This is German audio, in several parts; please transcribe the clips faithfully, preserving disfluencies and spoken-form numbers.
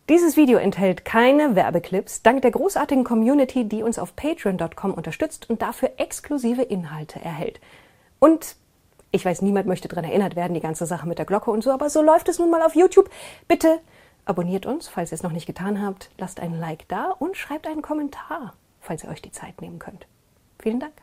Dieses Video enthält keine Werbeclips, dank der großartigen Community, die uns auf patreon Punkt com unterstützt und dafür exklusive Inhalte erhält. Und ich weiß, niemand möchte daran erinnert werden, die ganze Sache mit der Glocke und so, aber so läuft es nun mal auf YouTube. Bitte abonniert uns, falls ihr es noch nicht getan habt, lasst einen Like da und schreibt einen Kommentar, falls ihr euch die Zeit nehmen könnt. Vielen Dank.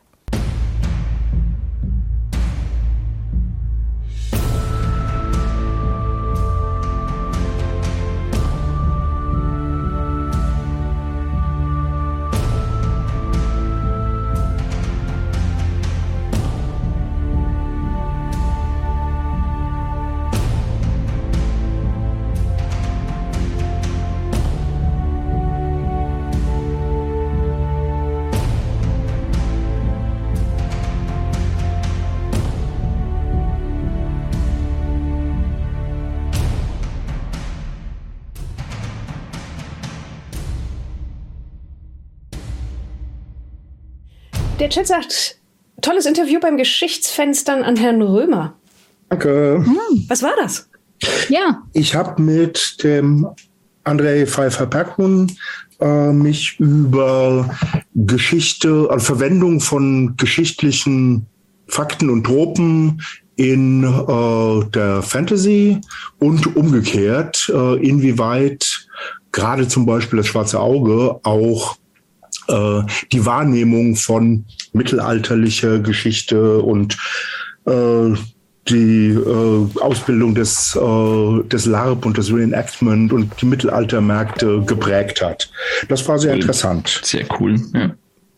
Der Chat sagt, tolles Interview beim Geschichtsfenstern an Herrn Römer. Danke. Hm. Was war das? Ja. Ich habe mit dem Andrei Pfeiffer-Bergmann äh, mich über Geschichte, also Verwendung von geschichtlichen Fakten und Tropen in äh, der Fantasy und umgekehrt, äh, inwieweit gerade zum Beispiel das Schwarze Auge auch die Wahrnehmung von mittelalterlicher Geschichte und äh, die äh, Ausbildung des, äh, des LARP und des Reenactment und die Mittelaltermärkte geprägt hat. Das war sehr cool. Interessant. Sehr cool, ja.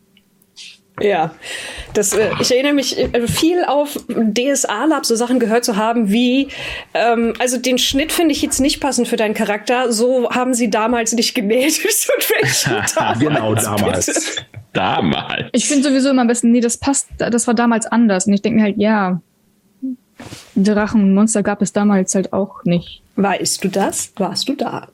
Ja, das, äh, ich erinnere mich äh, viel auf D S A-Lab, so Sachen gehört zu haben wie, ähm, also den Schnitt finde ich jetzt nicht passend für deinen Charakter, so haben sie damals nicht genäht. damals, genau, damals. Damals. Ich finde sowieso immer am besten, nee, das passt, das war damals anders. Und ich denke mir halt, ja, Drachen und Monster gab es damals halt auch nicht. Weißt du das? Warst du da?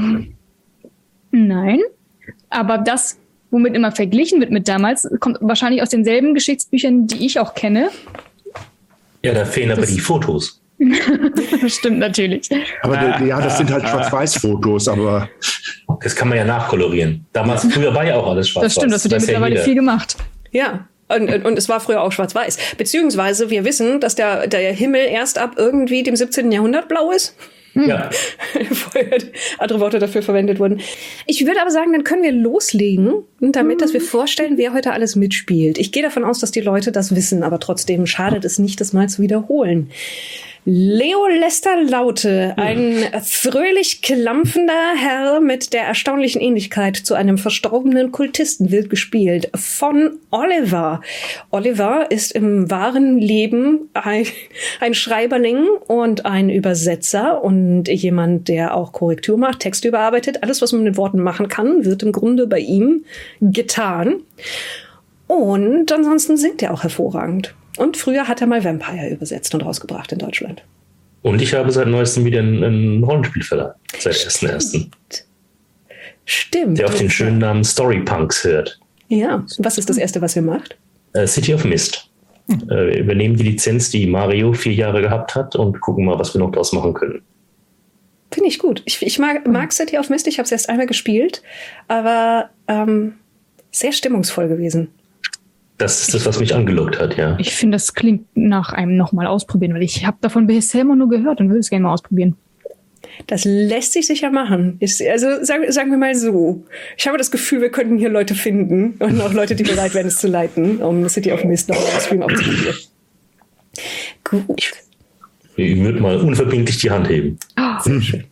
Nein, aber das, womit immer verglichen wird mit damals, kommt wahrscheinlich aus denselben Geschichtsbüchern, die ich auch kenne. Ja, da fehlen das aber die Fotos. Stimmt natürlich. Aber ja, das sind halt Schwarz-Weiß-Fotos, aber... Das kann man ja nachkolorieren. Damals, früher war ja auch alles schwarz-weiß. Das stimmt, das wird ja mittlerweile viel gemacht. Ja, und, und, und es war früher auch schwarz-weiß. Beziehungsweise wir wissen, dass der, der Himmel erst ab irgendwie dem siebzehnten Jahrhundert blau ist. Ja. Vorher andere Worte dafür verwendet wurden. Ich würde aber sagen, dann können wir loslegen, damit, dass wir vorstellen, wer heute alles mitspielt. Ich gehe davon aus, dass die Leute das wissen, aber trotzdem schadet es nicht, das mal zu wiederholen. Leo Lester Laute, ein fröhlich klampfender Herr mit der erstaunlichen Ähnlichkeit zu einem verstorbenen Kultisten, wird gespielt von Oliver. Oliver ist im wahren Leben ein, ein Schreiberling und ein Übersetzer und jemand, der auch Korrektur macht, Texte überarbeitet. Alles, was man mit Worten machen kann, wird im Grunde bei ihm getan. Und ansonsten singt er auch hervorragend. Und früher hat er mal Vampire übersetzt und rausgebracht in Deutschland. Und ich habe seit neuestem wieder einen, einen Rollenspielverlag. Seit ersten ersten Stimmt. Der auf den schönen Namen Storypunks hört. Ja. Was ist das Erste, was ihr macht? Uh, City of Mist. Hm. Uh, wir übernehmen die Lizenz, die Mario vier Jahre gehabt hat und gucken mal, was wir noch draus machen können. Finde ich gut. Ich, ich mag, mag City of Mist. Ich habe es erst einmal gespielt, aber ähm, sehr stimmungsvoll gewesen. Das ist das, was mich angelockt hat, ja. Ich finde, das klingt nach einem nochmal ausprobieren, weil ich habe davon bisher immer nur gehört und würde es gerne mal ausprobieren. Das lässt sich sicher machen. Ich, also sagen, sagen wir mal so. Ich habe das Gefühl, wir könnten hier Leute finden und auch Leute, die bereit wären, es zu leiten, um City of Mist nochmal ausprobieren aufzuprobieren. Gut. Ich würde mal unverbindlich die Hand heben. Oh, sehr schön.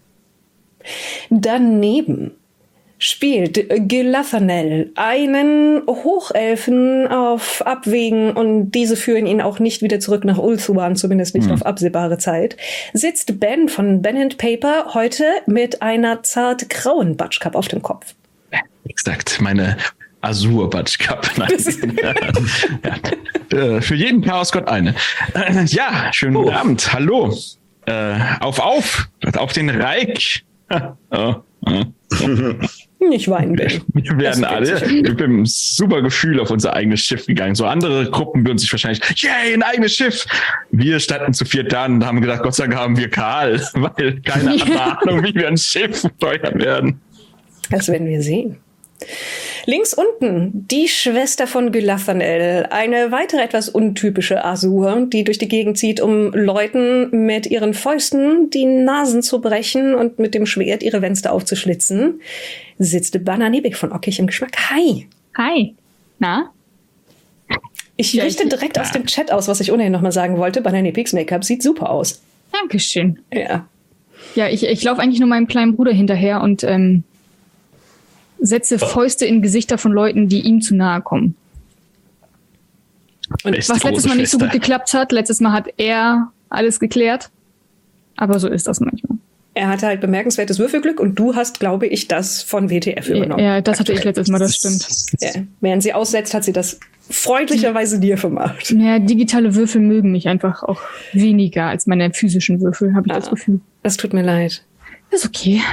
Daneben spielt Glathanel einen Hochelfen auf Abwägen und diese führen ihn auch nicht wieder zurück nach Ulthuan, zumindest nicht mhm. auf absehbare Zeit. Sitzt Ben von Ben and Paper heute mit einer zart grauen Batschkap auf dem Kopf. Exakt, meine Azur-Batschkap. ja. Für jeden Chaosgott eine. Ja, schönen guten oh. Abend, hallo. Äh, auf, auf, auf den Reik. oh, oh. nicht weinen, Ben. Wir werden alle mit einem super Gefühl auf unser eigenes Schiff gegangen. So andere Gruppen würden sich wahrscheinlich, yay, ein eigenes Schiff. Wir standen zu viert da und haben gedacht, Gott sei Dank haben wir Karl, weil keine Ahnung, wie wir ein Schiff steuern werden. Das werden wir sehen. Links unten die Schwester von Gylathanel, eine weitere etwas untypische Asur, die durch die Gegend zieht, um Leuten mit ihren Fäusten die Nasen zu brechen und mit dem Schwert ihre Fenster aufzuschlitzen, sitzt Bananebik von Ockig im Geschmack. Hi. Hi. Na? Ich Ja, richte ich- direkt aus dem Chat aus, was ich ohnehin nochmal sagen wollte. Bananebiks Make-up sieht super aus. Dankeschön. Ja. Ja, ich, ich laufe eigentlich nur meinem kleinen Bruder hinterher und ähm, setze Fäuste in Gesichter von Leuten, die ihm zu nahe kommen. Und Beste Was letztes Mal nicht so gut Schwester. geklappt hat. Letztes Mal hat er alles geklärt. Aber so ist das manchmal. er hatte halt bemerkenswertes Würfelglück und du hast, glaube ich, das von W T F übernommen. Ja, das hatte ich letztes Mal, das stimmt. Ja. Während sie aussetzt, hat sie das freundlicherweise dir vermacht. Ja, digitale Würfel mögen mich einfach auch weniger als meine physischen Würfel, habe ich das Ah. Gefühl. Das tut mir leid. Ist okay.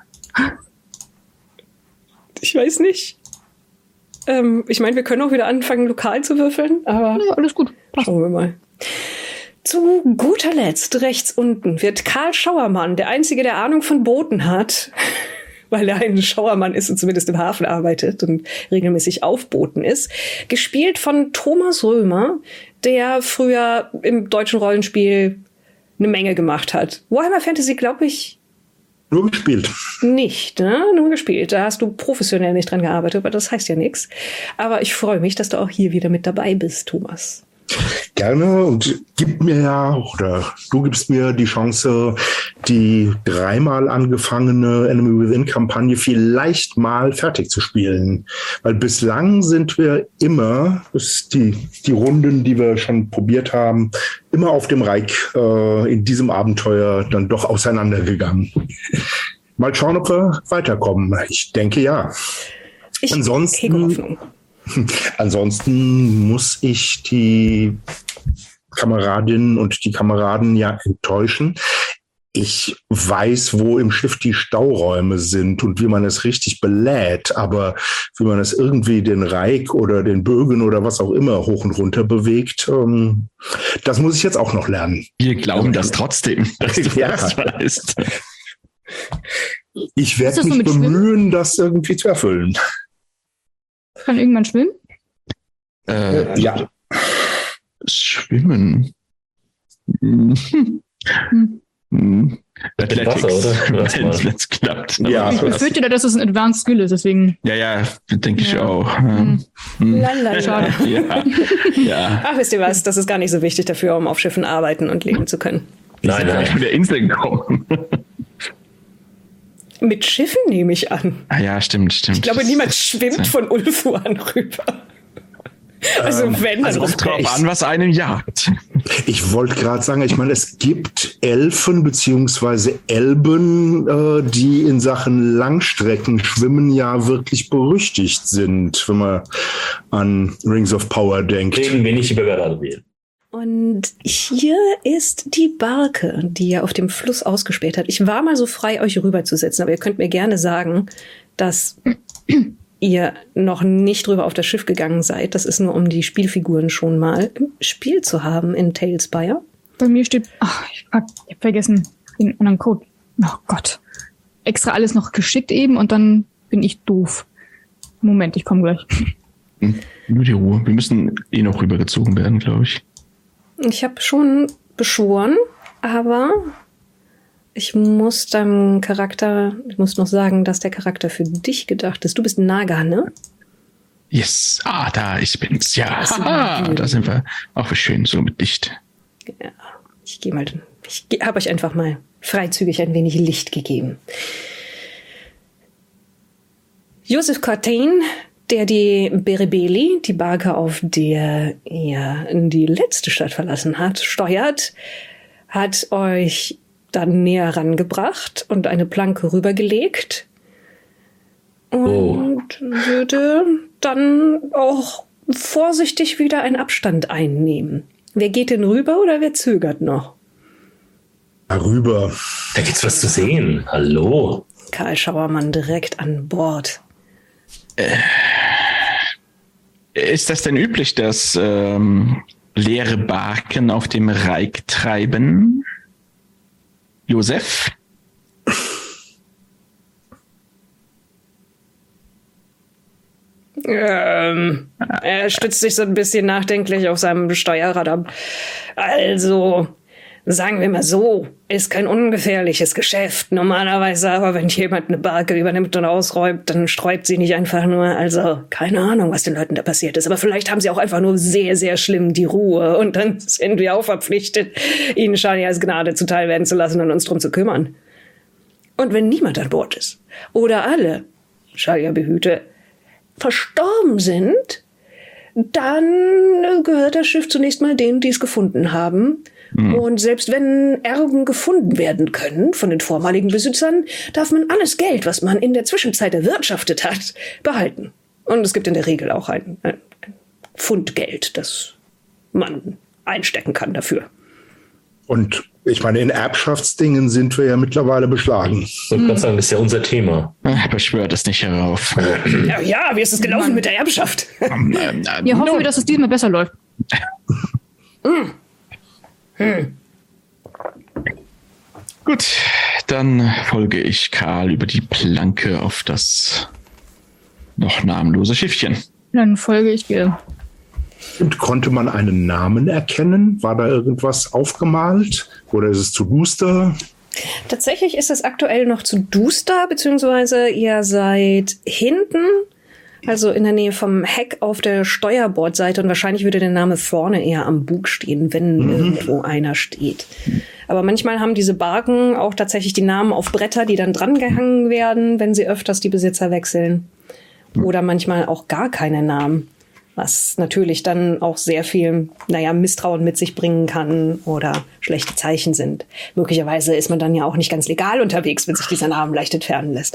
Ich weiß nicht. Ähm, ich meine, wir können auch wieder anfangen, lokal zu würfeln, aber Ja, alles gut. Passt. schauen wir mal. Zu guter Letzt, rechts unten, wird Karl Schauermann, der Einzige, der Ahnung von Booten hat, weil er ein Schauermann ist und zumindest im Hafen arbeitet und regelmäßig auf Booten ist, gespielt von Thomas Römer, der früher im deutschen Rollenspiel eine Menge gemacht hat. Warhammer Fantasy, glaube ich, Nur gespielt. nicht, ne? Nur gespielt. Da hast du professionell nicht dran gearbeitet, aber das heißt ja nichts. Aber ich freue mich, dass du auch hier wieder mit dabei bist, Thomas. Gerne und gib mir ja, oder du gibst mir die Chance, die dreimal angefangene Enemy Within-Kampagne vielleicht mal fertig zu spielen. Weil bislang sind wir immer, bis die, die Runden, die wir schon probiert haben, immer auf dem Reik äh, in diesem Abenteuer dann doch auseinandergegangen. Mal schauen, ob wir weiterkommen. Ich denke ja. Ich Ansonsten- hege Hoffnung. Ansonsten muss ich die Kameradinnen und die Kameraden ja enttäuschen. Ich weiß, wo im Schiff die Stauräume sind und wie man es richtig belädt, aber wie man es irgendwie den Reik oder den Bögen oder was auch immer hoch und runter bewegt, ähm, das muss ich jetzt auch noch lernen. Wir glauben das trotzdem, dass du Ja. das weißt. Ich Ist werde das so mich mit Schwimmen? bemühen, das irgendwie zu erfüllen. Kann irgendwann schwimmen? Äh, Ja. Schwimmen. Hm. Hm. Hm. Mit dem Wasser, oder? Wenn es klappt. Ja, Aber Ich das- befürchte, dass es ein Advanced Skill ist, deswegen. ja, ja, denke ich Ja. auch. Hm. Hm. Lalala. Schade. Ja, ja. Ach, wisst ihr was? Das ist gar nicht so wichtig dafür, um auf Schiffen arbeiten und leben zu können. Nein, Ich bin von nein. der Insel gekommen. Mit Schiffen nehme ich an. Ah ja, stimmt, stimmt. Ich glaube, niemand schwimmt von Ulfuan rüber. Also wenn, dann Also ist kommt drauf Pech. an, was einem jagt. Ich wollte gerade sagen, ich meine, es gibt Elfen beziehungsweise Elben, äh, die in Sachen Langstreckenschwimmen ja wirklich berüchtigt sind, wenn man an Rings of Power denkt. Reden wir nicht über Galadriel. Und hier ist die Barke, die er auf dem Fluss ausgespäht hat. Ich war mal so frei, euch rüberzusetzen, aber ihr könnt mir gerne sagen, dass ihr noch nicht drüber auf das Schiff gegangen seid. Das ist nur, um die Spielfiguren schon mal im Spiel zu haben in Talespire. Bei mir steht, ach, ich hab, ich hab vergessen den anderen Code. Oh Gott. Extra alles noch geschickt eben und dann bin ich doof. Moment, ich komme gleich. Hm, Nur die Ruhe. Wir müssen eh noch rübergezogen werden, glaube ich. Ich habe schon beschworen, aber ich muss deinem Charakter, ich muss noch sagen, dass der Charakter für dich gedacht ist. Du bist Naga, ne? Yes. Ah, da, ich bin's. Ja, Das ist haha, gut. da sind wir. Auch wie schön, so mit Licht. Ja, ich gehe mal, ich habe euch einfach mal freizügig ein wenig Licht gegeben. Josef Cortain, der die Berebeli, die Barke, auf der ihr die letzte Stadt verlassen hat, steuert, hat euch dann näher rangebracht und eine Planke rübergelegt und würde dann auch vorsichtig wieder einen Abstand einnehmen. Wer geht denn rüber oder wer zögert noch? Darüber. Da gibt's was zu sehen. Hallo. Karl Schauermann direkt an Bord. Äh, ist das denn üblich, dass ähm, leere Barken auf dem Reik treiben? Josef? Ähm, er stützt sich so ein bisschen nachdenklich auf seinem Steuerrad ab. Also, sagen wir mal so, ist kein ungefährliches Geschäft normalerweise, aber wenn jemand eine Barke übernimmt und ausräumt, dann sträubt sie nicht einfach nur. Also, keine Ahnung, was den Leuten da passiert ist, aber vielleicht haben sie auch einfach nur sehr, sehr schlimm die Ruhe und dann sind wir auch verpflichtet, ihnen Shanias Gnade zuteil werden zu lassen und uns drum zu kümmern. Und wenn niemand an Bord ist oder alle, Shalia behüte, verstorben sind, dann gehört das Schiff zunächst mal denen, die es gefunden haben. Mhm. Und selbst wenn Erben gefunden werden können von den vormaligen Besitzern, darf man alles Geld, was man in der Zwischenzeit erwirtschaftet hat, behalten. Und es gibt in der Regel auch ein, ein Pfund Geld, das man einstecken kann dafür. Und ich meine, in Erbschaftsdingen sind wir ja mittlerweile beschlagen. Ich wollte gerade sagen, das ist ja unser Thema. Beschwört es nicht herauf. Ja, ja, wie ist es gelaufen Mann. mit der Erbschaft? Ähm, ähm, ja, hoffen wir, dass es diesmal besser läuft. hm. Hm. Gut, dann folge ich Karl über die Planke auf das noch namenlose Schiffchen. Dann folge ich dir. Und konnte man einen Namen erkennen? War da irgendwas aufgemalt? Oder ist es zu duster? Tatsächlich ist es aktuell noch zu duster, beziehungsweise ihr seid hinten, also in der Nähe vom Heck auf der Steuerbordseite und wahrscheinlich würde der Name vorne eher am Bug stehen, wenn mhm. irgendwo einer steht. Aber manchmal haben diese Barken auch tatsächlich die Namen auf Bretter, die dann drangehangen werden, wenn sie öfters die Besitzer wechseln. Oder manchmal auch gar keine Namen. Was natürlich dann auch sehr viel, naja, Misstrauen mit sich bringen kann oder schlechte Zeichen sind. Möglicherweise ist man dann ja auch nicht ganz legal unterwegs, wenn sich dieser Name leicht entfernen lässt.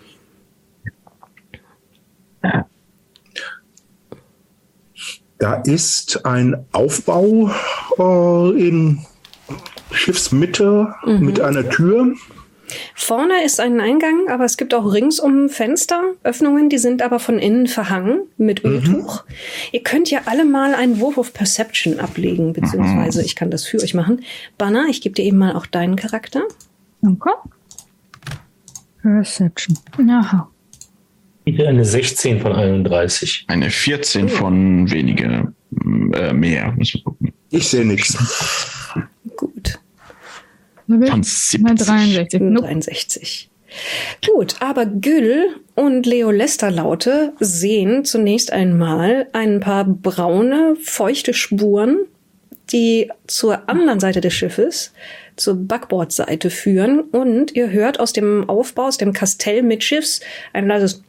Da ist ein Aufbau äh, in Schiffsmitte mhm. mit einer Tür. Vorne ist ein Eingang, aber es gibt auch ringsum Fenster, Öffnungen, die sind aber von innen verhangen mit Öltuch. Mhm. Ihr könnt ja alle mal einen Wurf auf Perception ablegen, beziehungsweise mhm. ich kann das für euch machen. Banner, ich gebe dir eben mal auch deinen Charakter. Danke. Perception. Aha. Wieder eine sechzehn von einunddreißig. Eine vierzehn von weniger, äh, mehr. Muss man gucken. Ich sehe nichts. Gut. Von siebzig. dreiundsechzig. Nope. dreiundsechzig. Gut, aber Gül und Leo Lesterlaute sehen zunächst einmal ein paar braune, feuchte Spuren, die zur anderen Seite des Schiffes, zur Backbordseite führen. Und ihr hört aus dem Aufbau, aus dem Kastell mittschiffs ein leises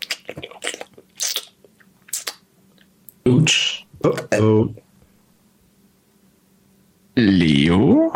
Utsch. Oh, oh. Leo?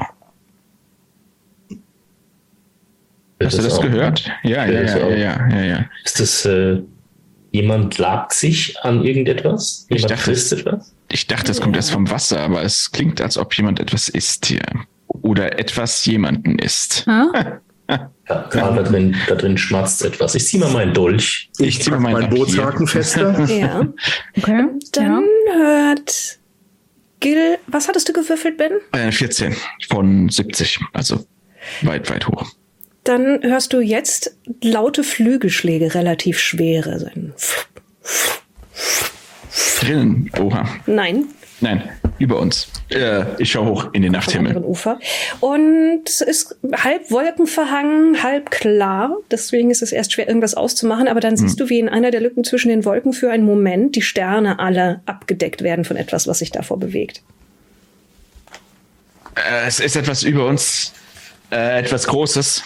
Hast du das gehört? Ja, ja, ja, ja, ja, ja. Ist das, äh, jemand lagt sich an irgendetwas? Jemand ich dachte, frisst etwas? Ich dachte, es kommt erst vom Wasser, aber es klingt, als ob jemand etwas isst hier. Oder etwas jemanden isst. Ah? Ja, gerade da drin, da drin schmatzt etwas. Ich zieh mal meinen Dolch. Ich zieh mal meinen mein Bootshaken fester. Ja. Okay. Dann ja. hört Gil, was hattest du gewürfelt, Ben? Äh, vierzehn von siebzig, also weit, weit hoch. Dann hörst du jetzt laute Flügelschläge, relativ schwere. Drinnen, oha. Nein. Nein, über uns. Äh, ich schaue hoch in den Nachthimmel. Ufer. Und es ist halb wolkenverhangen, halb klar. Deswegen ist es erst schwer, irgendwas auszumachen. Aber dann hm. siehst du, wie in einer der Lücken zwischen den Wolken für einen Moment die Sterne alle abgedeckt werden von etwas, was sich davor bewegt. Äh, es ist etwas über uns. Äh, etwas Großes.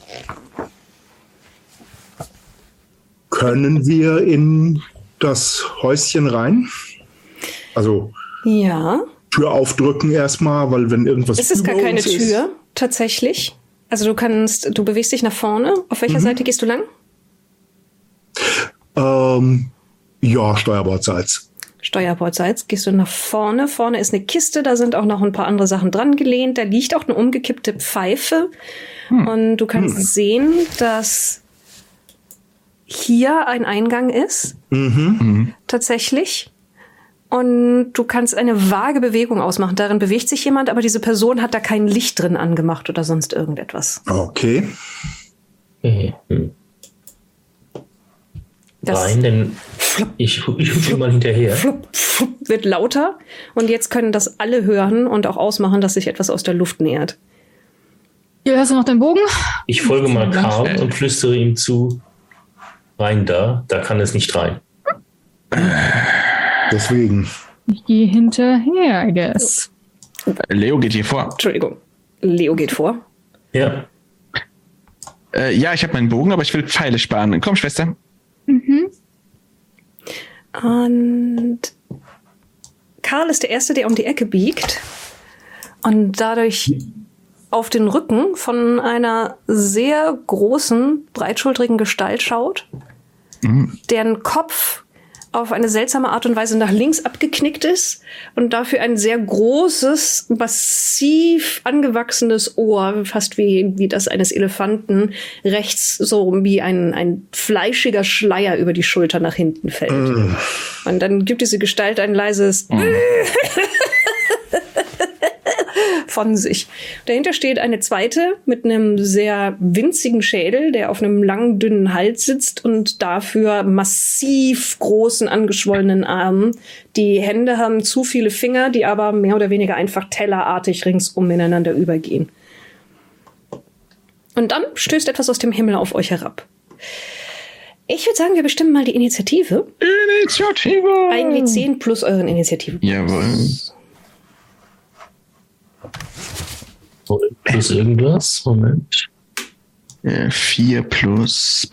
Können wir in das Häuschen rein? Also ja. Tür aufdrücken erstmal, weil wenn irgendwas ist es gar keine Tür, ist. Tatsächlich. Also du kannst, du bewegst dich nach vorne. Auf welcher mhm. Seite gehst du lang? Ähm, ja, Steuerbordseits. Steuerbordseits gehst du nach vorne. Vorne ist eine Kiste, da sind auch noch ein paar andere Sachen dran gelehnt. Da liegt auch eine umgekippte Pfeife. Hm. Und du kannst hm. sehen, dass hier ein Eingang ist. Mhm. Mhm. Tatsächlich. Und du kannst eine vage Bewegung ausmachen. Darin bewegt sich jemand, aber diese Person hat da kein Licht drin angemacht oder sonst irgendetwas. Okay. Mhm. Das Rein, denn ich, ich hüpfe mal hinterher. flupp, flupp, wird lauter. Und jetzt können das alle hören und auch ausmachen, dass sich etwas aus der Luft nähert. Ja, hast du noch den Bogen? Ich folge mal Karl und flüstere ihm zu, rein da, da kann es nicht rein. Deswegen. Ich gehe hinterher, I guess. Leo geht hier vor. Entschuldigung. Leo geht vor. Ja, Äh, ja, ich habe meinen Bogen, aber ich will Pfeile sparen. Komm, Schwester. Mhm. Und Karl ist der Erste, der um die Ecke biegt und dadurch auf den Rücken von einer sehr großen, breitschultrigen Gestalt schaut, Mhm. deren Kopf auf eine seltsame Art und Weise nach links abgeknickt ist und dafür ein sehr großes, massiv angewachsenes Ohr, fast wie, wie das eines Elefanten, rechts so wie ein, ein fleischiger Schleier über die Schulter nach hinten fällt. Mm. Und dann gibt diese Gestalt ein leises von sich. Dahinter steht eine zweite mit einem sehr winzigen Schädel, der auf einem langen, dünnen Hals sitzt und dafür massiv großen, angeschwollenen Armen. Die Hände haben zu viele Finger, die aber mehr oder weniger einfach tellerartig ringsum ineinander übergehen. Und dann stößt etwas aus dem Himmel auf euch herab. Ich würde sagen, wir bestimmen mal die Initiative. Initiative. ein W zehn plus euren Initiative. Jawohl. plus irgendwas, Moment. Äh, vier plus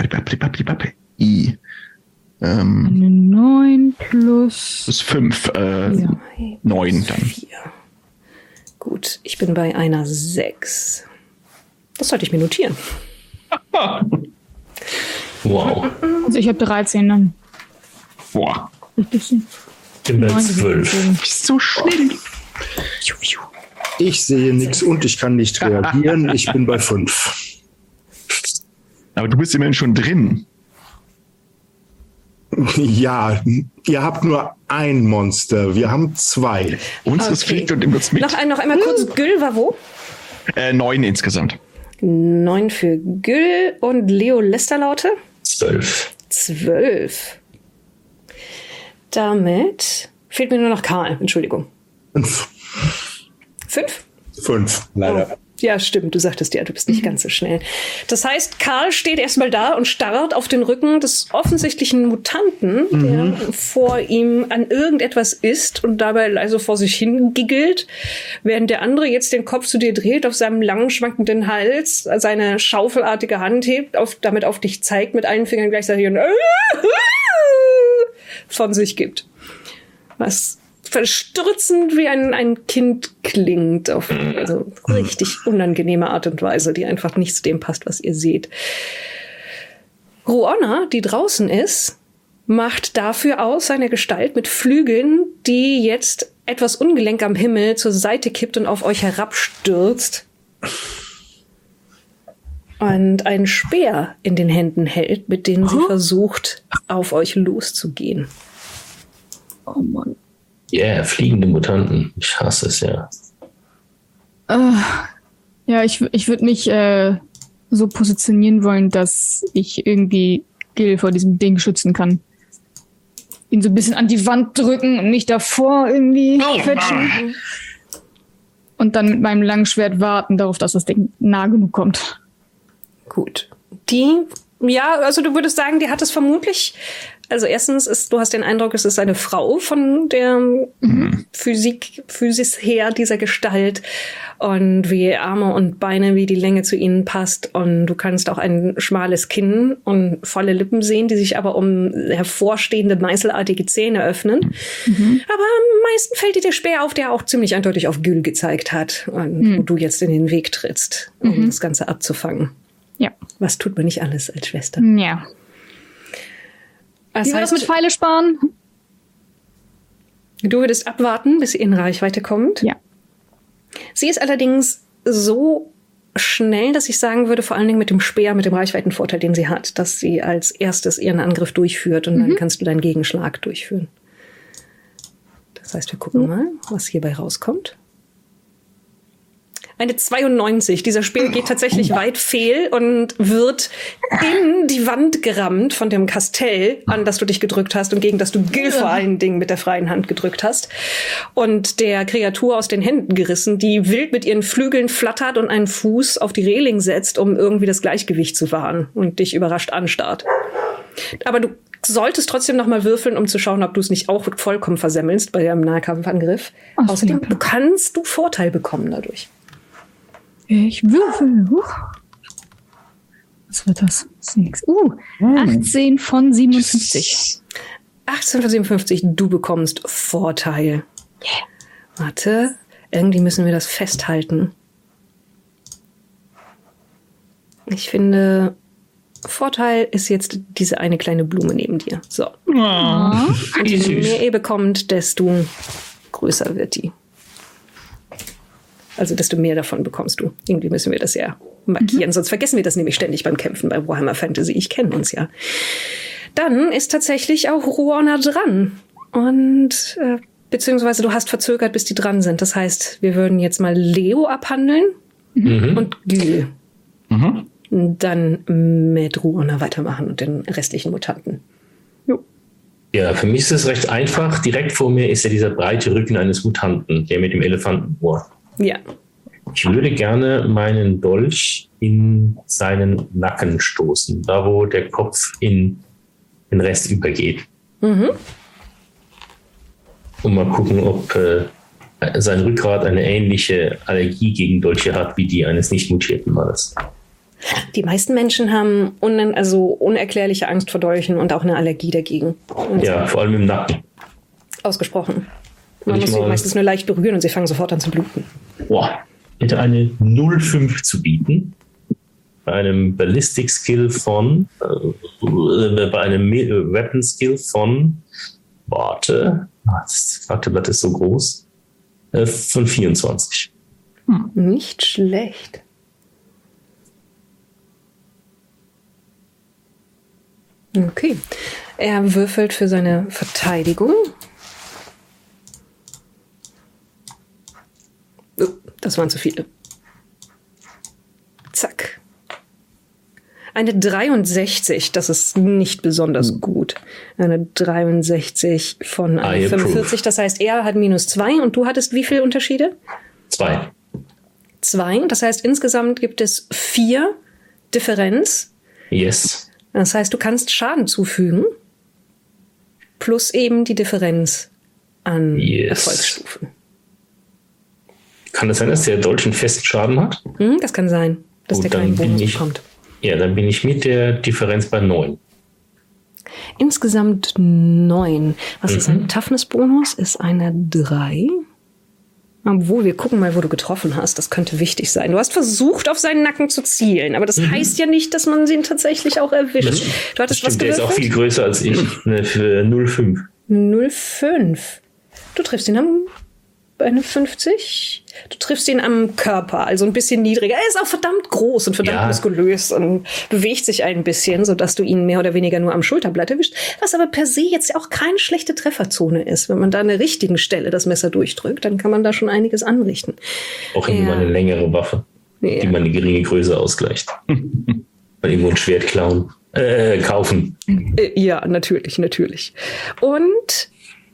I. Ähm, Eine neun plus. plus fünf. Äh, Ja. neun dann. Vier. Gut, ich bin bei einer sechs. Das sollte ich mir notieren. Wow. Also ich habe dreizehn dann. Boah. Richtig. Ich bin bei zwölf. Bist so schlimm. Ich sehe nichts und ich kann nicht reagieren. Ich bin bei fünf. Aber du bist immerhin schon drin. Ja, ihr habt nur ein Monster. Wir haben zwei. Unseres Okay. fliegt und nimmt uns mit. Noch, ein, noch einmal kurz, Gül war wo? Äh, neun insgesamt. Neun für Gül und Leo Lästerlaute? Zwölf. Zwölf. Damit fehlt mir nur noch Karl. Entschuldigung. Fünf. Fünf? Fünf, leider. Oh. Ja, stimmt. Du sagtest ja, du bist nicht ganz so schnell. Das heißt, Karl steht erstmal da und starrt auf den Rücken des offensichtlichen Mutanten, der vor ihm an irgendetwas ist und dabei also vor sich hin giggelt, während der andere jetzt den Kopf zu dir dreht, auf seinem langen, schwankenden Hals, seine schaufelartige Hand hebt, auf, damit auf dich zeigt, mit allen Fingern gleichzeitig und von sich gibt. Was verstürzend wie ein, ein Kind klingt, auf also richtig unangenehme Art und Weise, die einfach nicht zu dem passt, was ihr seht. Ruonna, die draußen ist, macht dafür aus seine Gestalt mit Flügeln, die jetzt etwas ungelenk am Himmel zur Seite kippt und auf euch herabstürzt. Und einen Speer in den Händen hält, mit dem sie versucht, auf euch loszugehen. Oh Mann. Yeah, fliegende Mutanten. Ich hasse es, ja. Äh, ja, ich, ich würde mich äh, so positionieren wollen, dass ich irgendwie Gil vor diesem Ding schützen kann. Ihn so ein bisschen an die Wand drücken und mich davor irgendwie quetschen. Und dann mit meinem langen Schwert warten darauf, dass das Ding nah genug kommt. Gut. Die, ja, also du würdest sagen, die hat es vermutlich. Also erstens ist, du hast den Eindruck, es ist eine Frau von der mhm. Physik, Physis her dieser Gestalt und wie Arme und Beine, wie die Länge zu ihnen passt. Und du kannst auch ein schmales Kinn und volle Lippen sehen, die sich aber um hervorstehende meißelartige Zähne öffnen. Mhm. Aber am meisten fällt dir der Speer auf, der auch ziemlich eindeutig auf Gül gezeigt hat und mhm. wo du jetzt in den Weg trittst, um mhm. das Ganze abzufangen. Ja. Was tut man nicht alles als Schwester? Ja. Das Wie war das heißt, mit Pfeile sparen? du würdest abwarten, bis sie in Reichweite kommt. Ja. Sie ist allerdings so schnell, dass ich sagen würde, vor allen Dingen mit dem Speer, mit dem Reichweitenvorteil, den sie hat, dass sie als erstes ihren Angriff durchführt und mhm. dann kannst du deinen Gegenschlag durchführen. Das heißt, wir gucken mal, was hierbei rauskommt. Eine zweiundneunzig. Dieser Speer geht tatsächlich weit fehl und wird in die Wand gerammt von dem Kastell, an das du dich gedrückt hast und gegen das du Gil vor allen Dingen mit der freien Hand gedrückt hast. Und der Kreatur aus den Händen gerissen, die wild mit ihren Flügeln flattert und einen Fuß auf die Reling setzt, um irgendwie das Gleichgewicht zu wahren und dich überrascht anstarrt. Aber du solltest trotzdem noch mal würfeln, um zu schauen, ob du es nicht auch vollkommen versemmelst bei deinem Nahkampfangriff. Ach, außerdem du kannst du Vorteil bekommen dadurch. Ich würfel. Uh. Was wird das? Sechs. Uh, achtzehn von siebenundfünfzig. achtzehn von siebenundfünfzig. Du bekommst Vorteil. Yeah. Warte. Irgendwie müssen wir das festhalten. Ich finde, Vorteil ist jetzt diese eine kleine Blume neben dir. So. Oh. Und je mehr ihr bekommt, desto größer wird die. Also desto mehr davon bekommst du. Irgendwie müssen wir das ja markieren. Mhm. Sonst vergessen wir das nämlich ständig beim Kämpfen bei Warhammer Fantasy. Ich kenne uns ja. Dann ist tatsächlich auch Ruona dran. Und äh, beziehungsweise du hast verzögert, bis die dran sind. Das heißt, wir würden jetzt mal Leo abhandeln mhm. und Gil. Mhm. Dann mit Ruona weitermachen und den restlichen Mutanten. Jo. Ja, für mich ist es recht einfach. Direkt vor mir ist ja dieser breite Rücken eines Mutanten, der mit dem Elefantenrohr. Ja. Ich würde gerne meinen Dolch in seinen Nacken stoßen, da wo der Kopf in den Rest übergeht. Mhm. Und mal gucken, ob äh, sein Rückgrat eine ähnliche Allergie gegen Dolche hat, wie die eines nicht mutierten Mannes. Die meisten Menschen haben un- also unerklärliche Angst vor Dolchen und auch eine Allergie dagegen. Und ja, vor allem im Nacken. Ausgesprochen. Man muss sie meistens nur leicht berühren und sie fangen sofort an zu bluten. Boah, hätte eine null Komma fünf zu bieten. Bei einem Ballistic Skill von, äh, bei einem Weapon Skill von, warte, das Faktorblatt ist so groß, äh, von vierundzwanzig. Hm. Nicht schlecht. Okay. Er würfelt für seine Verteidigung. Oh, das waren zu viele. Zack. Eine dreiundsechzig, das ist nicht besonders gut. Eine dreiundsechzig von einer fünfundvierzig, das heißt, er hat minus zwei und du hattest wie viele Unterschiede? Zwei. Zwei, das heißt, insgesamt gibt es vier Differenz. Yes. Das heißt, du kannst Schaden zufügen, plus eben die Differenz an yes. Erfolgsstufen. Kann es sein, dass der Dolch einen festen Schaden hat? Hm, das kann sein, dass Gut, der keinen Bonus ich, bekommt. Ja, dann bin ich mit der Differenz bei neun. Insgesamt neun. Was mhm. ist ein Toughness-Bonus? Ist eine drei. Obwohl, wir gucken mal, wo du getroffen hast. Das könnte wichtig sein. Du hast versucht, auf seinen Nacken zu zielen, aber das mhm. heißt ja nicht, dass man ihn tatsächlich auch erwischt. Das, du hattest das stimmt, was gewürfelt? Der ist auch viel größer als ich. Für null Komma fünf. null Komma fünf. Du triffst ihn am eine fünfzig. Du triffst ihn am Körper, also ein bisschen niedriger. Er ist auch verdammt groß und verdammt ja. muskulös und bewegt sich ein bisschen, sodass du ihn mehr oder weniger nur am Schulterblatt erwischt, was aber per se jetzt auch keine schlechte Trefferzone ist. Wenn man da an der richtigen Stelle das Messer durchdrückt, dann kann man da schon einiges anrichten. Auch immer ja. eine längere Waffe, ja. die man eine geringe Größe ausgleicht. Mal irgendwo ein Schwert klauen, äh, kaufen. Ja, natürlich, natürlich. Und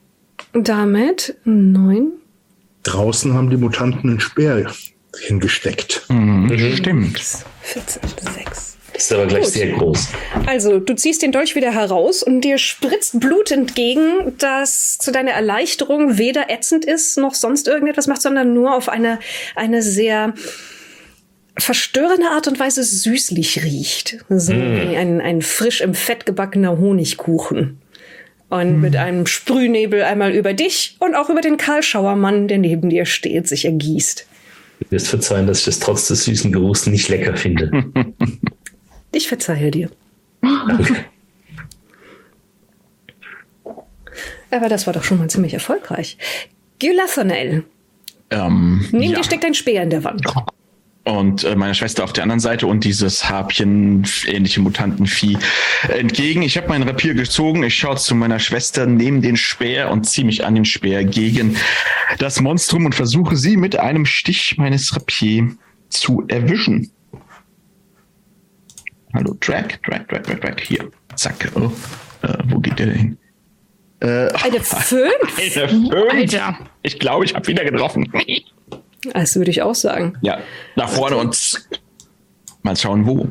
damit neun. Draußen haben die Mutanten einen Speer hingesteckt. Mhm, stimmt. vierzehn, sechs. Das ist aber gleich Gut. sehr groß. Also, du ziehst den Dolch wieder heraus und dir spritzt Blut entgegen, das zu deiner Erleichterung weder ätzend ist, noch sonst irgendetwas macht, sondern nur auf eine, eine sehr verstörende Art und Weise süßlich riecht. So mm. ein, ein frisch im Fett gebackener Honigkuchen. Und hm. mit einem Sprühnebel einmal über dich und auch über den Kahlschauermann, der neben dir steht, sich ergießt. Du wirst verzeihen, dass ich das trotz des süßen Geruchs nicht lecker finde. Ich verzeihe dir. Danke. Aber das war doch schon mal ziemlich erfolgreich. Gylathonel. Ähm, Neben ja. dir steckt ein Speer in der Wand. und äh, meiner Schwester auf der anderen Seite und dieses Harpien-ähnliche Mutantenvieh entgegen. Ich habe meinen Rapier gezogen, ich schaue zu meiner Schwester, nehme den Speer und ziehe mich an den Speer gegen das Monstrum und versuche sie mit einem Stich meines Rapier zu erwischen. Hallo, Drag, Drag, Drag, Drag, Drag, hier, zack, oh, äh, wo geht der denn hin? Äh, eine fünf? Eine fünf? Alter. Ich glaube, ich habe wieder getroffen. Das würde ich auch sagen. Ja, nach vorne und mal schauen, wo.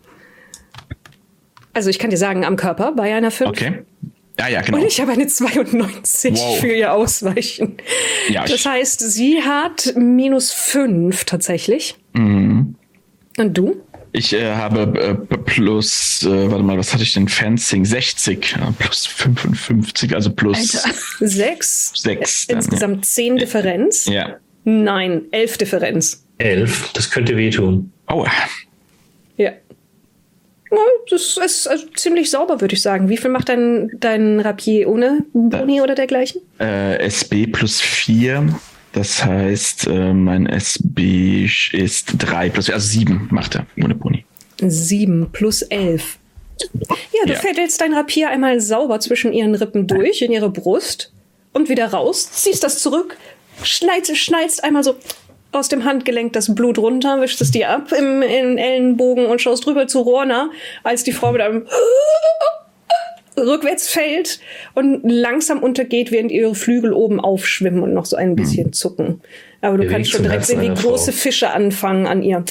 Also ich kann dir sagen, am Körper bei einer fünf. Okay. Ja, ja, genau. Und ich habe eine zweiundneunzig wow. für ihr Ausweichen. Ja, das heißt, sie hat minus fünf tatsächlich. Mhm. Und du? Ich äh, habe äh, plus, äh, warte mal, was hatte ich denn? Fencing sechzig, ja, plus fünfundfünfzig, also plus sechs. sechs. Insgesamt ja. zehn Differenz. Ja. Nein, elf Differenz. Elf, das könnte wehtun. Aua. Ja. Das ist also ziemlich sauber, würde ich sagen. Wie viel macht dein, dein Rapier ohne Boni oder dergleichen? Äh, S B plus vier. Das heißt, äh, mein S B ist drei plus, also sieben macht er ohne Boni. sieben plus elf. Ja, du ja. fädelst dein Rapier einmal sauber zwischen ihren Rippen durch, in ihre Brust und wieder raus, ziehst das zurück, schneidest, schneidest einmal so aus dem Handgelenk das Blut runter, wischst es dir ab im, im Ellenbogen und schaust rüber zu Rorna, als die Frau mit einem rückwärts fällt und langsam untergeht, während ihre Flügel oben aufschwimmen und noch so ein bisschen hm. zucken. Aber du Der kannst schon direkt sehen, wie große Fische anfangen, an ihr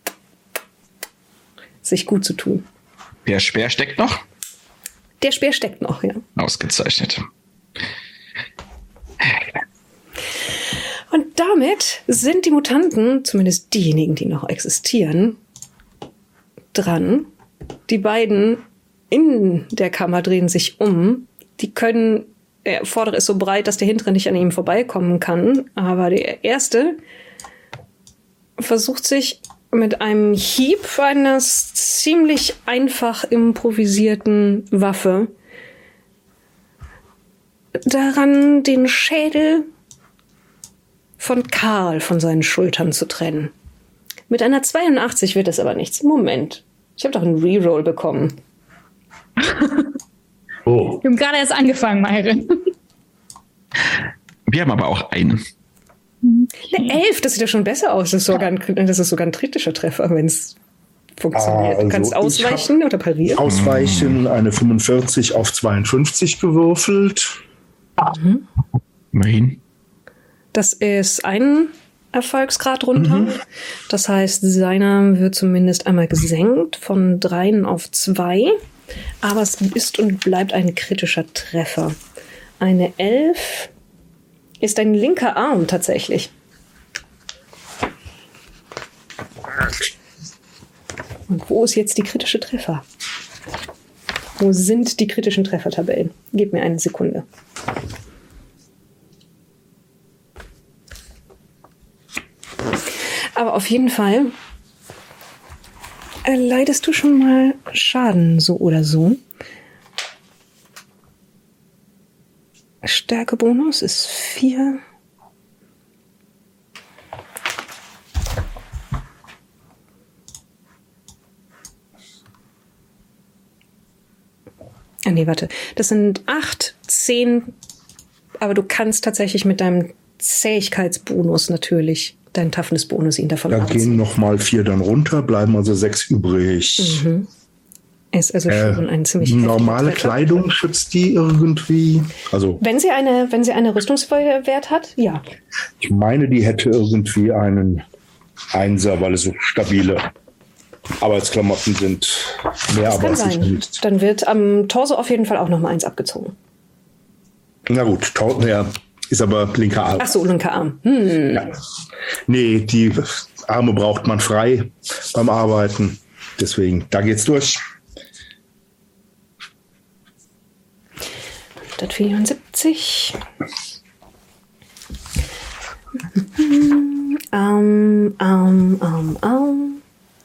sich gut zu tun. Der Speer steckt noch? Der Speer steckt noch, ja. Ausgezeichnet. Und damit sind die Mutanten, zumindest diejenigen, die noch existieren, dran. Die beiden in der Kammer drehen sich um. Die können, der vordere ist so breit, dass der hintere nicht an ihm vorbeikommen kann. Aber der erste versucht sich mit einem Hieb einer ziemlich einfach improvisierten Waffe daran, den Schädel von Karl von seinen Schultern zu trennen. Mit einer zweiundachtzig wird es aber nichts. Moment, ich habe doch einen Reroll bekommen. Oh. Wir haben gerade erst angefangen, Mayrin. Wir haben aber auch einen. Eine elf, das sieht ja schon besser aus. Das ist sogar ein, das ist sogar ein kritischer Treffer, wenn es funktioniert. Also du kannst ausweichen oder parieren. Ausweichen, eine fünfundvierzig auf zweiundfünfzig gewürfelt. Mhm. Immerhin. Das ist ein Erfolgsgrad runter. Mhm. Das heißt, seiner wird zumindest einmal gesenkt von dreien auf zwei. Aber es ist und bleibt ein kritischer Treffer. Eine elf ist ein linker Arm tatsächlich. Und wo ist jetzt die kritische Treffer? Wo sind die kritischen Treffertabellen? Gib mir eine Sekunde. Aber auf jeden Fall erleidest du schon mal Schaden, so oder so. Stärkebonus ist vier. Ah, nee, warte. Das sind acht, zehn. Aber du kannst tatsächlich mit deinem Zähigkeitsbonus natürlich deinen Toughness-Bonus ihn davon Da abziehen. gehen nochmal vier dann runter, bleiben also sechs übrig. Mhm. Ist also schon äh, ein ziemlich normale heftiger Treffer. Kleidung schützt die irgendwie? Also Wenn sie eine, wenn sie eine Rüstungswert hat, ja. ich meine, die hätte irgendwie einen Einser, weil es so stabile Arbeitsklamotten sind. Mehr Das aber kann sicher sein. nicht. Dann wird am Torso auf jeden Fall auch noch mal eins abgezogen. Na gut, tausend, ja, ist aber linker Arm. Ach so, linker Arm. Hm. Ja. Nee, die Arme braucht man frei beim Arbeiten. Deswegen, da geht's durch. hundertvierundsiebzig. Arm, Arm, Arm, Arm.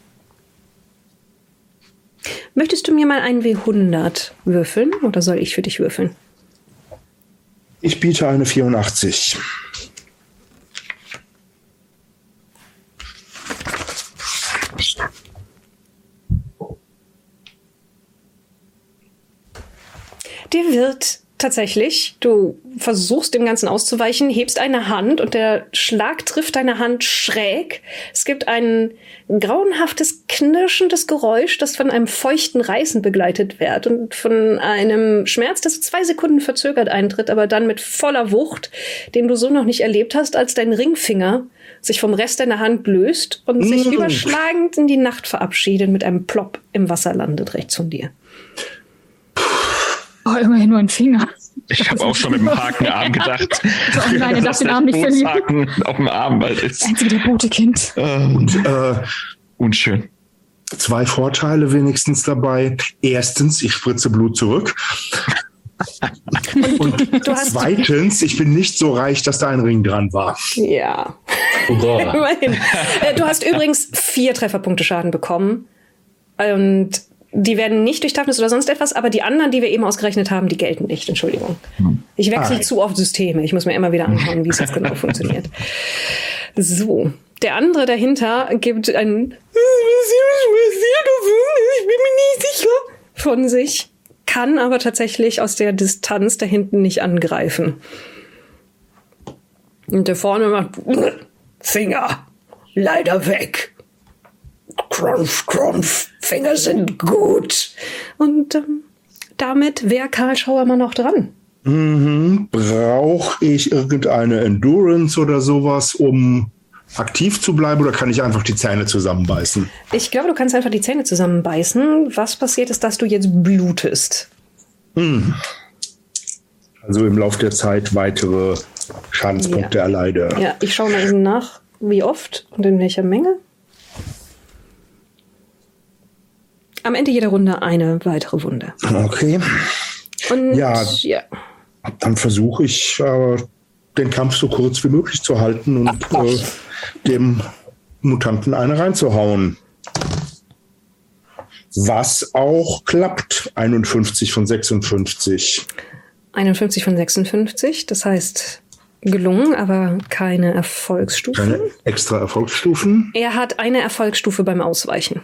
Möchtest du mir mal einen W hundert würfeln oder soll ich für dich würfeln? Ich biete eine vierundachtzig. Dir wird tatsächlich, du versuchst dem Ganzen auszuweichen, hebst eine Hand und der Schlag trifft deine Hand schräg. Es gibt ein grauenhaftes, knirschendes Geräusch, das von einem feuchten Reißen begleitet wird und von einem Schmerz, das zwei Sekunden verzögert eintritt, aber dann mit voller Wucht, den du so noch nicht erlebt hast, als dein Ringfinger sich vom Rest deiner Hand löst und sich Mm. überschlagend in die Nacht verabschiedet, mit einem Plopp im Wasser landet rechts von dir. Oh, immerhin nur ein Finger. Ich habe auch schon mit dem Hakenarm gedacht. Oh nein, er darf den Arm nicht verlieren. Haken auf dem Arm, weil es Das einzige der Botekind. Und äh, unschön. zwei Vorteile wenigstens dabei. Erstens, ich spritze Blut zurück. Und Du hast zweitens, ich bin nicht so reich, dass da ein Ring dran war. ja. Hurra. Immerhin. Äh, Du hast übrigens vier Trefferpunkte Schaden bekommen. Und die werden nicht durch Toughness oder sonst etwas, aber die anderen, die wir eben ausgerechnet haben, die gelten nicht. Entschuldigung. Ich wechsle Ah. zu oft Systeme. Ich muss mir immer wieder anschauen, wie es jetzt genau funktioniert. So. Der andere dahinter gibt ein ich bin mir nicht sicher von sich, kann aber tatsächlich aus der Distanz da hinten nicht angreifen. Und der vorne macht Finger, leider weg. Krumpf, Krumpf, Finger sind gut. Und ähm, damit wäre Karl Schauermann auch dran. Mhm. Brauche ich irgendeine Endurance oder sowas, um aktiv zu bleiben, oder kann ich einfach die Zähne zusammenbeißen? Ich glaube, du kannst einfach die Zähne zusammenbeißen. Was passiert ist, dass du jetzt blutest. Also im Laufe der Zeit weitere Schadenspunkte Ja. erleide. Ja, ich schaue mal eben nach, wie oft und in welcher Menge. Am Ende jeder Runde eine weitere Wunde. Okay, Und Ja. ja. dann versuche ich, äh, den Kampf so kurz wie möglich zu halten und äh, dem Mutanten eine reinzuhauen. Was auch klappt. einundfünfzig von sechsundfünfzig. einundfünfzig von sechsundfünfzig, das heißt gelungen, aber keine Erfolgsstufe. Keine extra Erfolgsstufen. Er hat eine Erfolgsstufe beim Ausweichen.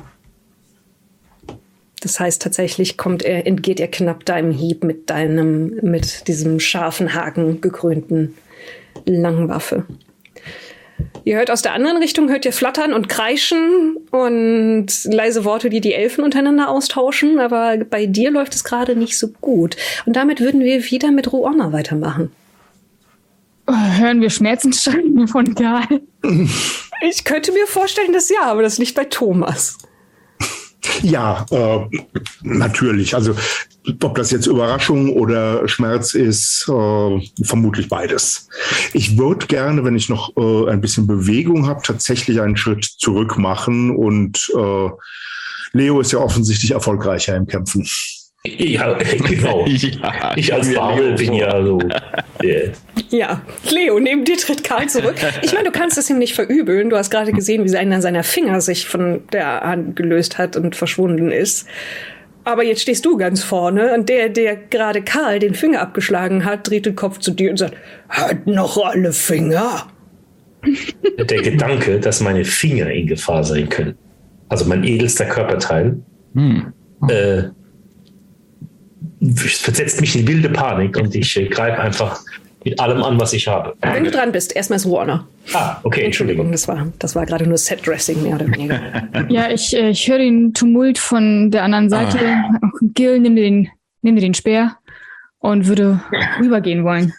Das heißt, tatsächlich kommt er, entgeht er knapp deinem Hieb mit deinem, mit diesem scharfen Haken gekrönten Langwaffe. Ihr hört aus der anderen Richtung, hört ihr Flattern und Kreischen und leise Worte, die die Elfen untereinander austauschen, aber bei dir läuft es gerade nicht so gut. Und damit würden wir wieder mit Ruonna weitermachen. Oh, hören wir Schmerzensschreien von Karl? Ich könnte mir vorstellen, dass ja, aber das liegt bei Thomas. Ja, äh, natürlich. Also ob das jetzt Überraschung oder Schmerz ist, äh, vermutlich beides. Ich würde gerne, wenn ich noch äh, ein bisschen Bewegung habe, tatsächlich einen Schritt zurück machen. Und äh, Leo ist ja offensichtlich erfolgreicher im Kämpfen. Ja, genau. Ja, Ich als mir Fabel Leo bin vor. ja so. Yeah. Ja, Leo, neben dir tritt Karl zurück. Ich meine, du kannst es ihm nicht verübeln. Du hast gerade gesehen, wie einer seiner Finger sich von der Hand gelöst hat und verschwunden ist. Aber jetzt stehst du ganz vorne und der, der gerade Karl den Finger abgeschlagen hat, dreht den Kopf zu dir und sagt, hat noch alle Finger? Der Gedanke, dass meine Finger in Gefahr sein können, also mein edelster Körperteil, Hm. äh, versetzt mich in wilde Panik und ich äh, greife einfach mit allem an, was ich habe. Wenn du dran bist, erstmal ist Ruonna. Ah, okay, Entschuldigung, Entschuldigung. das war, das war gerade nur Set-Dressing, mehr oder weniger. Ja, ich, äh, ich höre den Tumult von der anderen Seite. Gil, nimm dir den, nimm dir den Speer und würde rübergehen wollen.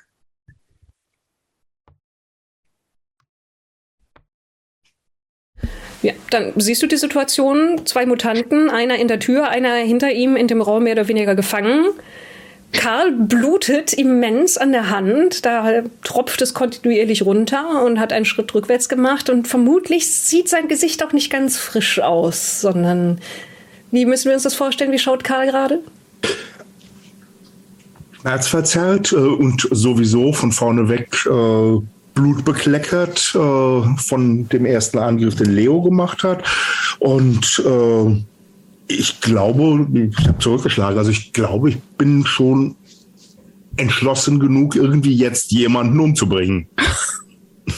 Ja, dann siehst du die Situation, zwei Mutanten, einer in der Tür, einer hinter ihm in dem Raum mehr oder weniger gefangen. Karl blutet immens an der Hand, da tropft es kontinuierlich runter und hat einen Schritt rückwärts gemacht und vermutlich sieht sein Gesicht auch nicht ganz frisch aus, sondern wie müssen wir uns das vorstellen, wie schaut Karl gerade? Schmerzverzerrt äh, und sowieso von vorne weg äh, blutbekleckert äh, von dem ersten Angriff, den Leo gemacht hat. Und äh, ich glaube, ich habe zurückgeschlagen, also ich glaube, ich bin schon entschlossen genug, irgendwie jetzt jemanden umzubringen.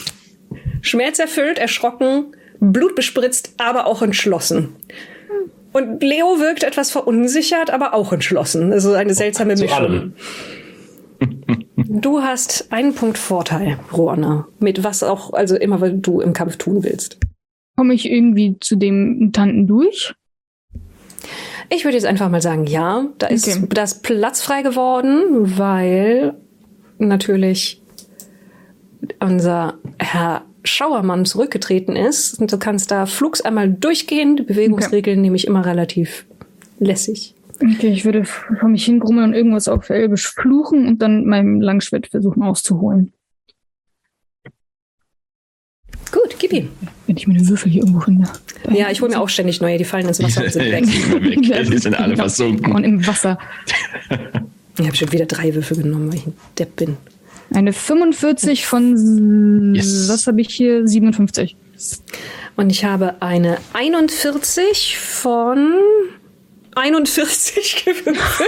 Schmerzerfüllt, erschrocken, blutbespritzt, aber auch entschlossen. Und Leo wirkt etwas verunsichert, aber auch entschlossen. Also eine seltsame Zu Mischung. allem. Du hast einen Punkt Vorteil, Ruana. Mit was auch, also immer, was du im Kampf tun willst. Komme ich irgendwie zu dem Mutanten durch? Ich würde jetzt einfach mal sagen, ja. Da ist Okay. das Platz frei geworden, weil natürlich unser Herr Schauermann zurückgetreten ist. Und du kannst da flugs einmal durchgehen. Die Bewegungsregeln nehme ich immer relativ lässig. Okay, ich würde vor mich hingrummeln und irgendwas auf Elbisch fluchen und dann mein Langschwert versuchen auszuholen. Gut, gib ihm. Wenn ich meine Würfel hier irgendwo finde. Da Ja, ich hole mir auch ständig neue. Die fallen ins Wasser und sind weg. weg. Die sind alle versunken. Und im Wasser. Ich habe schon wieder drei Würfel genommen, weil ich ein Depp bin. Eine fünfundvierzig von, Yes. was habe ich hier? siebenundfünfzig. Und ich habe eine einundvierzig von einundvierzig gewürfelt.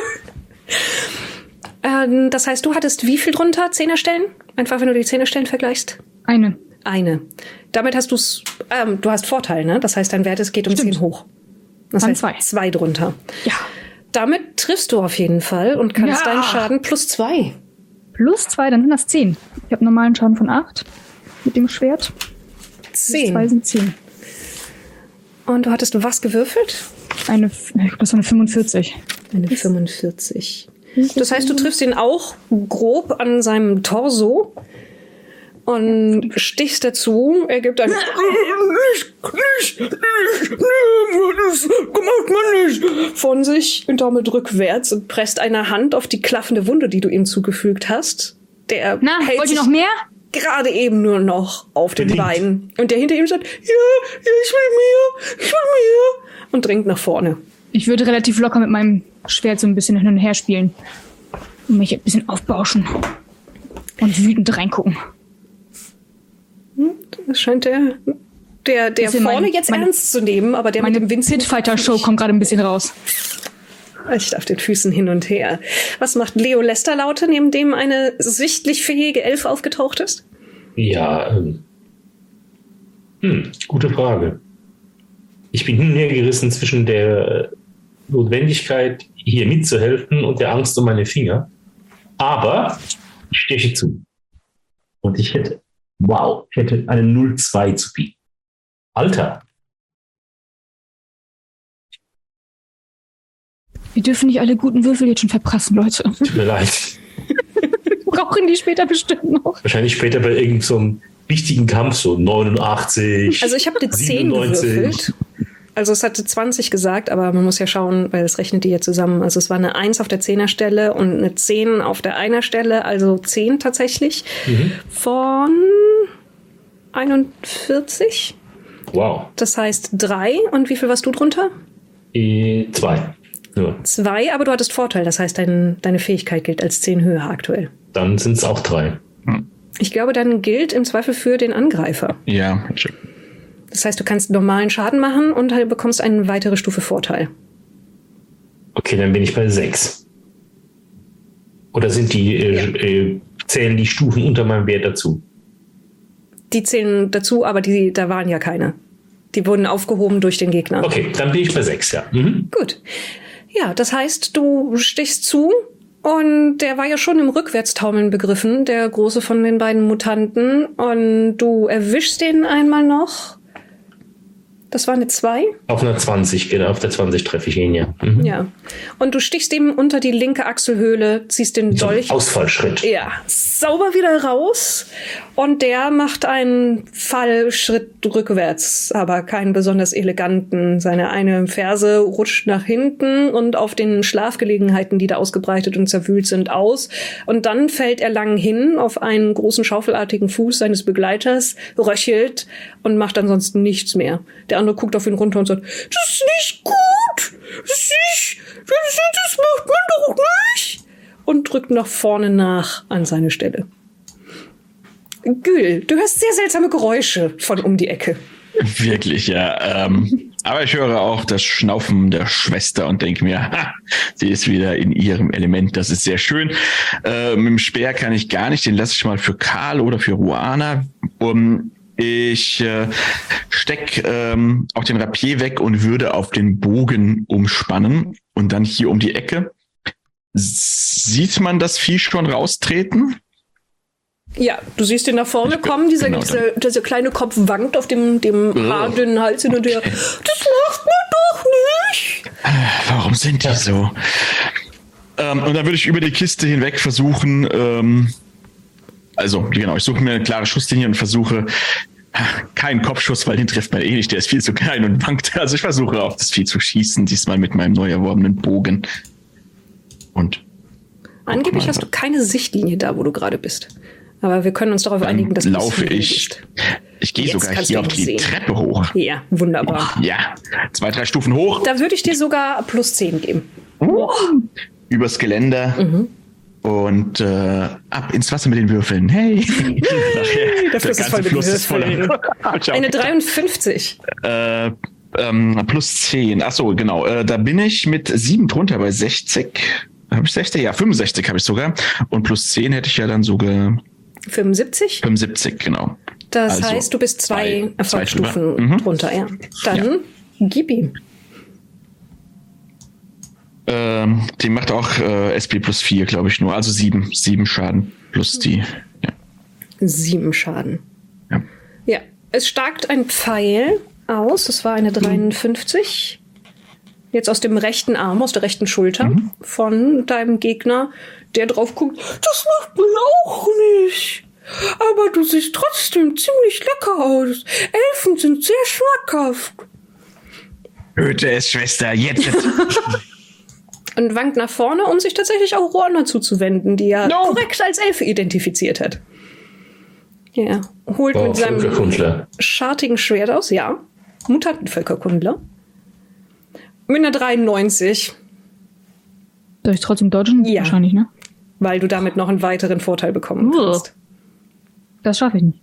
ähm, das heißt, du hattest wie viel drunter? Zehnerstellen? Einfach, wenn du die Zehnerstellen vergleichst? Eine. Eine. Damit hast du's, ähm, du hast Vorteil, ne? Das heißt, dein Wert es geht um Stimmt. zehn hoch. Das Dann heißt, zwei. zwei drunter. Ja. Damit triffst du auf jeden Fall und kannst Ja. deinen Schaden plus zwei. Plus zwei, dann sind das zehn. Ich habe normalen Schaden von acht mit dem Schwert. Plus zwei Zehn. sind zehn. Und du hattest was gewürfelt? Eine, das war eine fünfundvierzig. Eine fünfundvierzig. Das heißt, du triffst ihn auch grob an seinem Torso und stichst dazu. Er gibt ein nicht, nicht, nicht, das macht man nicht von sich und damit rückwärts und presst eine Hand auf die klaffende Wunde, die du ihm zugefügt hast. Der Na, hält wollt sich ihr noch mehr? gerade eben nur noch auf den Bedingt. Beinen. Und der hinter ihm sagt, ja, ja, ich will mehr, ich will mehr. Und dringt nach vorne. Ich würde relativ locker mit meinem Schwert so ein bisschen hin und her spielen. Und mich ein bisschen aufbauschen. Und wütend reingucken. Das scheint der, der, der Bisschen vorne mein- jetzt meine- ernst zu nehmen, aber der mit Meine dem winzigen Pitfighter-Show kommt gerade ein bisschen raus. Echt auf den Füßen hin und her. Was macht Leo Lesterlaute, neben dem eine sichtlich fähige Elfe aufgetaucht ist? Ja, ähm. Hm, gute Frage. Ich bin hin und her gerissen zwischen der Notwendigkeit, hier mitzuhelfen und der Angst um meine Finger. Aber ich steche zu. Und ich hätte, wow, ich hätte eine null zwei zu bieten. Alter, Wir dürfen nicht alle guten Würfel jetzt schon verprassen, Leute. tut mir leid. Brauchen die später bestimmt noch. Wahrscheinlich später bei irgendeinem so einem wichtigen Kampf, so neunundachtzig. Also ich habe eine zehn siebenundneunzig. gewürfelt. Also es hatte zwanzig gesagt, aber man muss ja schauen, weil es rechnet die ja zusammen. Also es war eine eins auf der Zehnerstelle und eine zehn auf der Einerstelle, also zehn tatsächlich. Mhm. Von einundvierzig. Wow. Das heißt drei. Und wie viel warst du drunter? Äh, zwei. Nur. Zwei, aber du hattest Vorteil. Das heißt, dein, deine Fähigkeit gilt als zehn höher aktuell. Dann sind es auch drei. Ich glaube, dann gilt im Zweifel für den Angreifer. Ja, Das heißt, du kannst normalen Schaden machen und halt bekommst eine weitere Stufe Vorteil. Okay, dann bin ich bei sechs. Oder sind die, äh, Ja. äh, zählen die Stufen unter meinem Wert dazu? Die zählen dazu, aber die, da waren ja keine. Die wurden aufgehoben durch den Gegner. Okay, dann bin ich bei sechs, ja. Mhm. Gut. Ja, das heißt, du stichst zu und der war ja schon im Rückwärtstaumeln begriffen, der große von den beiden Mutanten. Und du erwischst den einmal noch. Das war eine zwei. Auf einer zwanzig, genau, auf der zwanzig treffe ich ihn, ja. Mhm. Ja. Und du stichst ihm unter die linke Achselhöhle, ziehst den So ein Dolch. Ausfallschritt. Ja, sauber wieder raus. Und der macht einen Fallschritt rückwärts, aber keinen besonders eleganten. Seine eine Ferse rutscht nach hinten und auf den Schlafgelegenheiten, die da ausgebreitet und zerwühlt sind, aus. Und dann fällt er lang hin auf einen großen schaufelartigen Fuß seines Begleiters, röchelt und macht ansonsten nichts mehr. Der andere guckt auf ihn runter und sagt, das ist nicht gut. Das ist nicht, das, das macht man doch nicht. Und drückt nach vorne nach an seine Stelle. Gül, du hörst sehr seltsame Geräusche von um die Ecke. wirklich, ja. Ähm, aber ich höre auch das Schnaufen der Schwester und denke mir, ha, sie ist wieder in ihrem Element. Das ist sehr schön. Äh, mit dem Speer kann ich gar nicht, den lasse ich mal für Karl oder für Ruana. Um, Ich äh, steck ähm, auch den Rapier weg und würde auf den Bogen umspannen und dann hier um die Ecke. Sieht man das Vieh schon raustreten? Ja, du siehst ihn nach vorne kommen, dieser, genau dieser, dieser kleine Kopf wankt auf dem, dem Oh. haardünnen Hals hin und her. Das macht man doch nicht! Warum sind die so? Ähm, und dann würde ich über die Kiste hinweg versuchen, ähm, also genau, ich suche mir eine klare Schusslinie und versuche keinen Kopfschuss, weil den trifft man eh nicht, der ist viel zu klein und wankt. Also ich versuche auf das Vieh zu schießen, diesmal mit meinem neu erworbenen Bogen. Und Angeblich hast du keine Sichtlinie da, wo du gerade bist. Aber wir können uns darauf dann einigen, dass du laufe das ich. bist. Ich gehe Jetzt sogar kannst hier du auf ihn die sehen. Treppe hoch. Ja, wunderbar. Ja, zwei, drei Stufen hoch, Da würde ich dir sogar plus zehn geben. übers Geländer Mhm. und äh, ab ins Wasser mit den Würfeln. Hey! Nachher, Der Fluss ist voll mit Fluss ist Würfeln. voller. Hab ich auch Eine gedacht. dreiundfünfzig. Äh, ähm, plus zehn. Ach so, genau. Äh, da bin ich mit sieben drunter bei sechzig. Habe ich sechzig? Ja, fünfundsechzig habe ich sogar. Und plus zehn hätte ich ja dann sogar fünfundsiebzig. fünfundsiebzig, genau. Das Also heißt, du bist zwei zwei- Erfolgsstufen zwei drüber. Mhm. drunter, ja. Dann gib ihm. Ähm, die macht auch äh, S P plus vier, glaube ich nur. Also sieben. Sieben Schaden plus die. Ja. Sieben Schaden. Ja. Ja, es starkt ein Pfeil aus. Das war eine dreiundfünfzig. Jetzt aus dem rechten Arm, aus der rechten Schulter Mhm. von deinem Gegner, der drauf guckt. Das macht man auch nicht. Aber du siehst trotzdem ziemlich lecker aus. Elfen sind sehr schmackhaft. Töte es, Schwester, jetzt. Und wankt nach vorne, um sich tatsächlich auch Rorna zuzuwenden, die er No. korrekt als Elfe identifiziert hat. Ja, holt Oh, mit seinem Völkerkundler. schartigen Schwert aus, ja. Mutantenvölkerkundler. Mit einer dreiundneunzig, Soll ich trotzdem dodgen? Ja. Wahrscheinlich, ne? weil du damit noch einen weiteren Vorteil bekommen Oh. kannst. Das schaffe ich nicht.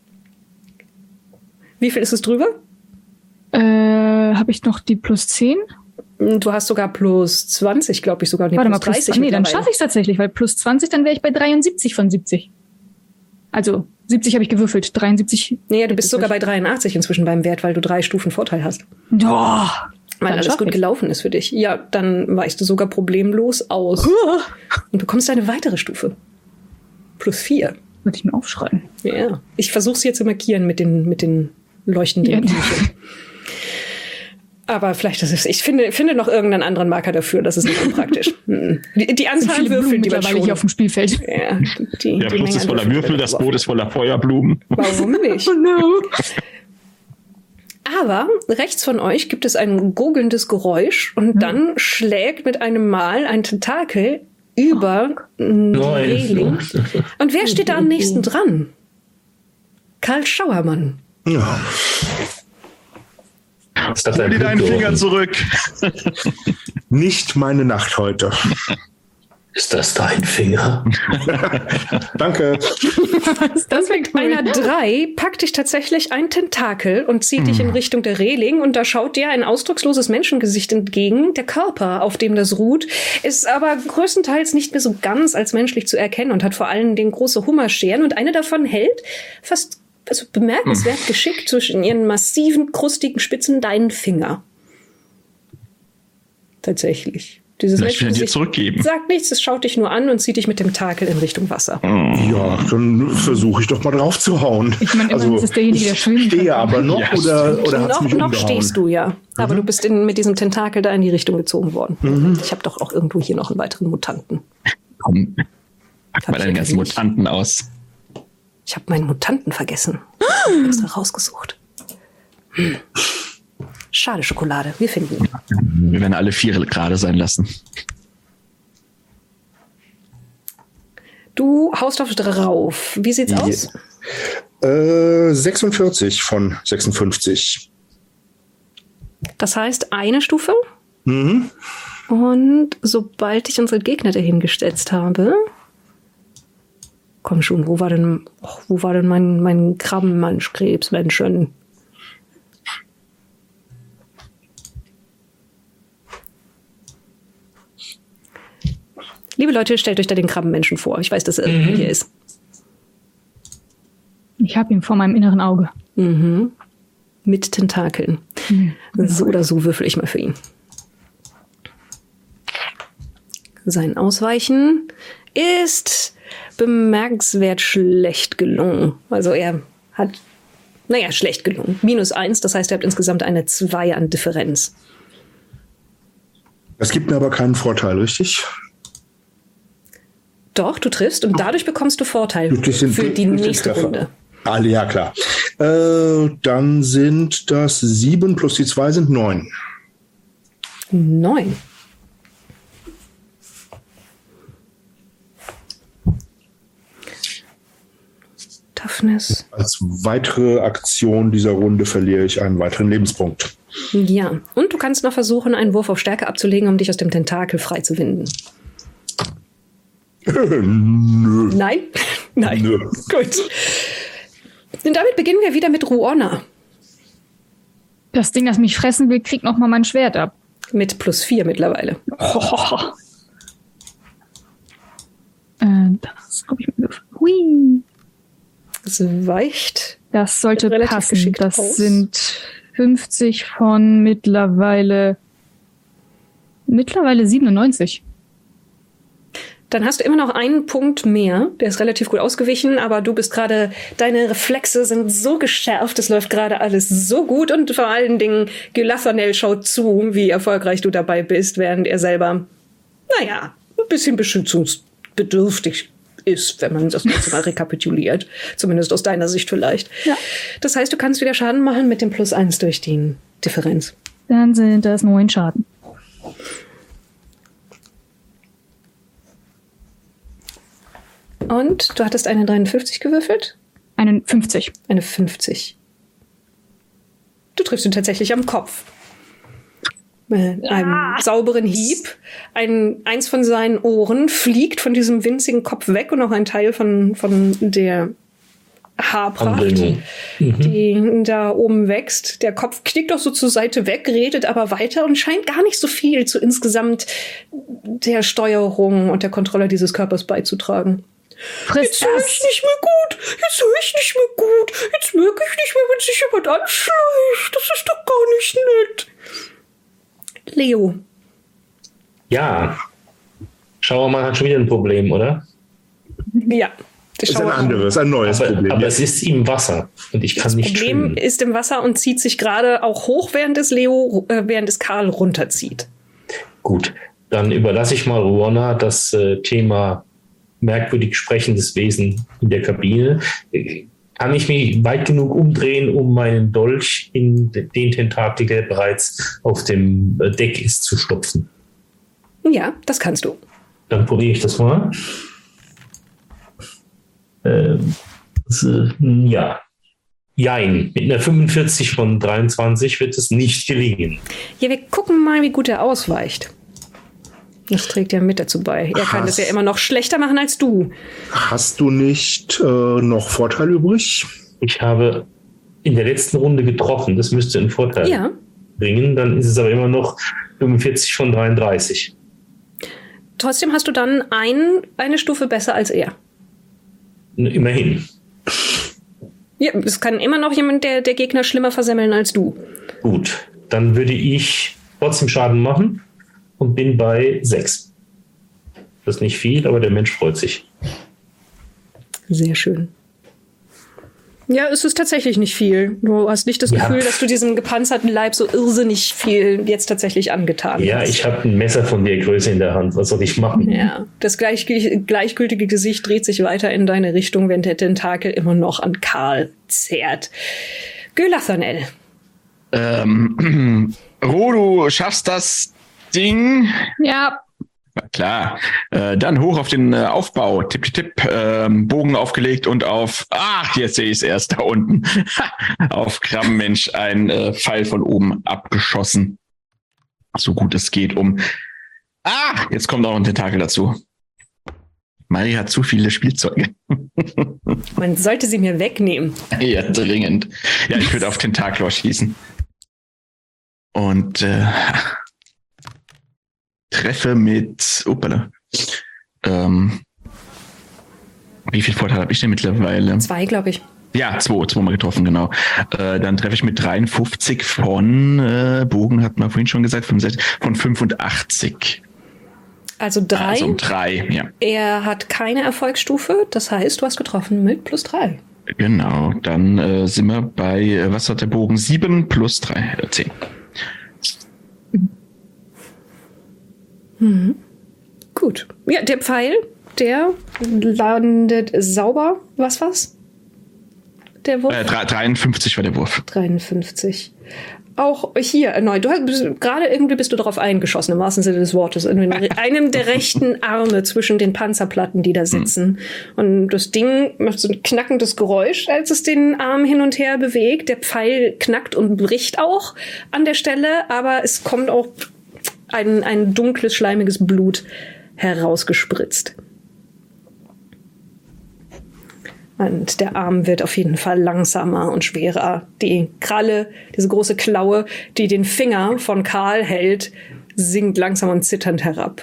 Wie viel ist es drüber? Äh, habe ich noch die plus zehn? Du hast sogar plus zwanzig, glaube ich, sogar. Nee, Warte mal, plus plus dreißig. Nee, dann mittlerweile. schaffe ich es tatsächlich, weil plus zwanzig, dann wäre ich bei dreiundsiebzig von siebzig. Also, siebzig habe ich gewürfelt, dreiundsiebzig. Nee, du bist sogar bei dreiundachtzig inzwischen beim Wert, weil du drei Stufen Vorteil hast. Oh, Weil dann alles schaff gut ich's. gelaufen ist für dich. Ja, dann weichst du sogar problemlos aus. Und bekommst eine weitere Stufe. Plus vier. Würde ich mir aufschreiben. Ja. Ich versuche es hier zu markieren mit den, mit den leuchtenden Ja. Linien. Aber vielleicht ist es. Ich finde, finde noch irgendeinen anderen Marker dafür. Das ist nicht unpraktisch. Mhm. Die, die Anzahl Viele Würfel, Blumen die man mittlerweile schon. hier auf dem Spielfeld. Ja, die, Der die Fluss Menge ist an voller Würfeln Würfel, wird das geworfen. Boot ist voller Feuerblumen. Warum nicht? Oh no. Aber rechts von euch gibt es ein gurgelndes Geräusch und dann schlägt mit einem Mal ein Tentakel über die Reling. Und wer steht da am nächsten dran? Karl Schauermann. Ja. Das hat Hol ein dir deinen Blut Finger gerochen. zurück. Nicht meine Nacht heute. Ist das dein Finger? Danke. Das Mit einer drei packt dich tatsächlich ein Tentakel und zieht dich in Richtung der Reling und da schaut dir ein ausdrucksloses Menschengesicht entgegen. Der Körper, auf dem das ruht, ist aber größtenteils nicht mehr so ganz als menschlich zu erkennen und hat vor allen Dingen große Hummerscheren und eine davon hält fast also bemerkenswert geschickt zwischen ihren massiven, krustigen Spitzen deinen Finger. Tatsächlich. Dieses Vielleicht will er dir Menschengesicht zurückgeben. sagt nichts, es schaut dich nur an und zieht dich mit dem Takel in Richtung Wasser. Ja, dann versuche ich doch mal drauf zu hauen. Ich meine, immerhin ist es derjenige, der schwimmen stehe kann. aber noch Ja, oder, oder hat's noch mich noch umgehauen? stehst du ja. Aber du bist in, mit diesem Tentakel da in die Richtung gezogen worden. Mhm. Ich habe doch auch irgendwo hier noch einen weiteren Mutanten. Komm, pack Hab mal ich deine ganzen nicht. Mutanten aus. Ich habe meinen Mutanten vergessen. Ich habe extra rausgesucht. Hm. Schade, Schokolade. Wir finden ihn. Wir werden alle vier gerade sein lassen. Du haust auf drauf. Wie sieht's Ja. aus? Äh, sechsundvierzig von sechsundfünfzig. Das heißt eine Stufe. Mhm. Und sobald ich unsere Gegner dahin gesetzt habe. Komm schon, wo war denn, oh, wo war denn mein, mein Krabbenmensch-Krebsmenschen? Liebe Leute, stellt euch da den Krabbenmenschen vor. Ich weiß, dass er irgendwie hier ist. Ich habe ihn vor meinem inneren Auge. Mhm. Mit Tentakeln. Mhm. So oder so würfel ich mal für ihn. Sein Ausweichen ist bemerkenswert schlecht gelungen. Also er hat, naja, schlecht gelungen. Minus eins, das heißt, er hat insgesamt eine zwei an Differenz. Das gibt mir aber keinen Vorteil, richtig? Doch, du triffst und dadurch bekommst du Vorteil Durch den- für die durch den nächste Treffer. Runde. Ah, ja, klar. Äh, dann sind das sieben plus die zwei sind neun. Neun. Toughness. Als weitere Aktion dieser Runde verliere ich einen weiteren Lebenspunkt. Ja, und du kannst noch versuchen, einen Wurf auf Stärke abzulegen, um dich aus dem Tentakel frei zu winden. Nö. Nein? Nein. Nö. Gut. Und damit beginnen wir wieder mit Ruona. Das Ding, das mich fressen will, kriegt noch mal mein Schwert ab. Mit plus vier mittlerweile. Oh. Äh, das habe ich mir gewürfelt. Hui. Es weicht. Das sollte Relativ passen. geschickt Das aus. sind fünfzig von mittlerweile mittlerweile siebenundneunzig. Dann hast du immer noch einen Punkt mehr. Der ist relativ gut ausgewichen, aber du bist gerade, deine Reflexe sind so geschärft, es läuft gerade alles so gut und vor allen Dingen Gylathanel schaut zu, wie erfolgreich du dabei bist, während er selber, naja, ein bisschen beschützungsbedürftig ist, wenn man das Ganze mal rekapituliert. Zumindest aus deiner Sicht vielleicht. Ja. Das heißt, du kannst wieder Schaden machen mit dem Plus eins durch die Differenz. Dann sind das neun Schaden. Und du hattest eine dreiundfünfzig gewürfelt? Einen fünfzig. Eine fünfzig. Du triffst ihn tatsächlich am Kopf. Mit einem sauberen Hieb. Ein, eins von seinen Ohren fliegt von diesem winzigen Kopf weg und auch ein Teil von, von der Haarpracht, Anbringung. die da oben wächst. Der Kopf knickt auch so zur Seite weg, redet aber weiter und scheint gar nicht so viel zu insgesamt der Steuerung und der Kontrolle dieses Körpers beizutragen. Friss Jetzt höre ich nicht mehr gut. Jetzt höre ich nicht mehr gut. Jetzt merke ich nicht mehr, wenn sich jemand anschleicht. Das ist doch gar nicht nett. Leo. Ja. Schauermann hat schon wieder ein Problem, oder? Ja. Das ist ein anderes, ein neues Aber, Problem. aber es ist im Wasser und ich kann Das nicht Problem schwimmen. ist im Wasser und zieht sich gerade auch hoch, während es Leo, äh, während es Karl runterzieht. Gut, dann überlasse ich mal Ruona das äh, Thema merkwürdig sprechendes Wesen in der Kabine. Äh, Kann ich mich weit genug umdrehen, um meinen Dolch in den Tentakel, der bereits auf dem äh, Deck ist, zu stopfen? Ja, das kannst du. Dann probiere ich das mal. Ähm, das, äh, ja. Jein. Mit einer fünfundvierzig von dreiundzwanzig wird es nicht gelingen. Ja, wir gucken mal, wie gut er ausweicht. Das trägt ja mit dazu bei. Er kann Krass. das ja immer noch schlechter machen als du. Hast du nicht äh, noch Vorteil übrig? Ich habe in der letzten Runde getroffen. Das müsste einen Vorteil Ja. bringen. Dann ist es aber immer noch fünfundvierzig von dreiunddreißig. Trotzdem hast du dann ein, eine Stufe besser als er. Immerhin. Ja, es kann immer noch jemand, der, der Gegner schlimmer versemmeln als du. Gut. Dann würde ich trotzdem Schaden machen und bin bei sechs. Das ist nicht viel, aber der Mensch freut sich. Sehr schön. Ja, es ist tatsächlich nicht viel. Du hast nicht das Ja. Gefühl, dass du diesem gepanzerten Leib so irrsinnig viel jetzt tatsächlich angetan Ja, hast. ich habe ein Messer von der Größe in der Hand. Was soll ich machen? Ja, das gleich, gleichgültige Gesicht dreht sich weiter in deine Richtung, während der Tentakel immer noch an Karl zerrt. Gylathanel. Ähm, Ro, du schaffst das Ding. Ja, Na klar. Äh, dann hoch auf den äh, Aufbau. Tipp, tipp, tipp. Ähm, Bogen aufgelegt und auf, ach, jetzt sehe ich es erst da unten. Auf Krammenmensch ein äh, Pfeil von oben abgeschossen. So gut es geht, um. Ah, jetzt kommt auch noch ein Tentakel dazu. Marie hat zu viele Spielzeuge. Man sollte sie mir wegnehmen. Ja, dringend. Ja, ich würde auf Tentaklor schießen. Und äh, treffe mit. Opala. Ähm, wie viel Vorteil habe ich denn mittlerweile? Zwei, glaube ich. Ja, zwei, zweimal getroffen, genau. Äh, dann treffe ich mit dreiundfünfzig von, äh, Bogen hat man vorhin schon gesagt, fünfundsechzig, von fünfundachtzig. Also drei. Also drei, ja. Er hat keine Erfolgsstufe, das heißt, du hast getroffen mit plus drei. Genau, dann äh, sind wir bei, äh, was hat der Bogen? sieben plus drei, äh, zehn. Mhm. Gut. Ja, der Pfeil, der landet sauber. Was war's? Der Wurf? Äh, dreiundfünfzig war der Wurf. dreiundfünfzig. Auch hier erneut. Du hast gerade irgendwie bist du darauf eingeschossen, im wahrsten Sinne des Wortes. In einem der rechten Arme zwischen den Panzerplatten, die da sitzen. Mhm. Und das Ding macht so ein knackendes Geräusch, als es den Arm hin und her bewegt. Der Pfeil knackt und bricht auch an der Stelle, aber es kommt auch ein, ein dunkles, schleimiges Blut herausgespritzt. Und der Arm wird auf jeden Fall langsamer und schwerer. Die Kralle, diese große Klaue, die den Finger von Karl hält, sinkt langsam und zitternd herab.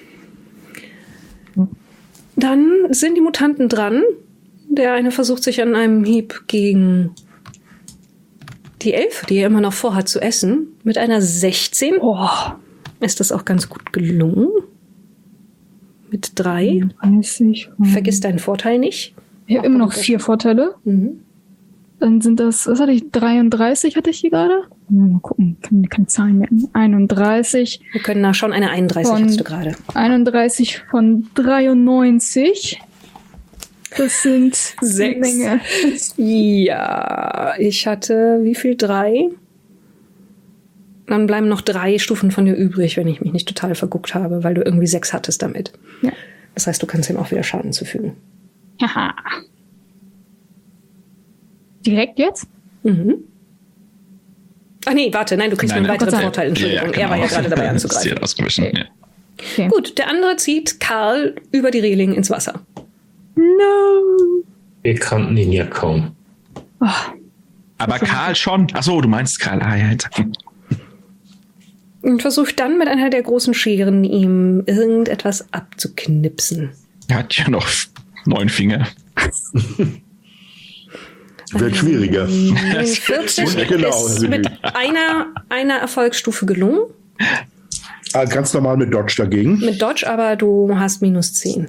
Dann sind die Mutanten dran. Der eine versucht sich an einem Hieb gegen die Elfe, die er immer noch vorhat zu essen. Mit einer sechzehn oh, ist das auch ganz gut gelungen. Mit drei. dreißig. Vergiss deinen Vorteil nicht. Ich habe immer noch vier Vorteile. Mhm. Dann sind das, was hatte ich, dreiunddreißig hatte ich hier gerade? Mal gucken, ich kann keine Zahlen merken. einunddreißig. Wir können nachschauen, eine einunddreißig hast du gerade. einunddreißig von dreiundneunzig. Das sind Sechs. Menge. Ja, ich hatte wie viel? Drei? Dann bleiben noch drei Stufen von dir übrig, wenn ich mich nicht total verguckt habe, weil du irgendwie sechs hattest damit. Ja. Das heißt, du kannst ihm auch wieder Schaden zufügen. Haha. Direkt jetzt? Mhm. Ach nee, warte, nein, du kriegst Nein, einen weiteren Verzeihung. Vorteil. Entschuldigung, Ja, genau. er war ja gerade dabei anzugreifen. Ausgewichen, Okay. ja. Okay. Gut, der andere zieht Karl über die Reling ins Wasser. No. Wir kannten ihn ja kaum. Oh, Aber Karl schon. Ach so, du meinst Karl. Ah, ja, jetzt. Und versucht dann mit einer der großen Scheren ihm irgendetwas abzuknipsen. Er hat ja noch neun Finger. Wird schwieriger. vierzig Genau. ist mit einer, einer Erfolgsstufe gelungen. Ah, ganz normal mit Dodge dagegen. Mit Dodge, aber du hast minus zehn.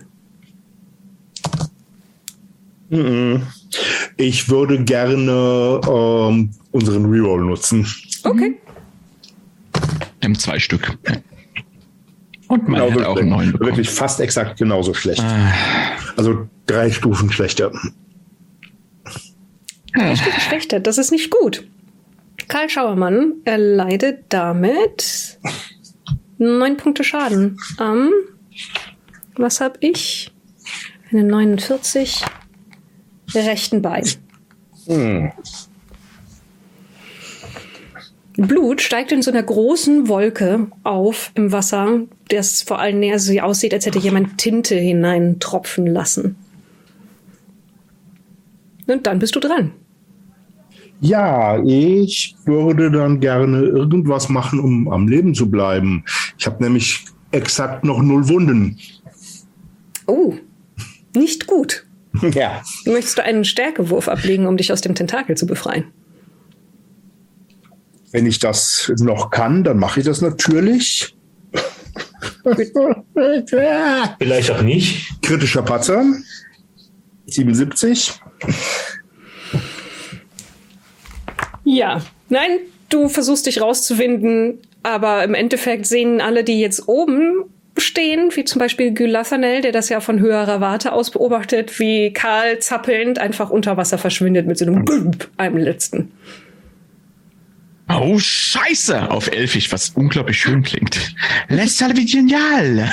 Ich würde gerne ähm, unseren Reroll nutzen. Okay. Wir haben zwei Stück. Und man Genauso hat auch schlecht. einen neuen bekommen. Wirklich fast exakt genauso schlecht. Also drei Stufen schlechter. Ein Stück schlechter, das ist nicht gut. Karl Schauermann erleidet damit neun Punkte Schaden am, was hab ich? Eine neunundvierzig rechten Bein. Hm. Blut steigt in so einer großen Wolke auf im Wasser, das vor allen Dingen so aussieht, als hätte jemand Tinte hineintropfen lassen. Und dann bist du dran. Ja, ich würde dann gerne irgendwas machen, um am Leben zu bleiben. Ich habe nämlich exakt noch null Wunden. Oh, nicht gut. Ja. Möchtest du einen Stärkewurf ablegen, um dich aus dem Tentakel zu befreien? Wenn ich das noch kann, dann mache ich das natürlich. Vielleicht auch nicht. Kritischer Patzer. siebenundsiebzig. Ja, nein, du versuchst dich rauszuwinden, aber im Endeffekt sehen alle, die jetzt oben stehen, wie zum Beispiel Gylathanel, der das ja von höherer Warte aus beobachtet, wie Karl zappelnd einfach unter Wasser verschwindet mit so einem Gülp, einem letzten. Oh, Scheiße! Auf Elfisch, was unglaublich schön klingt. Les salve genial!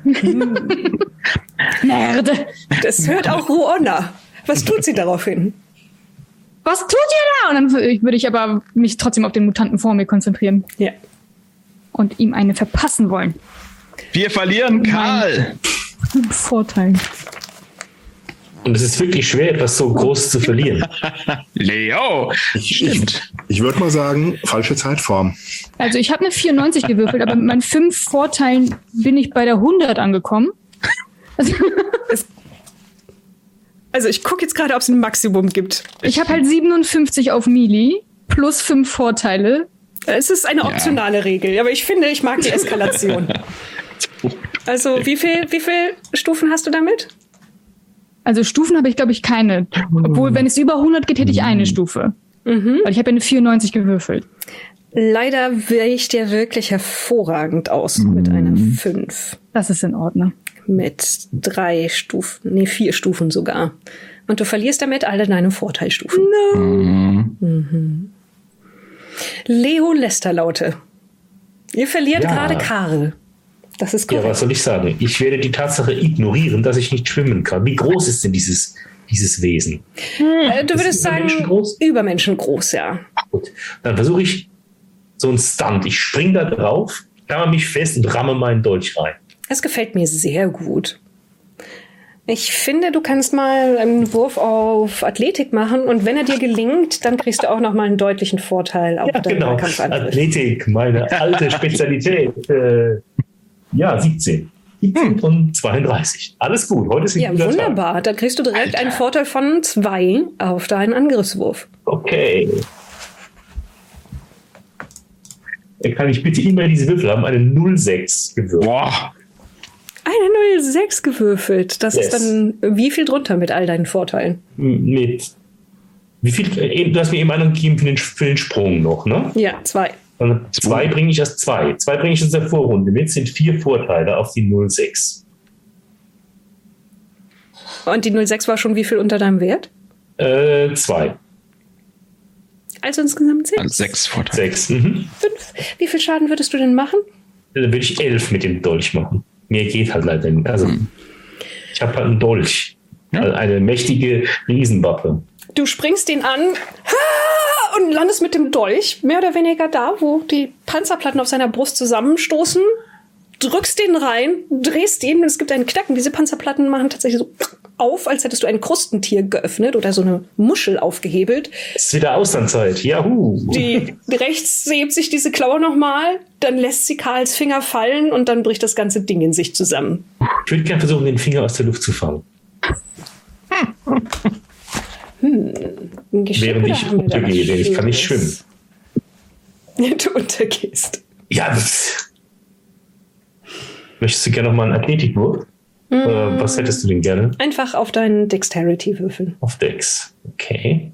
Nerd. Das hört auch Ruonna. Was tut sie daraufhin? Was tut ihr da? Und dann würde ich aber mich trotzdem auf den Mutanten vor mir konzentrieren. Ja. Und ihm eine verpassen wollen. Wir verlieren Karl! Vorteil. Und es ist wirklich schwer, etwas so Großes zu verlieren. Leo! Ich, ich, ich würde mal sagen, falsche Zeitform. Also ich habe eine vierundneunzig gewürfelt, aber mit meinen fünf Vorteilen bin ich bei der hundert angekommen. Also Also ich gucke jetzt gerade, ob es ein Maximum gibt. Ich habe halt siebenundfünfzig auf Melee plus fünf Vorteile. Es ist eine optionale ja. Regel, aber ich finde, ich mag die Eskalation. Also wie viel, wie viel Stufen hast du damit? Also Stufen habe ich, glaube ich, keine. Obwohl, wenn es über hundert geht, hätte ich eine Stufe. Mhm. Weil ich habe ja eine vierundneunzig gewürfelt. Leider weicht der wirklich hervorragend aus mhm. mit einer fünf. Das ist in Ordnung. Mit drei Stufen, nee, vier Stufen sogar. Und du verlierst damit alle deine Vorteilstufen. No. Mhm. Mhm. Leo Lästerlaute. Ihr verliert ja. gerade Karl. Das ist korrekt. Ja, was soll ich sagen? Ich werde die Tatsache ignorieren, dass ich nicht schwimmen kann. Wie groß ist denn dieses, dieses Wesen? Hm. Du würdest sagen, übermenschengroß, ja. Ach, gut. Dann versuche ich so einen Stunt. Ich springe da drauf, klammer mich fest und ramme meinen Dolch rein. Das gefällt mir sehr gut. Ich finde, du kannst mal einen Wurf auf Athletik machen und wenn er dir gelingt, dann kriegst du auch noch mal einen deutlichen Vorteil auf ja, deinen genau. Kampfangriff. Athletik, meine alte Spezialität. äh, ja, siebzehn. siebzehn hm. von zweiunddreißig. Alles gut. Heute ist ein ja, guter wunderbar. Tag. Dann kriegst du direkt Alter. einen Vorteil von zwei auf deinen Angriffswurf. Okay. Kann ich bitte immer diese Würfel haben? Eine null sechs gewürfelt. Boah. Eine null sechs gewürfelt. Das yes. ist dann wie viel drunter mit all deinen Vorteilen? Mit wie viel? Du hast mir eben einen gegeben für den, für den Sprung noch, ne? Ja, zwei. Und zwei bringe ich als zwei. Zwei bringe ich aus der Vorrunde mit. Sind vier Vorteile auf die null sechs. Und die null sechs war schon wie viel unter deinem Wert? Äh, zwei. Also insgesamt sechs? Also sechs Vorteile. Sechs. Mhm. Fünf. Wie viel Schaden würdest du denn machen? Dann würde ich elf mit dem Dolch machen. Mehr geht halt leider nicht. Also, hm. ich habe halt einen Dolch. Ja. Also eine mächtige Riesenwaffe. Du springst ihn an und landest mit dem Dolch mehr oder weniger da, wo die Panzerplatten auf seiner Brust zusammenstoßen. Drückst den rein, drehst ihn und es gibt einen Knacken. Diese Panzerplatten machen tatsächlich so auf, als hättest du ein Krustentier geöffnet oder so eine Muschel aufgehebelt. Es ist wieder Auslandszeit. Juhu. Die rechts hebt sich diese Klaue nochmal, dann lässt sie Karls Finger fallen und dann bricht das ganze Ding in sich zusammen. Ich würde gerne versuchen, den Finger aus der Luft zu fangen. Hm. Während ich untergehe, denn ich kann nicht schwimmen. Du untergehst. Ja, das... Möchtest du gerne noch mal einen Athletikwurf? Mm. Oder was hättest du denn gerne? Einfach auf deinen Dexterity würfeln. Auf Dex, okay.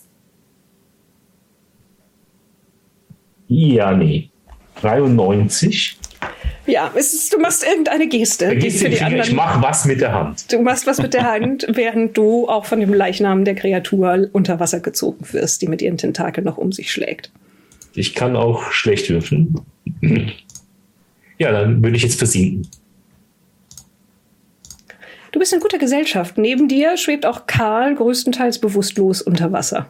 Ja, nee. dreiundneunzig. Ja, es ist, du machst irgendeine Geste. Vergiss den Finger, ich mach was mit der Hand. Du machst was mit der Hand, während du auch von dem Leichnam der Kreatur unter Wasser gezogen wirst, die mit ihren Tentakeln noch um sich schlägt. Ich kann auch schlecht würfeln. Ja, dann würde ich jetzt versinken. Du bist in guter Gesellschaft. Neben dir schwebt auch Karl größtenteils bewusstlos unter Wasser.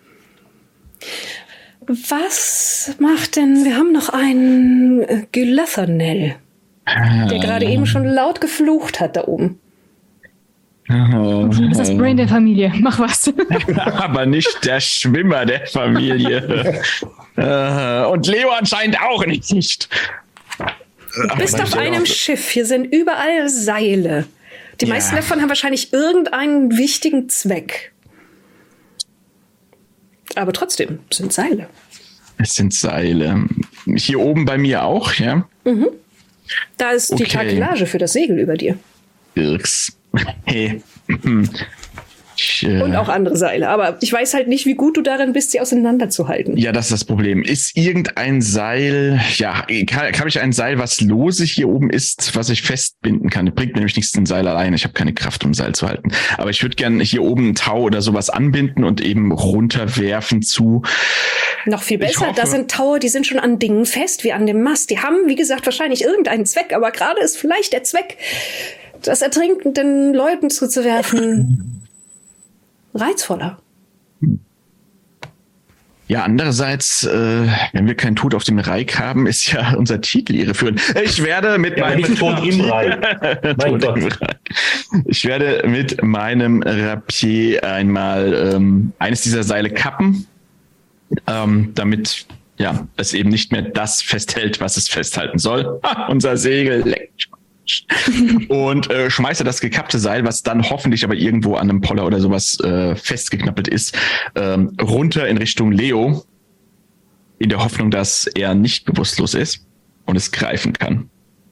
Was macht denn... Wir haben noch einen äh, Gulathernell, der gerade eben schon laut geflucht hat da oben. Du bist das Brain der Familie. Mach was. Aber nicht der Schwimmer der Familie. Und Leo anscheinend auch nicht. Du bist auf einem Schiff. Hier sind überall Seile. Die ja. meisten davon haben wahrscheinlich irgendeinen wichtigen Zweck. Aber trotzdem, es sind Seile. Es sind Seile. Hier oben bei mir auch, ja? Mhm. Da ist okay. die Takelage für das Segel über dir. Irks. Hey. Ich, äh, Und auch andere Seile. Aber ich weiß halt nicht, wie gut du darin bist, sie auseinanderzuhalten. Ja, das ist das Problem. Ist irgendein Seil, ja, habe ich ein Seil, was lose hier oben ist, was ich festbinden kann? Das bringt nämlich nichts, ein Seil alleine. Ich habe keine Kraft, um ein Seil zu halten. Aber ich würde gerne hier oben ein Tau oder sowas anbinden und eben runterwerfen zu. Noch viel besser. Da sind Taue, die sind schon an Dingen fest, wie an dem Mast. Die haben, wie gesagt, wahrscheinlich irgendeinen Zweck. Aber gerade ist vielleicht der Zweck, das ertrinkenden Leuten zuzuwerfen, reizvoller. Ja, andererseits, äh, wenn wir keinen Tod auf dem Reik haben, ist ja unser Titel irreführend. Ich werde mit ja, meinem Tod im Reik. Mein Gott. Ich werde mit meinem Rapier einmal ähm, eines dieser Seile kappen, ähm, damit ja es eben nicht mehr das festhält, was es festhalten soll. Ha, unser Segel leckt. und äh, schmeiße das gekappte Seil, was dann hoffentlich aber irgendwo an einem Poller oder sowas äh, festgeknappelt ist, ähm, runter in Richtung Leo, in der Hoffnung, dass er nicht bewusstlos ist und es greifen kann.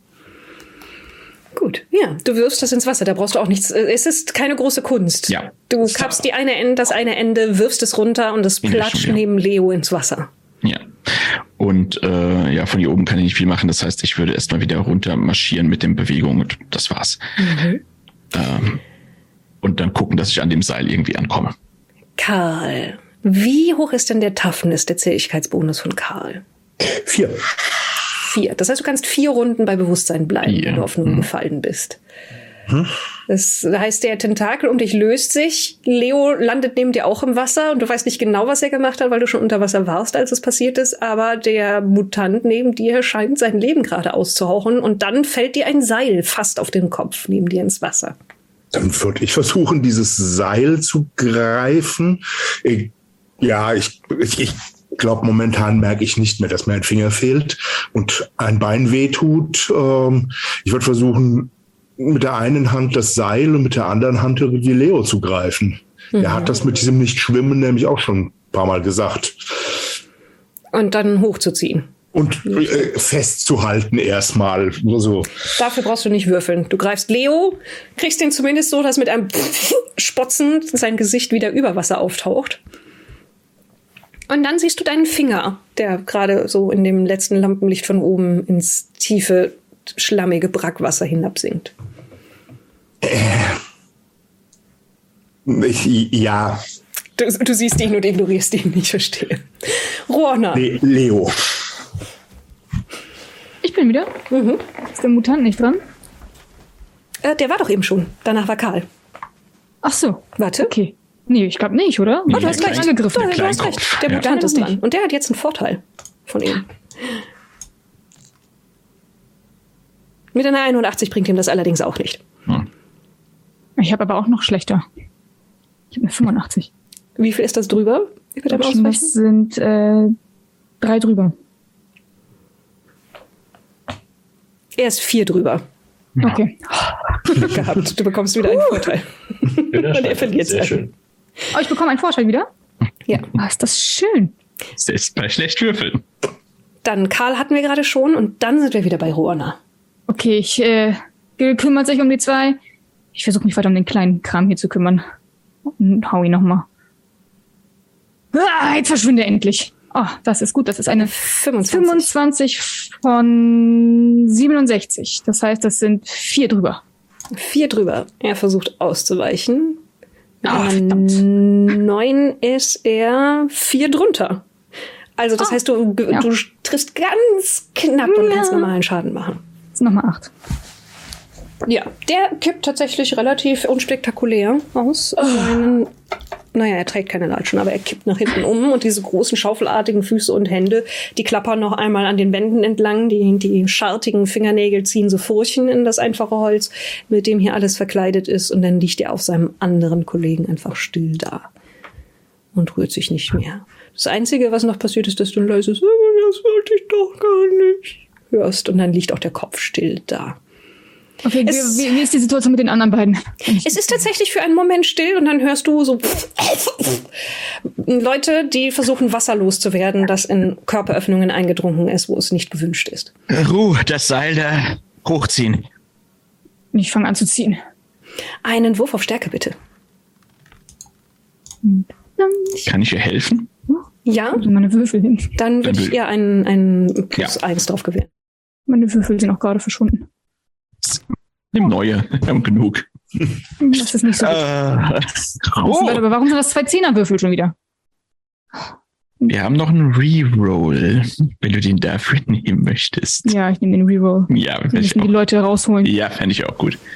Gut, ja, du wirfst das ins Wasser, da brauchst du auch nichts. Es ist keine große Kunst. Ja. Du kappst die eine Ende, das eine Ende, wirfst es runter und es platscht Richtung, ja. neben Leo ins Wasser. Ja. Und äh, ja, von hier oben kann ich nicht viel machen. Das heißt, ich würde erstmal wieder runter marschieren mit den Bewegungen und das war's. Mhm. Ähm, und dann gucken, dass ich an dem Seil irgendwie ankomme. Karl, wie hoch ist denn der Toughness, der Zähigkeitsbonus von Karl? Vier. Vier. Das heißt, du kannst vier Runden bei Bewusstsein bleiben, Ja. wenn du auf Null Hm. gefallen bist. Hm. Das heißt, der Tentakel um dich löst sich. Leo landet neben dir auch im Wasser und du weißt nicht genau, was er gemacht hat, weil du schon unter Wasser warst, als es passiert ist. Aber der Mutant neben dir scheint sein Leben gerade auszuhauchen und dann fällt dir ein Seil fast auf den Kopf neben dir ins Wasser. Dann würde ich versuchen, dieses Seil zu greifen. Ich, ja, ich, ich, ich glaube, momentan merke ich nicht mehr, dass mir ein Finger fehlt und ein Bein wehtut. Ähm, ich würde versuchen, mit der einen Hand das Seil und mit der anderen Hand irgendwie Leo zu greifen. Mhm. Er hat das mit diesem Nicht-Schwimmen nämlich auch schon ein paar Mal gesagt. Und dann hochzuziehen. Und äh, festzuhalten erstmal. So. Dafür brauchst du nicht würfeln. Du greifst Leo, kriegst ihn zumindest so, dass mit einem Spotzen sein Gesicht wieder über Wasser auftaucht. Und dann siehst du deinen Finger, der gerade so in dem letzten Lampenlicht von oben ins tiefe, schlammige Brackwasser hinabsinkt. Äh, ich, ja. Du, du siehst ihn und ignorierst ihn, ich verstehe. Ruona. Le- Leo. Ich bin wieder. Mhm. Ist der Mutant nicht dran? Äh, der war doch eben schon. Danach war Karl. Ach so. Warte. Okay. Nee, ich glaube nicht, oder? Nee, Oh, du hast gleich angegriffen. Du, du hast Kleinkopf. recht. Der Ja. Mutant Ja. ist dran. Und der hat jetzt einen Vorteil von ihm. Mit einer einundachtzig bringt ihm das allerdings auch nicht. Hm. Ich habe aber auch noch schlechter. Ich habe eine fünfundachtzig. Wie viel ist das drüber? Über dein Das Ausweichen? sind äh, drei drüber. Er ist vier drüber. Okay. Glück gehabt. Du bekommst wieder einen Vorteil. Und er verliert Sehr es. schön. Oh, ich bekomme einen Vorteil wieder. Ja. Oh, ist das schön. Das ist bei schlecht würfeln. Dann Karl hatten wir gerade schon und dann sind wir wieder bei Ruona. Okay, ich äh, Gil kümmert sich um die zwei. Ich versuche mich weiter um den kleinen Kram hier zu kümmern. Und hau ihn nochmal. Ah, jetzt verschwinde er endlich. Oh, das ist gut. Das ist eine fünfundzwanzig. fünfundzwanzig von siebenundsechzig. Das heißt, das sind vier drüber. Vier drüber. Er versucht auszuweichen. Mit Ah, einer verdammt. neun ist er vier drunter. Also das Ah, heißt, du, ja. du triffst ganz knapp und Ja. kannst normalen Schaden machen. Das sind nochmal acht. Ja, der kippt tatsächlich relativ unspektakulär aus. Seinen, naja, er trägt keine Latschen, aber er kippt nach hinten um und diese großen schaufelartigen Füße und Hände, die klappern noch einmal an den Wänden entlang. Die, die schartigen Fingernägel ziehen so Furchen in das einfache Holz, mit dem hier alles verkleidet ist. Und dann liegt er auf seinem anderen Kollegen einfach still da und rührt sich nicht mehr. Das Einzige, was noch passiert, ist, dass du ein leises, aber das wollte ich doch gar nicht, hörst. Und dann liegt auch der Kopf still da. Okay, Es- wie, wie ist die Situation mit den anderen beiden? Es ist tatsächlich für einen Moment still und dann hörst du so Leute, die versuchen, Wasser loszuwerden, das in Körperöffnungen eingedrungen ist, wo es nicht gewünscht ist. Ruh, das Seil da hochziehen. Ich fange an zu ziehen. Einen Wurf auf Stärke, bitte. Kann ich ihr helfen? Ja, Wo sind meine Würfel hin? dann würde ich ihr einen, einen Plus eins drauf gewähren. Meine Würfel sind auch gerade verschwunden. Nimm neue. Wir haben genug. Das ist nicht so gut. Äh, Oh. Aber warum sind das zwei Zehnerwürfel schon wieder? wir haben noch einen Reroll, wenn du den dafür nehmen möchtest. Ja, ich nehme den Reroll. Ja, Wir fänd ich müssen die auch, Leute rausholen. ja, fände ich auch gut.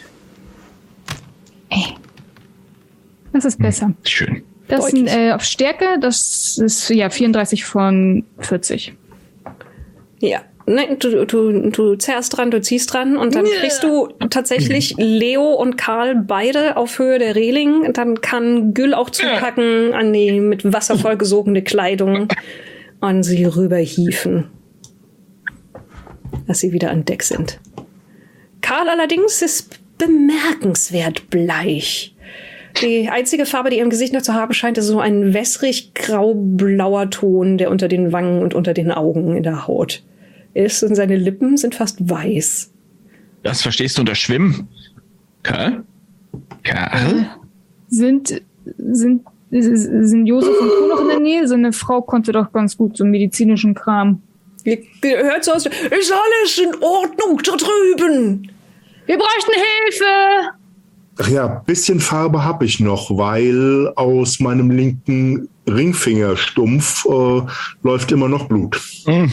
Das ist besser. Schön. Das Deutlich. sind äh, auf Stärke, das ist ja vierunddreißig von vierzig. Ja. Nein, du, du, du zerrst dran, du ziehst dran und dann kriegst du tatsächlich Leo und Karl beide auf Höhe der Reling. Dann kann Gül auch zupacken an die mit Wasser vollgesogene Kleidung und sie rüberhieven, dass sie wieder an Deck sind. Karl allerdings ist bemerkenswert bleich. Die einzige Farbe, die ihrem Gesicht noch zu haben scheint, ist so ein wässrig grau-blauer Ton, der unter den Wangen und unter den Augen in der Haut ist. Und seine Lippen sind fast weiß. Das verstehst du unter Schwimmen? Karl? Karl? Sind, sind, sind Josef und Co. noch in der Nähe? Seine Frau konnte doch ganz gut so medizinischen Kram. Ihr hört so aus, ist alles in Ordnung da drüben? Wir bräuchten Hilfe! Ach ja, bisschen Farbe habe ich noch, weil aus meinem linken Ringfingerstumpf äh, läuft immer noch Blut. Mhm.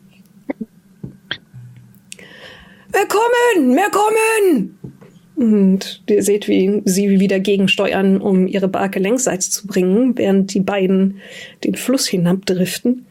Wir kommen, wir kommen! Und ihr seht, wie sie wieder gegensteuern, um ihre Barke längsseits zu bringen, während die beiden den Fluss hinabdriften.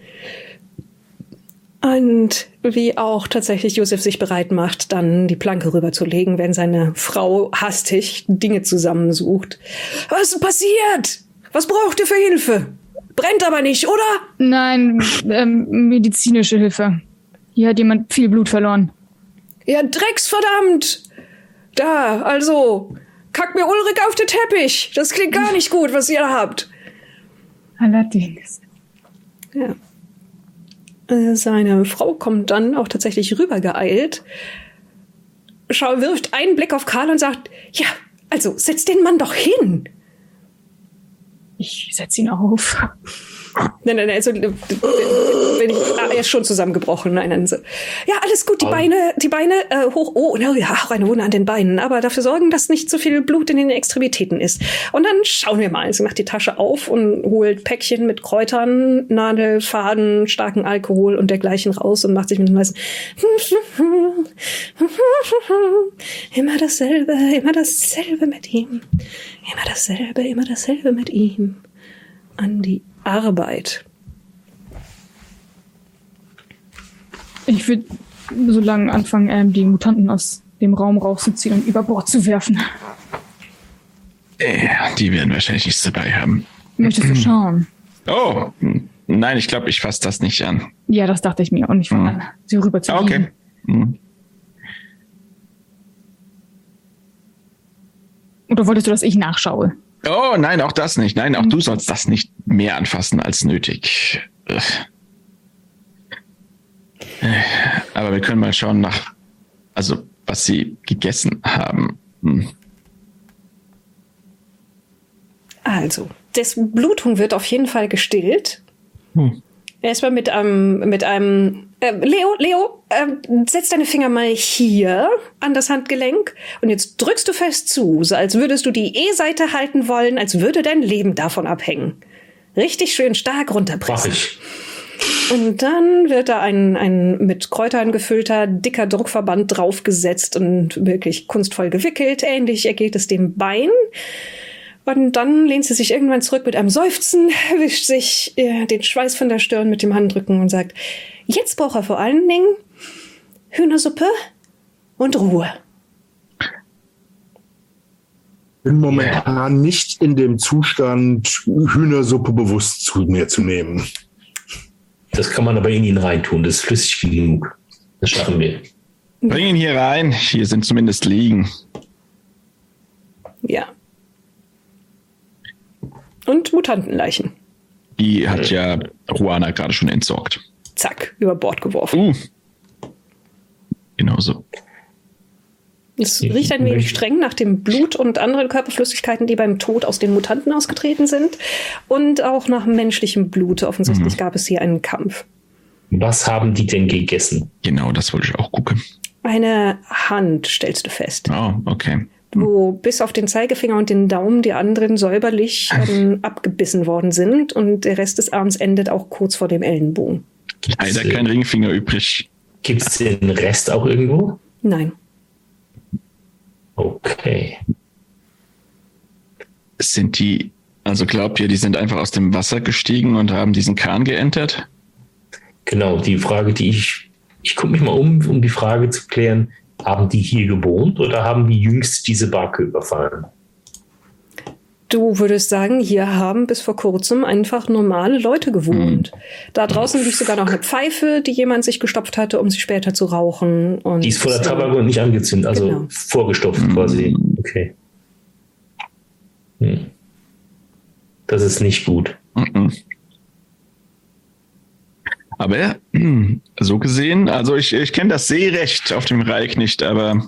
Und wie auch tatsächlich Josef sich bereit macht, dann die Planke rüberzulegen, wenn seine Frau hastig Dinge zusammensucht. Was ist passiert? Was braucht ihr für Hilfe? Brennt aber nicht, oder? Nein, ähm, medizinische Hilfe. Hier hat jemand viel Blut verloren. Ja, Drecksverdammt! Da, also, kack mir Ulrich auf den Teppich. Das klingt gar nicht gut, was ihr habt. Allerdings. Ja. Seine Frau kommt dann auch tatsächlich rübergeeilt, schau, wirft einen Blick auf Karl und sagt, ja, also setz den Mann doch hin. Ich setz ihn auf. Nein, nein, nein, also, wenn ich, ah, er ist schon zusammengebrochen. Nein, nein, so. Ja, alles gut, die Beine, die Beine äh, hoch, oh, na, ja, auch eine Wunde an den Beinen, aber dafür sorgen, dass nicht so viel Blut in den Extremitäten ist. Und dann schauen wir mal. Sie macht die Tasche auf und holt Päckchen mit Kräutern, Nadel, Faden, starken Alkohol und dergleichen raus und macht sich mit dem meisten immer dasselbe, immer dasselbe mit ihm. Immer dasselbe, immer dasselbe mit ihm. An die Arbeit. Ich würde so lange anfangen, ähm, die Mutanten aus dem Raum rauszuziehen und über Bord zu werfen. Äh, die werden wahrscheinlich nichts dabei haben. Möchtest du schauen? Oh, nein, ich glaube, ich fasse das nicht an. Ja, das dachte ich mir. Und ich fange hm. an, sie rüber zu Okay. Hm. Oder wolltest du, dass ich nachschaue? Oh, nein, auch das nicht. Nein, auch du sollst das nicht mehr anfassen als nötig. Aber wir können mal schauen nach, also was sie gegessen haben. Hm. Also, das Blutung wird auf jeden Fall gestillt. Hm. Erstmal mit einem, mit einem, äh, Leo, Leo, äh, setz deine Finger mal hier an das Handgelenk und jetzt drückst du fest zu, so als würdest du die E-Seite halten wollen, als würde dein Leben davon abhängen. Richtig schön stark runterpressen. Mach ich. Und dann wird da ein, ein mit Kräutern gefüllter, dicker Druckverband draufgesetzt und wirklich kunstvoll gewickelt. Ähnlich ergeht es dem Bein. Und dann lehnt sie sich irgendwann zurück mit einem Seufzen, wischt sich äh, den Schweiß von der Stirn mit dem Handrücken und sagt, jetzt braucht er vor allen Dingen Hühnersuppe und Ruhe. Bin momentan nicht in dem Zustand, Hühnersuppe bewusst zu mir zu nehmen. Das kann man aber in ihn reintun, das ist flüssig genug. Das schaffen wir. Bring ihn hier rein, hier sind zumindest Liegen. Ja. Und Mutantenleichen. Die hat ja Juana gerade schon entsorgt. Zack, über Bord geworfen. Uh. Genauso. Es riecht ein wenig streng nach dem Blut und anderen Körperflüssigkeiten, die beim Tod aus den Mutanten ausgetreten sind. Und auch nach menschlichem Blut. Offensichtlich mhm. gab es hier einen Kampf. Was haben die denn gegessen? Genau, das wollte ich auch gucken. Eine Hand, stellst du fest. Oh, okay. Wo bis auf den Zeigefinger und den Daumen die anderen säuberlich ähm, abgebissen worden sind. Und der Rest des Arms endet auch kurz vor dem Ellenbogen. Leider kein Ringfinger übrig. Gibt es den Rest auch irgendwo? Nein. Okay. Sind die, also glaubt ihr, die sind einfach aus dem Wasser gestiegen und haben diesen Kahn geentert? Genau, die Frage, die ich, ich gucke mich mal um, um die Frage zu klären, haben die hier gewohnt oder haben die jüngst diese Barke überfallen? Du würdest sagen, hier haben bis vor kurzem einfach normale Leute gewohnt. Mhm. Da draußen lief sogar noch eine Pfeife, die jemand sich gestopft hatte, um sie später zu rauchen. Und die ist voller Tabak und nicht angezündet, also genau. vorgestopft mhm. quasi. Okay. Hm. Das ist nicht gut. Mhm. Aber so gesehen, also ich, ich kenne das Seerecht auf dem Reich nicht, aber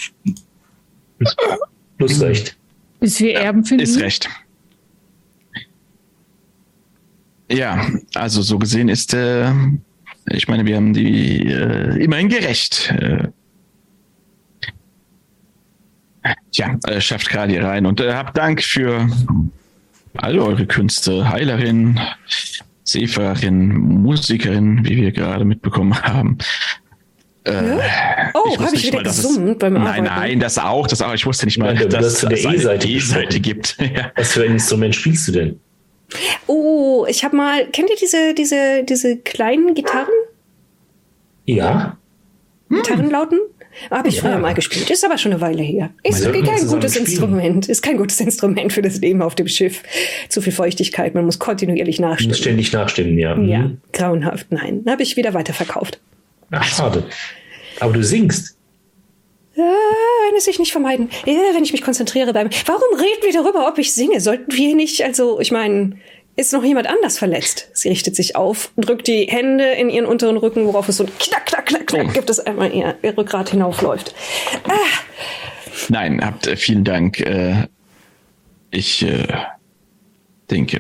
plus recht. Ist wir Erben finden? Ist recht. Ja, also so gesehen ist, äh, ich meine, wir haben die äh, immerhin gerecht. Äh, tja, äh, schafft gerade hier rein und äh, habt Dank für all eure Künste, Heilerin, Seefahrerin, Musikerin, wie wir gerade mitbekommen haben. Äh, ja? Oh, habe ich wieder gesummt beim Arbeiten? Nein, nein, das auch, das auch. Ich wusste nicht mal, ja, dass es eine E-Seite E-Seite gibt. Ja. Was für ein Instrument spielst du denn? Oh, ich habe mal, kennt ihr diese, diese, diese kleinen Gitarren? Ja. Gitarrenlauten? Habe ich ja. früher mal gespielt. Ist aber schon eine Weile her. Ist kein gutes spielen. Instrument. Ist kein gutes Instrument für das Leben auf dem Schiff. Zu viel Feuchtigkeit. Man muss kontinuierlich nachstimmen. Ständig nachstimmen, ja. Ja, mhm. grauenhaft. Nein, habe ich wieder weiterverkauft. Ach, schade. Aber du singst. Ja, wenn es sich nicht vermeiden. Ja, wenn ich mich konzentriere beim. Warum reden wir darüber, ob ich singe? Sollten wir nicht, also, ich meine, ist noch jemand anders verletzt? Sie richtet sich auf, drückt die Hände in ihren unteren Rücken, worauf es so ein Knack, Knack, Knack, Knack oh. gibt, es einmal ihr, ihr Rückgrat hinaufläuft. Ah. Nein, habt äh, vielen Dank. Äh, ich äh, denke,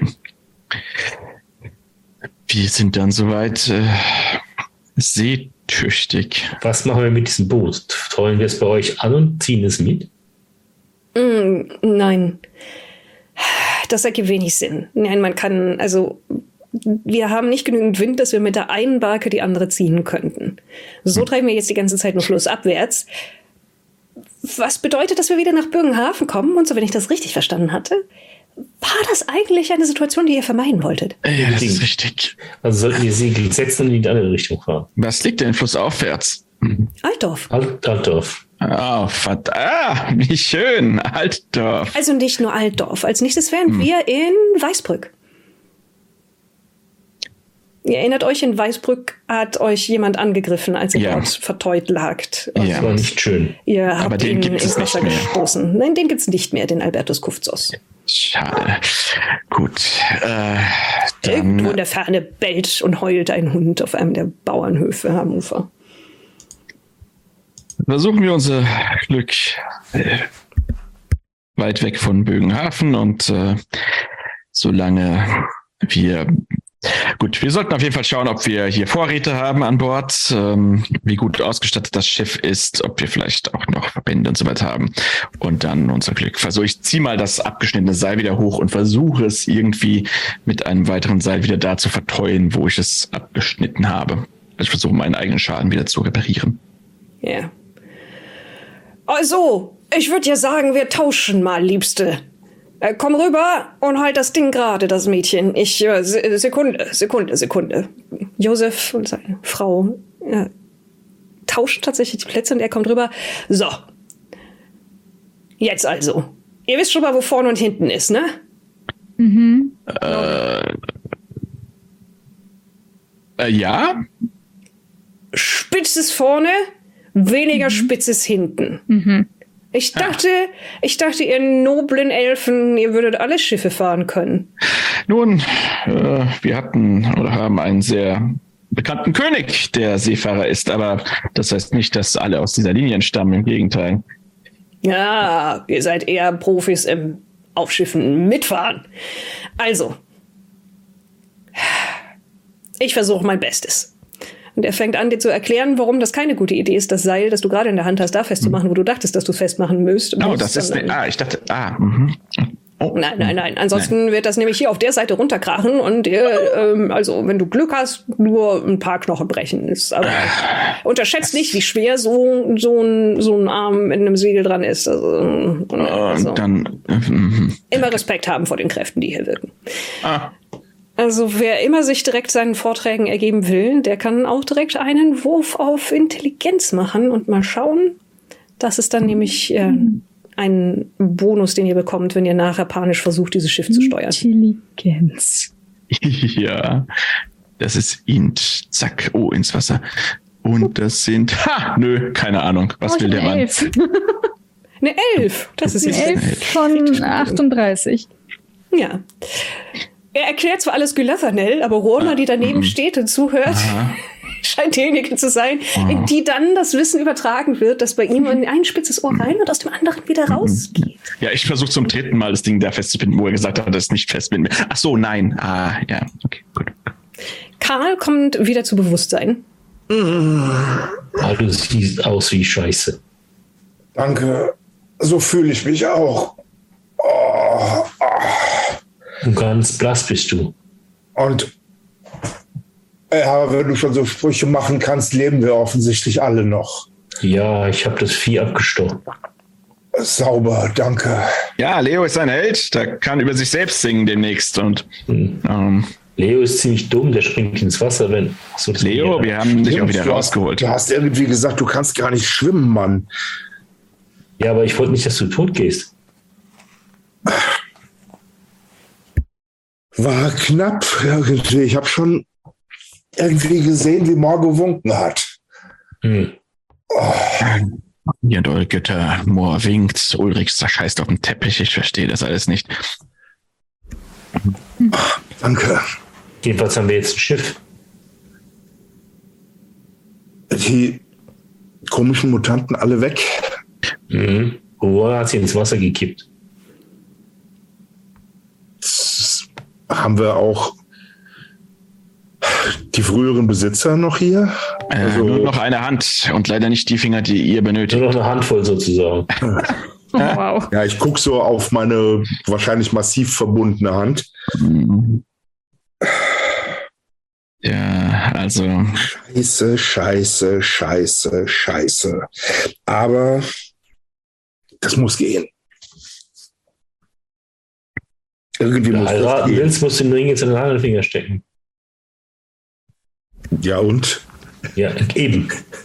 wir sind dann soweit äh, seetüchtig. Was machen wir mit diesem Boot? Trollen wir es bei euch an und ziehen es mit? Mm, nein. Das ergibt wenig Sinn. Nein, man kann, also, wir haben nicht genügend Wind, dass wir mit der einen Barke die andere ziehen könnten. So treiben wir jetzt die ganze Zeit nur flussabwärts. Was bedeutet, dass wir wieder nach Bögenhafen kommen? Und so, wenn ich das richtig verstanden hatte, war das eigentlich eine Situation, die ihr vermeiden wolltet? Ja, das ist richtig. Also sollten wir Segel setzen und in die andere Richtung fahren. Was liegt denn flussaufwärts? Altdorf. Alt, Altdorf. Oh, verdammt. Ah, wie schön. Altdorf. Also nicht nur Altdorf. Als nächstes wären hm. wir in Weißbrück. Ihr erinnert euch, in Weißbrück hat euch jemand angegriffen, als ihr ja. dort verteut lagt. Das ja. war nicht schön. Ihr habt Aber den ihn gibt ins es nicht Wasser mehr. gestoßen. Nein, den gibt es nicht mehr, den Albertus Kufzos. Schade. Gut. Äh, dann Irgendwo in der Ferne bellt und heult ein Hund auf einem der Bauernhöfe am Ufer. Versuchen wir unser Glück äh, weit weg von Bögenhafen und äh, solange wir Gut, wir sollten auf jeden Fall schauen, ob wir hier Vorräte haben an Bord, ähm, wie gut ausgestattet das Schiff ist, ob wir vielleicht auch noch Verbände und so weiter haben. Und dann unser Glück. Also ich ziehe mal das abgeschnittene Seil wieder hoch und versuche es irgendwie mit einem weiteren Seil wieder da zu verteuen, wo ich es abgeschnitten habe. Also ich versuche meinen eigenen Schaden wieder zu reparieren. Ja. Yeah. Also, ich würde ja sagen, wir tauschen mal, Liebste. Äh, komm rüber und halt das Ding gerade, das Mädchen. Ich, äh, Sekunde, Sekunde, Sekunde. Josef und seine Frau äh, tauschen tatsächlich die Plätze und er kommt rüber. So. Jetzt also. Ihr wisst schon mal, wo vorne und hinten ist, ne? Mhm. Äh, äh, ja. Spitzes vorne, weniger mhm. spitzes hinten. Mhm. Ich dachte, ja. ich dachte, ihr noblen Elfen, ihr würdet alle Schiffe fahren können. Nun, äh, wir hatten oder haben einen sehr bekannten König, der Seefahrer ist, aber das heißt nicht, dass alle aus dieser Linie entstammen, im Gegenteil. Ja, ihr seid eher Profis im Aufschiffen mitfahren. Also, ich versuche mein Bestes. Und er fängt an, dir zu erklären, warum das keine gute Idee ist, das Seil, das du gerade in der Hand hast, da festzumachen, wo du dachtest, dass du es festmachen müsst. Oh, das ist ne, ah, ich dachte, ah, mhm. Oh. Nein, nein, nein. Ansonsten nein. wird das nämlich hier auf der Seite runterkrachen und ihr, ähm, also wenn du Glück hast, nur ein paar Knochen brechen. Ist aber äh, unterschätzt nicht, wie schwer so so ein so ein Arm mit einem Segel dran ist. Also, äh, also dann äh, immer Respekt haben vor den Kräften, die hier wirken. Ah. Also wer immer sich direkt seinen Vorträgen ergeben will, der kann auch direkt einen Wurf auf Intelligenz machen und mal schauen. Das ist dann nämlich äh, einen Bonus, den ihr bekommt, wenn ihr nachher panisch versucht, dieses Schiff zu steuern. Intelligenz. Ja, das ist Int. Zack, oh, ins Wasser. Und das sind, ha, nö, keine Ahnung. Was oh, will der Mann? Elf. Eine Elf. Das ist jetzt Elf von achtunddreißig. Ja. Er erklärt zwar alles Gülöthernell, aber Rona, die daneben mhm. steht und zuhört, Aha. scheint diejenige zu sein, Aha. in die dann das Wissen übertragen wird, das bei ihm in ein spitzes Ohr rein und aus dem anderen wieder rausgeht. Ja, ich versuche zum dritten Mal das Ding da festzufinden, wo er gesagt hat, das ist nicht festbinden. Ach so, nein. Ah, ja, okay, gut. Karl kommt wieder zu Bewusstsein. Ah, du siehst aus wie Scheiße. Danke. So fühle ich mich auch. Oh, oh. Und ganz blass bist du. Und ja, wenn du schon so Sprüche machen kannst, leben wir offensichtlich alle noch. Ja, ich habe das Vieh abgestochen. Sauber, danke. Ja, Leo ist ein Held, der kann über sich selbst singen demnächst. Und hm. ähm, Leo ist ziemlich dumm, der springt ins Wasser, wenn so das Leo, Bier wir haben dich auch wieder du rausgeholt. Hast, du hast irgendwie gesagt, du kannst gar nicht schwimmen, Mann. Ja, aber ich wollte nicht, dass du tot gehst. War knapp irgendwie. Ich habe schon irgendwie gesehen, wie Moor gewunken hat. Hm. Oh. Ihr und eure Götter, Moor winkt, Ulrich zerscheißt auf den Teppich, ich verstehe das alles nicht. Oh, danke. Jedenfalls haben wir jetzt ein Schiff. Die komischen Mutanten alle weg. Mhm. Roar hat sie ins Wasser gekippt. Das haben wir auch die früheren Besitzer noch hier? Äh, also, nur noch eine Hand und leider nicht die Finger, die ihr benötigt. Nur noch eine Handvoll sozusagen. Oh, wow. Ja, ich gucke so auf meine wahrscheinlich massiv verbundene Hand. Ja, also. Scheiße, scheiße, scheiße, scheiße. Aber das muss gehen. Irgendwie Wenn muss du das heiraten gehen. willst, musst du den Ring jetzt in den anderen Finger stecken. Ja, und? Ja, eben.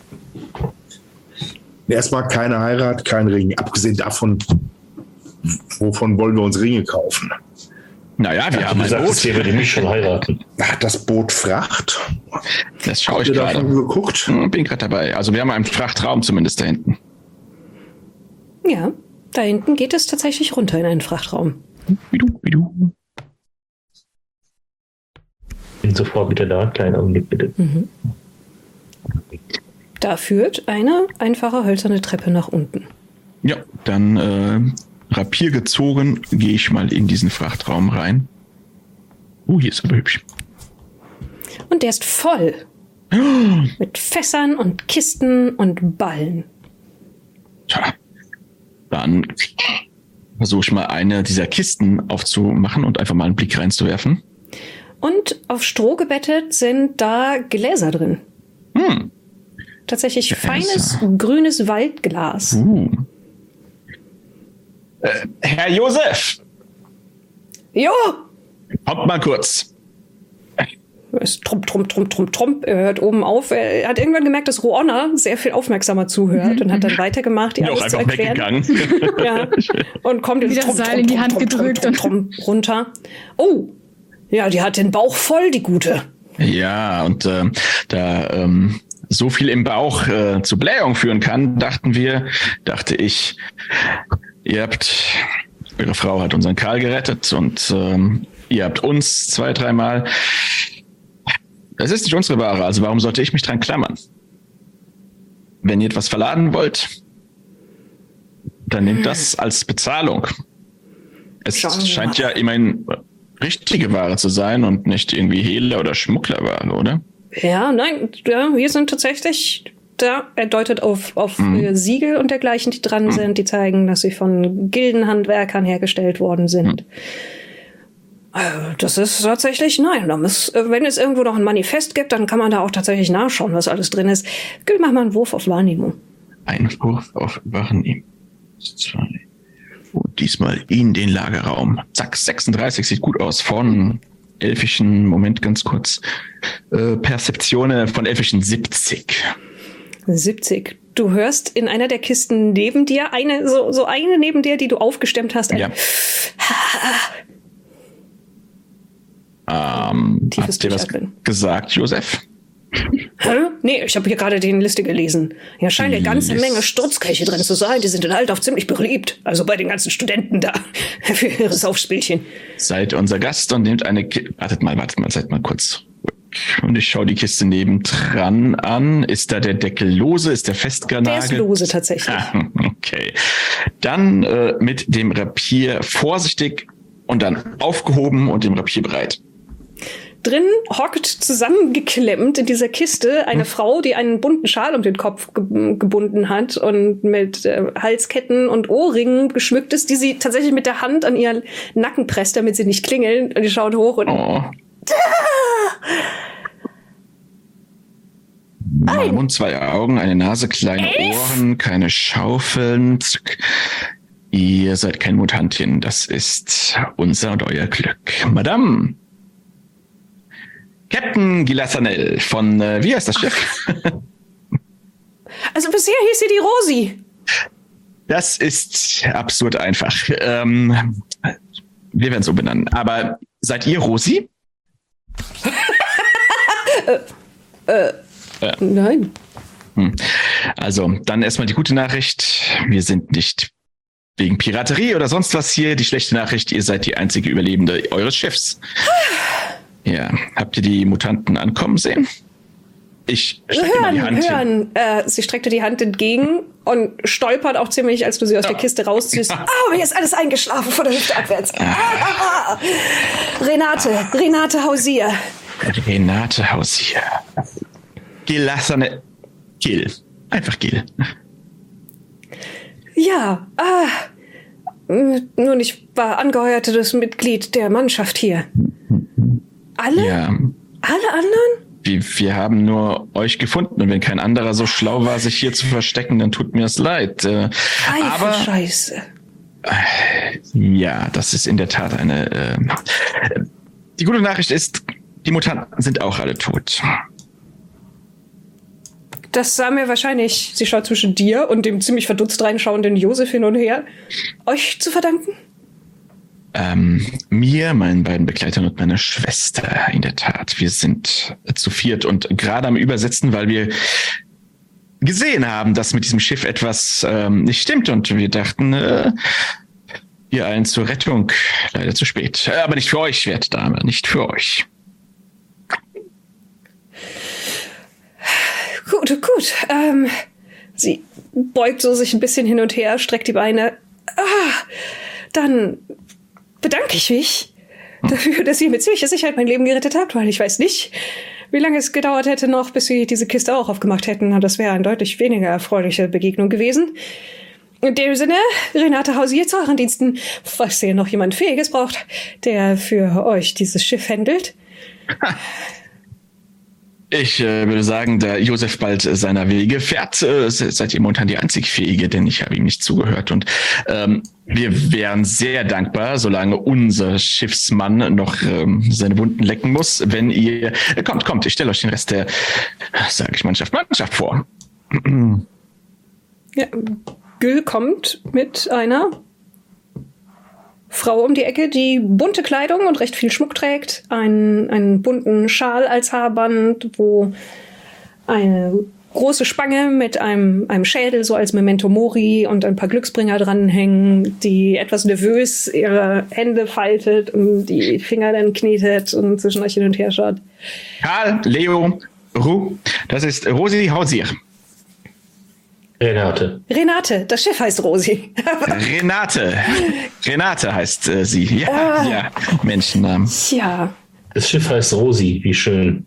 Erstmal keine Heirat, kein Ring. Abgesehen davon, wovon wollen wir uns Ringe kaufen? Naja, wir Ja, haben du ein sagst, Boot. ihr würdet mich schon heiraten. Hat das Boot Fracht? Das schaue ich Habt ihr davon gerade. geguckt? Hm, Bin gerade dabei. Also wir haben einen Frachtraum zumindest da hinten. Ja, da hinten geht es tatsächlich runter in einen Frachtraum. Wie du, wie du. Bin sofort wieder da. Kleinen Augenblick bitte. Mhm. Da führt eine einfache hölzerne Treppe nach unten. Ja, dann äh, Rapier gezogen, gehe ich mal in diesen Frachtraum rein. Uh, hier ist aber hübsch. Und der ist voll. Mit Fässern und Kisten und Ballen. Tja, dann versuche ich mal eine dieser Kisten aufzumachen und einfach mal einen Blick reinzuwerfen. Und auf Stroh gebettet sind da Gläser drin. Hm. Tatsächlich Gläser. feines, grünes Waldglas. Uh. Äh, Herr Josef, Jo! kommt mal kurz. Es trump, trump, trump, trump, trump. Er hört oben auf. Er hat irgendwann gemerkt, dass Ruonna sehr viel aufmerksamer zuhört und hat dann weitergemacht, ihr Bin auch alles zu einfach erklären. weggegangen. Ja. Und kommt jetzt Wieder trump, Seil trump, in die trump, Hand trump, gedrückt trump, trump, trump, runter. Oh, ja, die hat den Bauch voll, die Gute. Ja, und äh, da ähm, so viel im Bauch äh, zu Blähung führen kann, dachten wir, dachte ich, ihr habt, eure Frau hat unseren Karl gerettet und ähm, ihr habt uns zwei, dreimal. Das ist nicht unsere Ware, also warum sollte ich mich dran klammern? Wenn ihr etwas verladen wollt, dann nehmt das als Bezahlung. Es Schauen wir scheint mal. ja immerhin richtige Ware zu sein und nicht irgendwie Hehler- oder Schmugglerware, oder? Ja, nein, ja, wir sind tatsächlich da. Er deutet auf, auf Mhm. äh, Siegel und dergleichen, die dran sind, die zeigen, dass sie von Gildenhandwerkern hergestellt worden sind. Äh, Das ist tatsächlich, nein, da muss, äh, wenn es irgendwo noch ein Manifest gibt, dann kann man da auch tatsächlich nachschauen, was alles drin ist. Gül, mach mal einen Wurf auf Wahrnehmung. Ein Wurf auf Wachen. Zwei. Und diesmal in den Lagerraum. Zack, sechsunddreißig sieht gut aus. Von elfischen, Moment ganz kurz, äh, Perzeptionen von elfischen siebzig. siebzig. du hörst in einer der Kisten neben dir, eine so, so eine neben dir, die du aufgestemmt hast. Ein Ja. ähm, Tiefes habt ihr was Durchatmen. gesagt, Josef? Hä? Nee, ich habe hier gerade die Liste gelesen. Hier scheint eine ganze List- Menge Sturzkirche drin zu sein. Die sind in Altdorf ziemlich beliebt. Also bei den ganzen Studenten da. Für ihre Saufspielchen. Seid unser Gast und nehmt eine Ki- Wartet mal, wartet mal, seid mal kurz ruhig. Und ich schaue die Kiste nebendran an. Ist da der Deckel lose? Ist der Der festgenagelt? ist lose tatsächlich. Ah, okay. Dann äh, mit dem Rapier vorsichtig und dann aufgehoben und dem Rapier bereit. Drin hockt zusammengeklemmt in dieser Kiste eine Frau, die einen bunten Schal um den Kopf ge- gebunden hat und mit äh, Halsketten und Ohrringen geschmückt ist, die sie tatsächlich mit der Hand an ihren Nacken presst, damit sie nicht klingeln. Und die schaut hoch und Oh. Ein Mund, zwei Augen, eine Nase, kleine Ohren, keine Schaufeln. Zack. Ihr seid kein Mutantin, das ist unser und euer Glück. Madame. Captain Gilassanel von, äh, wie heißt das Schiff? also bisher hieß sie die Rosi. Das ist absurd einfach. Ähm, wir werden es umbenennen. Aber seid ihr Rosi? äh, äh, nein. Hm. Also, dann erstmal die gute Nachricht. Wir sind nicht wegen Piraterie oder sonst was hier. Die schlechte Nachricht, ihr seid die einzige Überlebende eures Schiffs. Ja, habt ihr die Mutanten ankommen sehen? Ich strecke mal die Hören, Hand hin. hören. Äh, sie streckte die Hand entgegen und stolpert auch ziemlich, als du sie aus der Kiste rausziehst. Au, mir ist alles eingeschlafen von der Hüfte abwärts. Ah. Renate, Renate Hausier. Renate Hausier. Gelassene Gil. Einfach Gil. Ja, ah, nun, ich war angeheuertes Mitglied der Mannschaft hier. Alle? Ja, Alle anderen? wir, wir haben nur euch gefunden und wenn kein anderer so schlau war, sich hier zu verstecken, dann tut mir es leid. Äh, aber Scheiße. ja, das ist in der Tat eine... Äh, die gute Nachricht ist, die Mutanten sind auch alle tot. Das sah mir wahrscheinlich, sie schaut zwischen dir und dem ziemlich verdutzt reinschauenden Josef hin und her, euch zu verdanken? Ähm, mir, meinen beiden Begleitern und meiner Schwester, in der Tat. Wir sind zu viert und gerade am Übersetzen, weil wir gesehen haben, dass mit diesem Schiff etwas ähm, nicht stimmt und wir dachten, äh, ihr allen zur Rettung. Leider zu spät. Äh, aber nicht für euch, werte Dame, nicht für euch. Gut, gut. Ähm, sie beugt so sich ein bisschen hin und her, streckt die Beine. Ah, dann bedanke ich mich dafür, dass ihr mit ziemlicher Sicherheit mein Leben gerettet habt, weil ich weiß nicht, wie lange es gedauert hätte noch, bis sie diese Kiste auch aufgemacht hätten. Und das wäre eine deutlich weniger erfreuliche Begegnung gewesen. In dem Sinne, Renate Hausier zu euren Diensten, falls ihr noch jemand Fähiges braucht, der für euch dieses Schiff handelt. Ich äh, würde sagen, da Josef bald äh, seiner Wege fährt, äh, seid ihr momentan die einzig Fähige, denn ich habe ihm nicht zugehört. Und ähm, wir wären sehr dankbar, solange unser Schiffsmann noch ähm, seine Wunden lecken muss, wenn ihr... Äh, kommt, kommt, ich stelle euch den Rest der, sage ich Mannschaft, Mannschaft vor. Ja, Gül kommt mit einer Frau um die Ecke, die bunte Kleidung und recht viel Schmuck trägt, einen, einen bunten Schal als Haarband, wo eine große Spange mit einem, einem Schädel so als Memento Mori und ein paar Glücksbringer dranhängen, die etwas nervös ihre Hände faltet und die Finger dann knetet und zwischen euch hin und her schaut. Karl, Leo, Ru, das ist Rosi Hausier. Renate. Renate, das Schiff heißt Rosi. Renate. Renate heißt äh, sie. Ja, Ah. ja, Menschennamen. Ja, Das Schiff heißt Rosi, wie schön.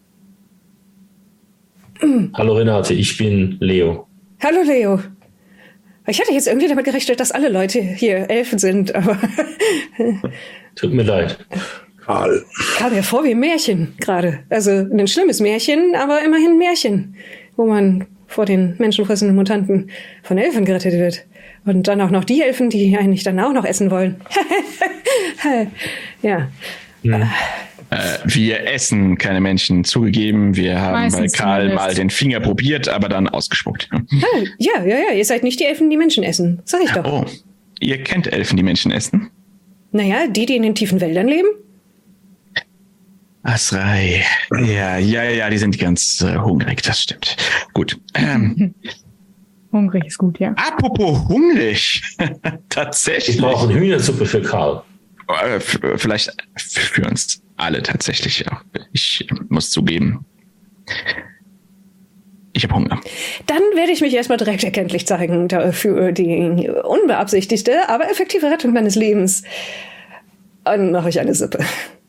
Hallo Renate, ich bin Leo. hallo Leo. Ich hatte jetzt irgendwie damit gerechnet, dass alle Leute hier Elfen sind, aber Tut mir leid. Karl. kam mir vor wie ein Märchen gerade. Also ein schlimmes Märchen, aber immerhin ein Märchen, wo man vor den menschenfressenden Mutanten von Elfen gerettet wird. Und dann auch noch die Elfen, die eigentlich dann auch noch essen wollen. Ja. Hm. Äh, wir essen keine Menschen, zugegeben. Wir haben Meistens bei Karl zumindest. mal den Finger probiert, aber dann ausgespuckt. Ah, ja, ja, ja, ihr seid nicht die Elfen, die Menschen essen. Sag ich doch. Oh, ihr kennt Elfen, die Menschen essen? Naja, die, die in den tiefen Wäldern leben? Asrei. Ja, ja, ja, die sind ganz äh, hungrig, das stimmt. Gut. Ähm, Hungrig ist gut, ja. apropos hungrig. Wir Tatsächlich. brauchen Hühnersuppe für Karl. Äh, f- vielleicht für uns alle tatsächlich auch. Ich muss zugeben, ich habe Hunger. Dann werde ich mich erstmal direkt erkenntlich zeigen für die unbeabsichtigte, aber effektive Rettung meines Lebens. Dann mache ich eine Suppe.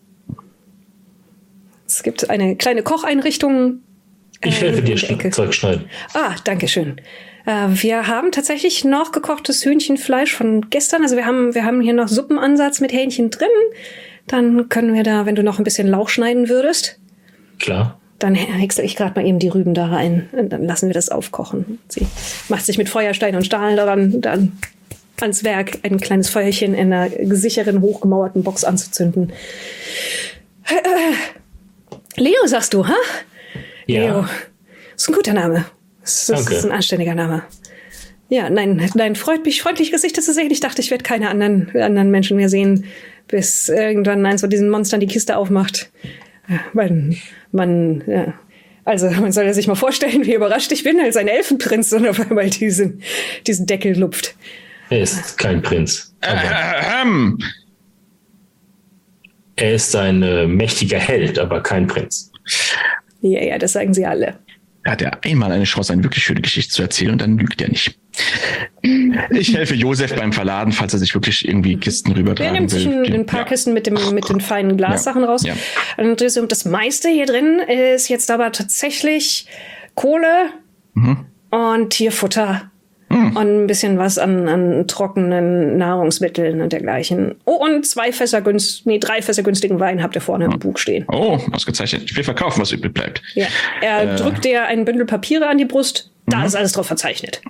Es gibt eine kleine Kocheinrichtung. Ich äh, helfe in dir, der Ecke. schn- Zeug schneiden. Ah, danke schön. Äh, wir haben tatsächlich noch gekochtes Hühnchenfleisch von gestern. Also wir haben, wir haben hier noch Suppenansatz mit Hähnchen drin. Dann können wir da, wenn du noch ein bisschen Lauch schneiden würdest, Klar. dann häcksel ich gerade mal eben die Rüben da rein. Und dann lassen wir das aufkochen. Sie macht sich mit Feuerstein und Stahl daran, dann ans Werk, ein kleines Feuerchen in einer sicheren, hochgemauerten Box anzuzünden. Äh, äh, Leo, sagst du, ha? Ja. Leo. Ist ein guter Name. Das ist, Danke. ist ein anständiger Name. Ja, nein, nein, freut mich, freundlich Gesichter zu sehen. Ich dachte, ich werde keine anderen, anderen Menschen mehr sehen, bis irgendwann eins von diesen Monstern die Kiste aufmacht. Ja, Man, man, ja. Also, man soll ja sich mal vorstellen, wie überrascht ich bin, als ein Elfenprinz und auf einmal diesen, diesen Deckel lupft. Er ist kein Prinz. Aber Ähm, er ist ein äh, mächtiger Held, aber kein Prinz. Ja, ja, das sagen sie alle. hat er einmal eine Chance, eine wirklich schöne Geschichte zu erzählen und dann lügt er nicht. Ich helfe Josef beim Verladen, falls er sich wirklich irgendwie Kisten Er rübertragen nimmt sich will. ein, ein paar Ja. Kisten mit, dem, mit den feinen Glassachen Ja. raus. Ja. Und das meiste hier drin ist jetzt aber tatsächlich Kohle Mhm. und Tierfutter. Mhm. Und ein bisschen was an, an trockenen Nahrungsmitteln und dergleichen. Oh, und zwei Fässer günst, nee, drei Fässer günstigen Wein habt ihr vorne im Bug stehen. Oh, ausgezeichnet. Wir verkaufen, was übrig bleibt. Ja. Er Äh. drückt dir ein Bündel Papiere an die Brust. Da Mhm. ist alles drauf verzeichnet.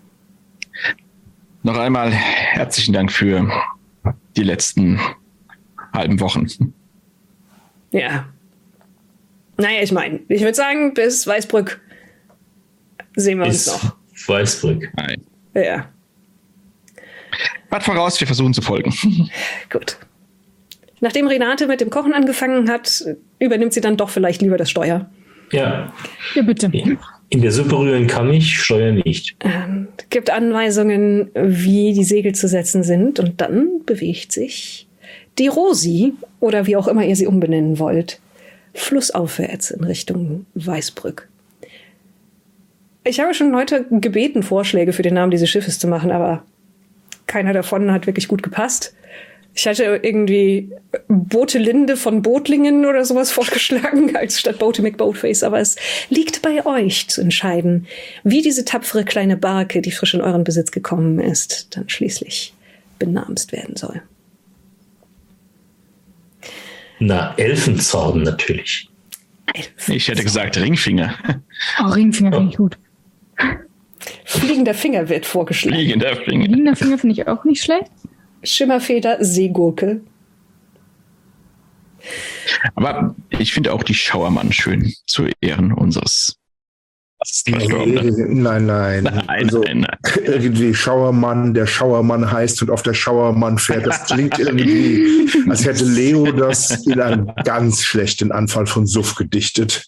Noch einmal herzlichen Dank für die letzten halben Wochen. Ja. Naja, ich meine, ich würde sagen, bis Weißbrück sehen wir uns Ist noch. Weißbrück. Nein. Ja, Wart voraus, wir versuchen zu folgen. gut. Nachdem Renate mit dem Kochen angefangen hat, übernimmt sie dann doch vielleicht lieber das Steuer. Ja. Ja, bitte. In der Suppe rühren kann ich, steuern nicht. Ähm, gibt Anweisungen, wie die Segel zu setzen sind, und dann bewegt sich die Rosi, oder wie auch immer ihr sie umbenennen wollt, flussaufwärts in Richtung Weißbrück. Ich habe schon Leute gebeten, Vorschläge für den Namen dieses Schiffes zu machen, aber keiner davon hat wirklich gut gepasst. Ich hatte irgendwie Botelinde von Botlingen oder sowas vorgeschlagen, als statt Bote McBoatface. Aber es liegt bei euch zu entscheiden, wie diese tapfere kleine Barke, die frisch in euren Besitz gekommen ist, dann schließlich benamst werden soll. Na, Elfenzorn natürlich. Ich hätte gesagt Ringfinger. Oh, Ringfinger finde ich gut. Fliegender Finger wird vorgeschlagen. Fliegender Finger. Liegender Finger finde ich auch nicht schlecht. Schimmerfeder, Seegurke. Aber ich finde auch die Schauermann schön zu Ehren unseres Verstorbenen. Nein, nein. Nein, also, nein, nein. irgendwie Schauermann, der Schauermann heißt und auf der Schauermann fährt. Das klingt irgendwie, als hätte Leo das in einem ganz schlechten Anfall von Suff gedichtet.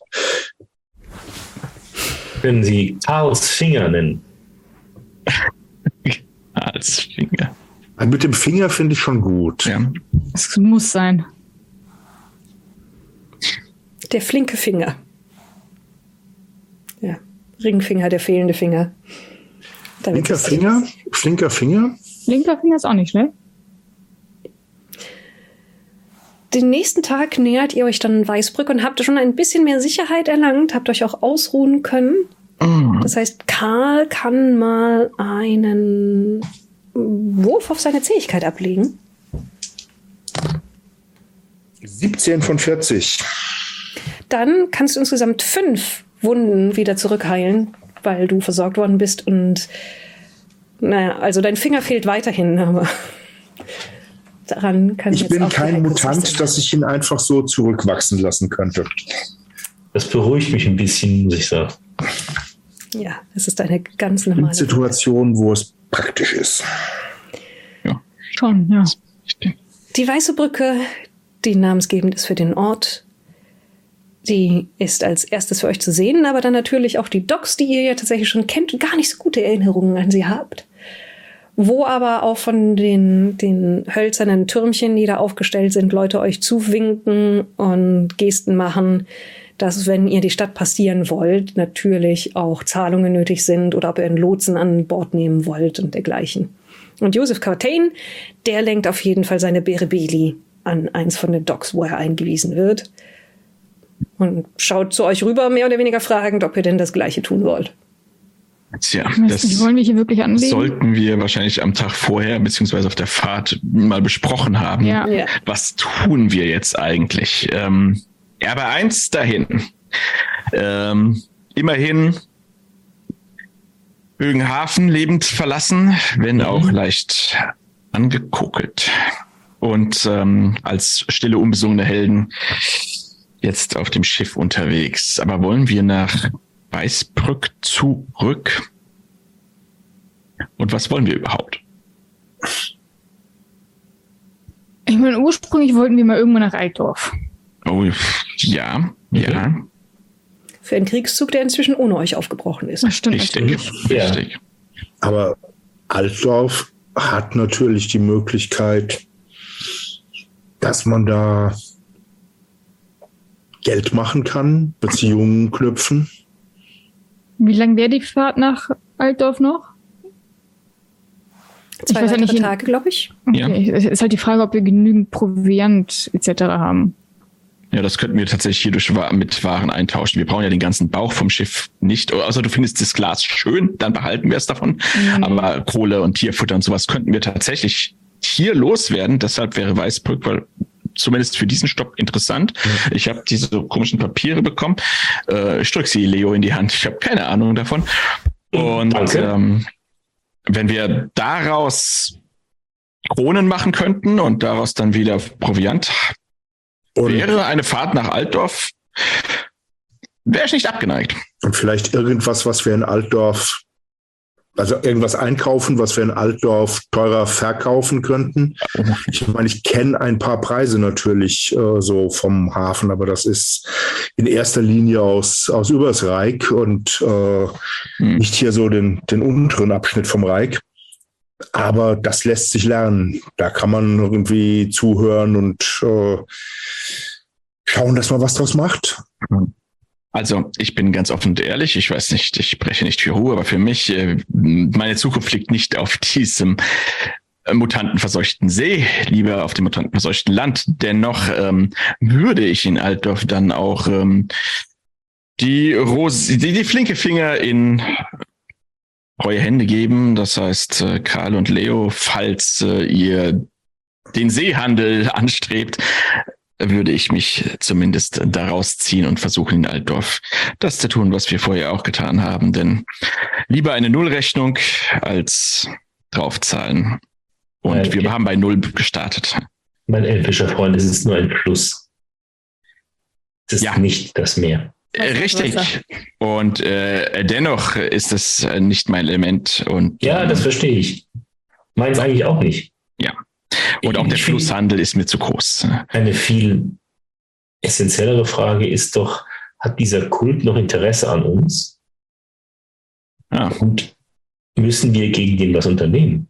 Können Sie Karls Finger nennen? Als Finger. Also mit dem Finger finde ich schon gut. Ja. Es muss sein. Der flinke Finger. Ja, Ringfinger, der fehlende Finger. Damit Flinker ist- Finger? Flinker Finger? Linker Finger ist auch nicht schlecht. Den nächsten Tag nähert ihr euch dann Weißbrück und habt schon ein bisschen mehr Sicherheit erlangt, habt euch auch ausruhen können. Das heißt, Karl kann mal einen Wurf auf seine Zähigkeit ablegen. siebzehn von vierzig. Dann kannst du insgesamt fünf Wunden wieder zurückheilen, weil du versorgt worden bist. Und naja, also dein Finger fehlt weiterhin, aber daran kann Ich jetzt bin auch kein direkt Mutant, Rücksicht dass ich ihn einfach so zurückwachsen lassen könnte. Das beruhigt mich ein bisschen, muss ich sagen. nehmen. Ja, es ist eine ganz In normale Situationen, wo es praktisch ist. Schon, ja. Die Weiße Brücke, die namensgebend ist für den Ort, die ist als erstes für euch zu sehen, aber dann natürlich auch die Docks, die ihr ja tatsächlich schon kennt und gar nicht so gute Erinnerungen an sie habt. Wo aber auch von den, den hölzernen Türmchen, die da aufgestellt sind, Leute euch zuwinken und Gesten machen, dass, wenn ihr die Stadt passieren wollt, natürlich auch Zahlungen nötig sind oder ob ihr einen Lotsen an Bord nehmen wollt und dergleichen. Und Joseph Cartain, der lenkt auf jeden Fall seine Berebeli an eins von den Docks, wo er eingewiesen wird. Und schaut zu euch rüber, mehr oder weniger fragend, ob ihr denn das Gleiche tun wollt. Tja, Das das wollen wir hier wirklich anlegen? sollten wir wahrscheinlich am Tag vorher beziehungsweise auf der Fahrt mal besprochen haben. Ja. Ja. Was tun wir jetzt eigentlich? Ähm, Erbe eins dahin. Ähm, immerhin Bögenhafen lebend verlassen, wenn auch leicht angekokelt. Und ähm, als stille, unbesungene Helden jetzt auf dem Schiff unterwegs. Aber wollen wir nach Weißbrück zurück? Und was wollen wir überhaupt? Ich meine, ursprünglich wollten wir mal irgendwann nach Altdorf. Oh, ja, ja, Für einen Kriegszug, der inzwischen ohne euch aufgebrochen ist. Das stimmt richtig, natürlich. Ja. richtig. Aber Altdorf hat natürlich die Möglichkeit, dass man da Geld machen kann, Beziehungen knüpfen. Wie lang wäre die Fahrt nach Altdorf noch? Zwei weiß ja weitere nicht, in- Tage, glaube ich. Ja. Okay, es ist halt die Frage, ob wir genügend Proviant et cetera haben. Ja, das könnten wir tatsächlich hier durch Wa- mit Waren eintauschen. Wir brauchen ja den ganzen Bauch vom Schiff nicht. Außer du findest das Glas schön, dann behalten wir es davon. Mhm. Aber Kohle und Tierfutter und sowas könnten wir tatsächlich hier loswerden. Deshalb wäre Weißbrück, weil zumindest für diesen Stopp interessant. Mhm. Ich habe diese komischen Papiere bekommen. Äh, ich drücke sie Leo in die Hand. Ich habe keine Ahnung davon. Und Danke. ähm, wenn wir daraus Kronen machen könnten und daraus dann wieder Proviant, Und, wäre eine Fahrt nach Altdorf, wäre ich nicht abgeneigt. und vielleicht irgendwas, was wir in Altdorf, also irgendwas einkaufen, was wir in Altdorf teurer verkaufen könnten. Ich meine, ich kenne ein paar Preise natürlich äh, so vom Hafen, aber das ist in erster Linie aus, aus übers Reik und äh, Hm. nicht hier so den, den unteren Abschnitt vom Reik. Aber das lässt sich lernen. Da kann man irgendwie zuhören und äh, schauen, dass man was draus macht. Also ich bin ganz offen und ehrlich, ich weiß nicht, ich spreche nicht für Ruhe, aber für mich, äh, meine Zukunft liegt nicht auf diesem äh, mutantenverseuchten See, lieber auf dem mutantenverseuchten Land. Dennoch ähm, würde ich in Altdorf dann auch ähm, die, Rose, die, die flinke Finger in treue Hände geben. Das heißt, äh, Karl und Leo, falls äh, ihr den Seehandel anstrebt, würde ich mich zumindest daraus ziehen und versuchen, in Altdorf das zu tun, was wir vorher auch getan haben. Denn lieber eine Nullrechnung als draufzahlen. Und Okay. wir haben bei Null gestartet. Mein elfischer Freund, es ist nur ein Plus. Es ist Ja. nicht das Meer. Äh, Richtig. Und äh, dennoch ist es äh, nicht mein Element. Und, Ja, ähm, das verstehe ich. Meins eigentlich auch nicht. und auch der Ich finde- Flusshandel ist mir zu groß. Eine viel essentiellere Frage ist doch, hat dieser Kult noch Interesse an uns? Ja. Und müssen wir gegen den was unternehmen?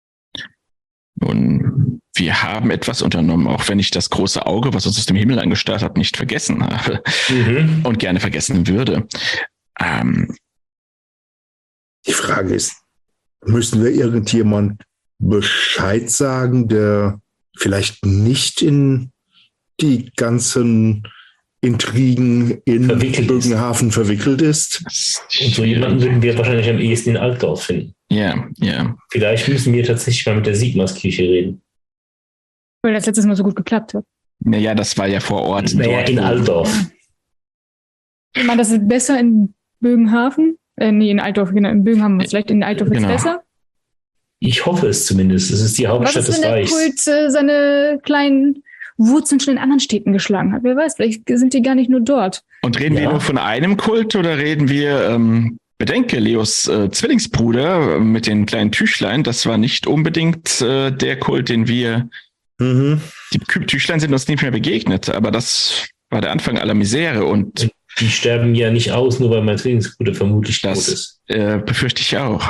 Und wir haben etwas unternommen, auch wenn ich das große Auge, was uns aus dem Himmel angestarrt hat, nicht vergessen habe Mhm. und gerne vergessen würde. Ähm, Die Frage ist, müssen wir irgendjemand Bescheid sagen, der vielleicht nicht in die ganzen Intrigen in Verwickelt ist. Bögenhafen verwickelt ist? das ist Und so jemanden würden wir wahrscheinlich am ehesten in Altdorf finden. Ja, ja. Vielleicht müssen wir tatsächlich mal mit der Sigmarskirche reden. Weil das letztes Mal so gut geklappt hat. Naja, das war ja vor Ort. Naja, dort, in wo- Altdorf. Ich meine, das ist besser in Bögenhafen. Äh, nee, in Altdorf, genau. In Bögenhafen ist vielleicht in Altdorf jetzt Genau. besser. Ich hoffe es zumindest. Es ist die Hauptstadt Was ist, des wenn der Reichs. Kult äh, seine kleinen Wurzeln schon in anderen Städten geschlagen hat? Wer weiß, vielleicht sind die gar nicht nur dort. Und reden Ja. wir nur von einem Kult oder reden wir, ähm, bedenke, Leos äh, Zwillingsbruder äh, mit den kleinen Tüchlein, das war nicht unbedingt äh, der Kult, den wir, Mhm. die Kü- Tüchlein sind uns nicht mehr begegnet, aber das war der Anfang aller Misere und Die sterben ja nicht aus, nur weil mein Zwillingsbruder vermutlich tot das ist. äh, befürchte ich auch.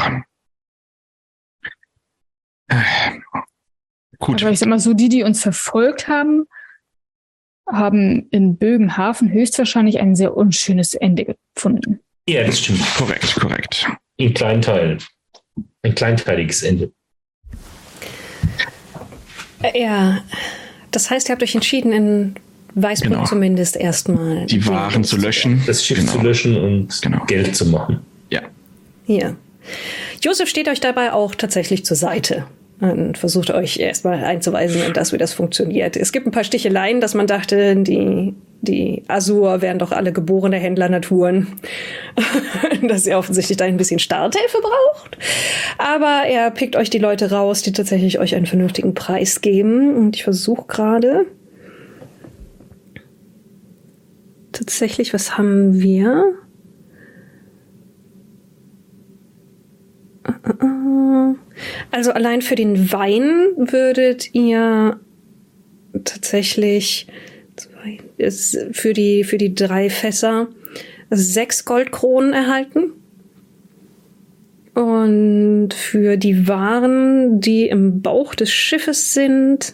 Äh, Gut, Aber ich sag mal so, die, die uns verfolgt haben, haben in Bögenhafen höchstwahrscheinlich ein sehr unschönes Ende gefunden. Ja, das stimmt. korrekt, korrekt. In kleinen Teilen. Ein kleinteiliges Ende. Äh, Ja, das heißt, ihr habt euch entschieden, in Weißbrück Genau. zumindest erstmal Die Waren zu löschen. Das Schiff Genau. zu löschen und Genau. Geld zu machen. Ja. Hier. Josef steht euch dabei auch tatsächlich zur Seite und versucht euch erstmal einzuweisen in das, wie das funktioniert. Es gibt ein paar Sticheleien, dass man dachte, die, die Asur wären doch alle geborene Händlernaturen, dass ihr offensichtlich da ein bisschen Starthilfe braucht. Aber er pickt euch die Leute raus, die tatsächlich euch einen vernünftigen Preis geben. Und ich versuche gerade tatsächlich, was haben wir? Also allein für den Wein würdet ihr tatsächlich zwei, ist für die für die drei Fässer sechs Goldkronen erhalten. Und für die Waren, die im Bauch des Schiffes sind,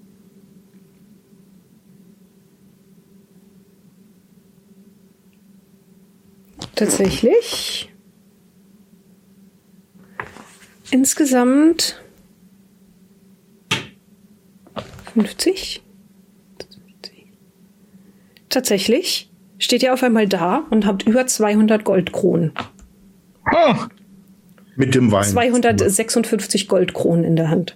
tatsächlich insgesamt fünfzig. Tatsächlich steht ihr auf einmal da und habt über zweihundert Goldkronen. Oh, Mit dem Wein. zweihundertsechsundfünfzig Goldkronen in der Hand.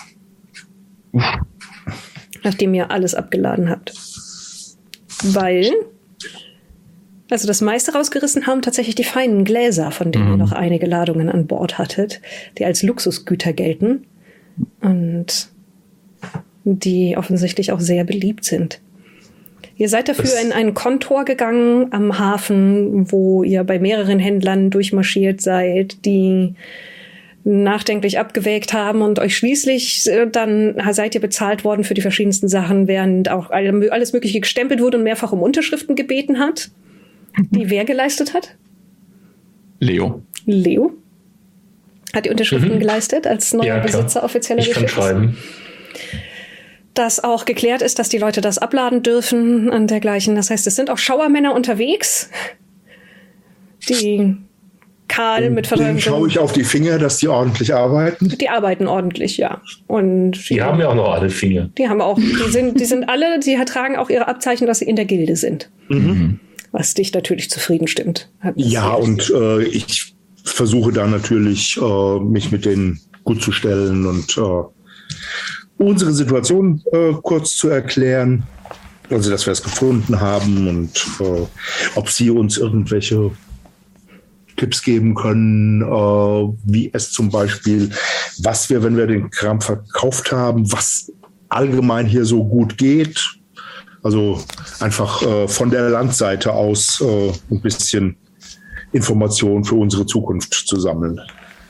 Nachdem ihr alles abgeladen habt. Weil, also das meiste rausgerissen haben tatsächlich die feinen Gläser, von denen ihr noch einige Ladungen an Bord hattet, die als Luxusgüter gelten und die offensichtlich auch sehr beliebt sind. Ihr seid dafür Das- in einen Kontor gegangen am Hafen, wo ihr bei mehreren Händlern durchmarschiert seid, die nachdenklich abgewägt haben und euch schließlich äh, dann seid ihr bezahlt worden für die verschiedensten Sachen, während auch alle- alles Mögliche gestempelt wurde und mehrfach um Unterschriften gebeten hat, die wer geleistet hat? Leo. Leo hat die Unterschriften Mhm. geleistet als neuer Ja, klar. Besitzer offizieller Ich kann des Schiffes. schreiben. Dass auch geklärt ist, dass die Leute das abladen dürfen und dergleichen. Das heißt, es sind auch Schauermänner unterwegs, die Karl mit Denen schaue Verteidigung. ich auf die Finger, dass die ordentlich arbeiten. Die arbeiten ordentlich, ja. Und Die haben ja auch noch alle Finger. Die haben auch, die sind, die sind alle, die tragen auch ihre Abzeichen, dass sie in der Gilde sind. Was dich natürlich zufrieden stimmt. Hat mich Ja, sehr- und äh, ich versuche da natürlich, äh, mich mit denen gut zu stellen und äh, unsere Situation äh, kurz zu erklären. Also, dass wir es gefunden haben und äh, ob sie uns irgendwelche Tipps geben können, äh, wie es zum Beispiel, was wir, wenn wir den Kram verkauft haben, was allgemein hier so gut geht. Also einfach äh, von der Landseite aus äh, ein bisschen Informationen für unsere Zukunft zu sammeln.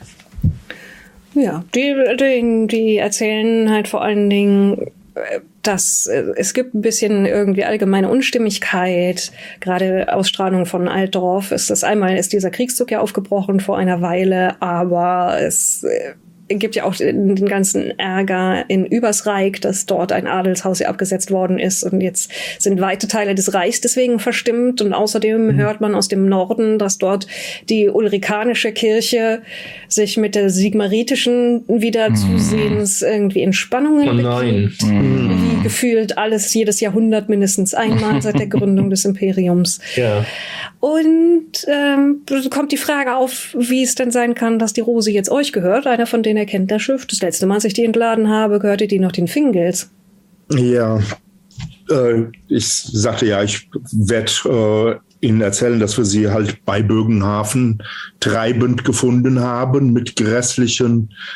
Ja, die, die, die erzählen halt vor allen Dingen, äh, dass äh, es gibt ein bisschen irgendwie allgemeine Unstimmigkeit, gerade Ausstrahlung von Altdorf. Ist das einmal ist dieser Kriegszug ja aufgebrochen vor einer Weile, aber es äh, gibt ja auch den, den ganzen Ärger in Übersreik, dass dort ein Adelshaus ja abgesetzt worden ist und jetzt sind weite Teile des Reichs deswegen verstimmt und außerdem mhm. hört man aus dem Norden, dass dort die ulrikanische Kirche sich mit der sigmaritischen wieder mhm. zusehends irgendwie in Spannungen Oh nein. begibt, wie gefühlt alles jedes Jahrhundert mindestens einmal seit der Gründung des Imperiums. Ja. Und ähm, kommt die Frage auf, wie es denn sein kann, dass die Rose jetzt euch gehört. Einer von denen erkennt das Schiff. Das letzte Mal, als ich die entladen habe, gehörte die noch den Fingels. Ja, äh, ich sagte ja, ich werde äh, Ihnen erzählen, dass wir sie halt bei Bögenhafen treibend gefunden haben mit grässlichen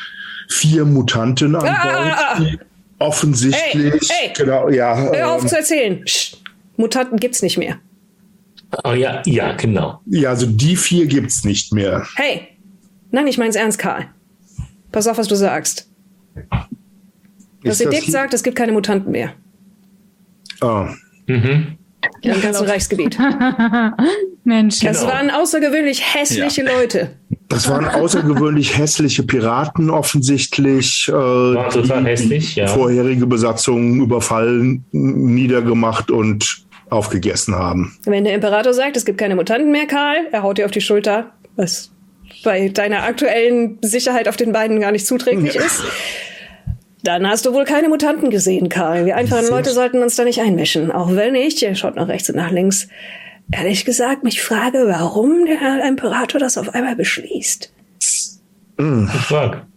vier Mutanten an Ah, Bord, ah, ah. die offensichtlich, Hey, hey. genau, ja. Hör auf ähm, zu erzählen. Psst. Mutanten gibt's nicht mehr. Oh ja, ja, genau. Ja, also die vier gibt's nicht mehr. Hey. Nein, ich mein's ernst, Karl. Pass auf, was du sagst. Was Ist der das Dick hier- sagt, es gibt keine Mutanten mehr. Ah, Mhm. Im ganzen Reichsgebiet. Mensch. Das Genau. waren außergewöhnlich hässliche Leute. das waren außergewöhnlich hässliche Piraten offensichtlich. Äh, War total die hässlich, ja. vorherige Besatzungen überfallen, niedergemacht und aufgegessen haben. Wenn der Imperator sagt, es gibt keine Mutanten mehr, Karl, er haut dir auf die Schulter, was bei deiner aktuellen Sicherheit auf den Beinen gar nicht zuträglich ist, dann hast du wohl keine Mutanten gesehen, Karl. Wir einfachen Leute sollten uns da nicht einmischen. Auch wenn ich, er schaut nach rechts und nach links, ehrlich gesagt mich frage, warum der Herr Imperator das auf einmal beschließt. Ich frag.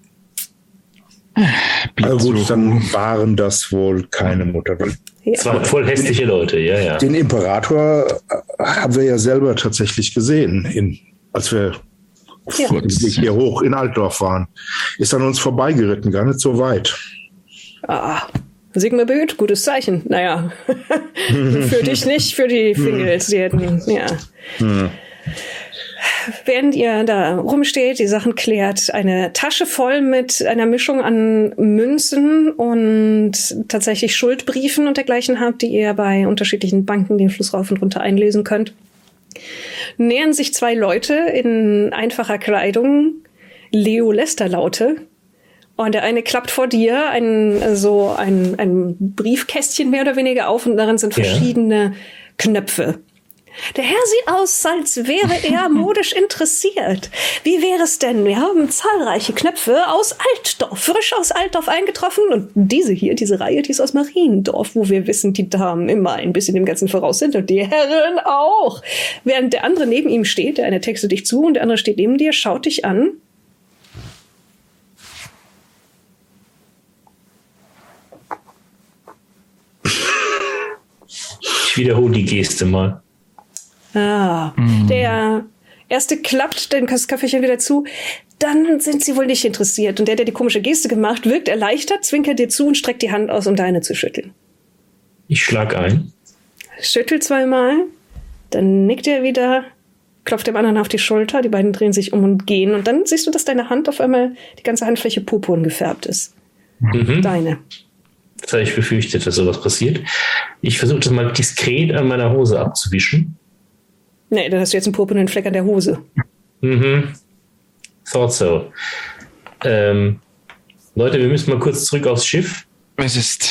Also gut, dann waren das wohl keine Mutanten. Ja. Es waren voll hässliche Leute, ja, ja. Den Imperator äh, haben wir ja selber tatsächlich gesehen, in, als wir Ja. hier hoch in Altdorf waren. Ist an uns vorbeigeritten, gar nicht so weit. Ah, Sigmar Böth, gutes Zeichen. Naja, für dich nicht, für die Fingels. Die hätten, ja. Während ihr da rumsteht, die Sachen klärt, eine Tasche voll mit einer Mischung an Münzen und tatsächlich Schuldbriefen und dergleichen habt, die ihr bei unterschiedlichen Banken den Fluss rauf und runter einlesen könnt, nähern sich zwei Leute in einfacher Kleidung, Leo Lester-Laute. Und der eine klappt vor dir ein, so ein, ein Briefkästchen mehr oder weniger auf und darin sind Ja. verschiedene Knöpfe. Der Herr sieht aus, als wäre er modisch interessiert. Wie wäre es denn? Wir haben zahlreiche Knöpfe aus Altdorf, frisch aus Altdorf eingetroffen. Und diese hier, diese Reihe, die ist aus Mariendorf, wo wir wissen, die Damen immer ein bisschen dem Ganzen voraus sind und die Herren auch. Während der andere neben ihm steht, der eine textet dich zu und der andere steht neben dir, schaut dich an. Ich wiederhole die Geste mal. Ah, der erste klappt den Köfferchen wieder zu. Dann sind sie wohl nicht interessiert. Und der, der die komische Geste gemacht, wirkt erleichtert, zwinkert dir zu und streckt die Hand aus, um deine zu schütteln. Ich schlag ein. Schüttelt zweimal, dann nickt er wieder, klopft dem anderen auf die Schulter, die beiden drehen sich um und gehen. Und dann siehst du, dass deine Hand auf einmal, die ganze Handfläche purpurn gefärbt ist. Mhm. Deine. Das habe ich befürchtet, dass sowas passiert. Ich versuche das mal diskret an meiner Hose abzuwischen. Nee, dann hast du jetzt einen purpurnen Fleck an der Hose. Mhm. Thought so. Ähm, Leute, wir müssen mal kurz zurück aufs Schiff. Es ist.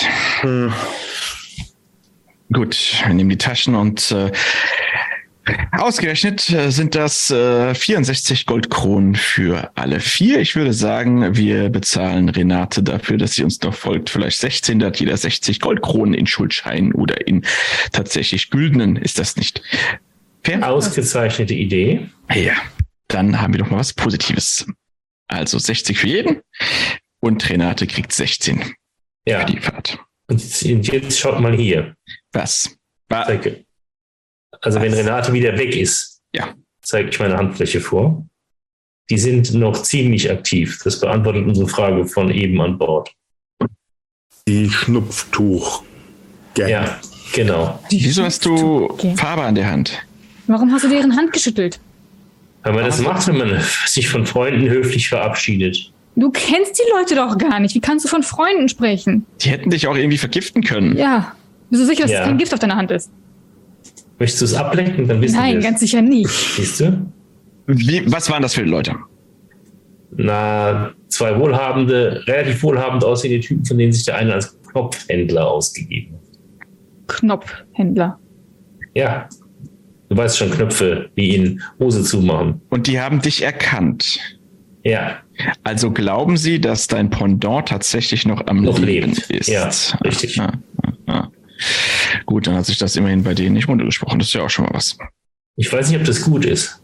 Gut, wir nehmen die Taschen und äh, ausgerechnet äh, sind das äh, vierundsechzig Goldkronen für alle vier. Ich würde sagen, wir bezahlen Renate dafür, dass sie uns noch folgt. Vielleicht sechzehn, da hat jeder sechzig Goldkronen in Schuldscheinen oder in tatsächlich Güldenen. Ist das nicht fair? Ausgezeichnete Idee. Ja, dann haben wir doch mal was Positives. Also sechzig für jeden und Renate kriegt sechzehn Ja. für die Fahrt. Und jetzt, jetzt schaut mal hier. Was? Wa- Zeige. Also wenn Was? Renate wieder weg ist, Ja. zeige ich meine Handfläche vor. Die sind noch ziemlich aktiv. Das beantwortet unsere Frage von eben an Bord. Die Schnupftuch. Ja, genau. Wieso hast du Okay. Farbe an der Hand? Warum hast du deren Hand geschüttelt? Weil man das macht, wenn man sich von Freunden höflich verabschiedet. Du kennst die Leute doch gar nicht. Wie kannst du von Freunden sprechen? Die hätten dich auch irgendwie vergiften können. Ja. Bist du sicher, dass Ja. kein Gift auf deiner Hand ist? Möchtest du es ablenken? Dann wissen wir Nein, es. ganz sicher nicht. Siehst du? Wie, was waren das für Leute? Na, zwei wohlhabende, relativ wohlhabend aussehende Typen, von denen sich der eine als Knopfhändler ausgegeben hat. Knopfhändler. Ja. Du weißt schon, Knöpfe, die in Hose zumachen. Und die haben dich erkannt. Ja, Also glauben sie, dass dein Pendant tatsächlich noch am Noch Leben lebt. ist. Ja, richtig. Ja, ja, ja. Gut, dann hat sich das immerhin bei denen nicht runtergesprochen. Das ist ja auch schon mal was. ich weiß nicht, ob das gut ist.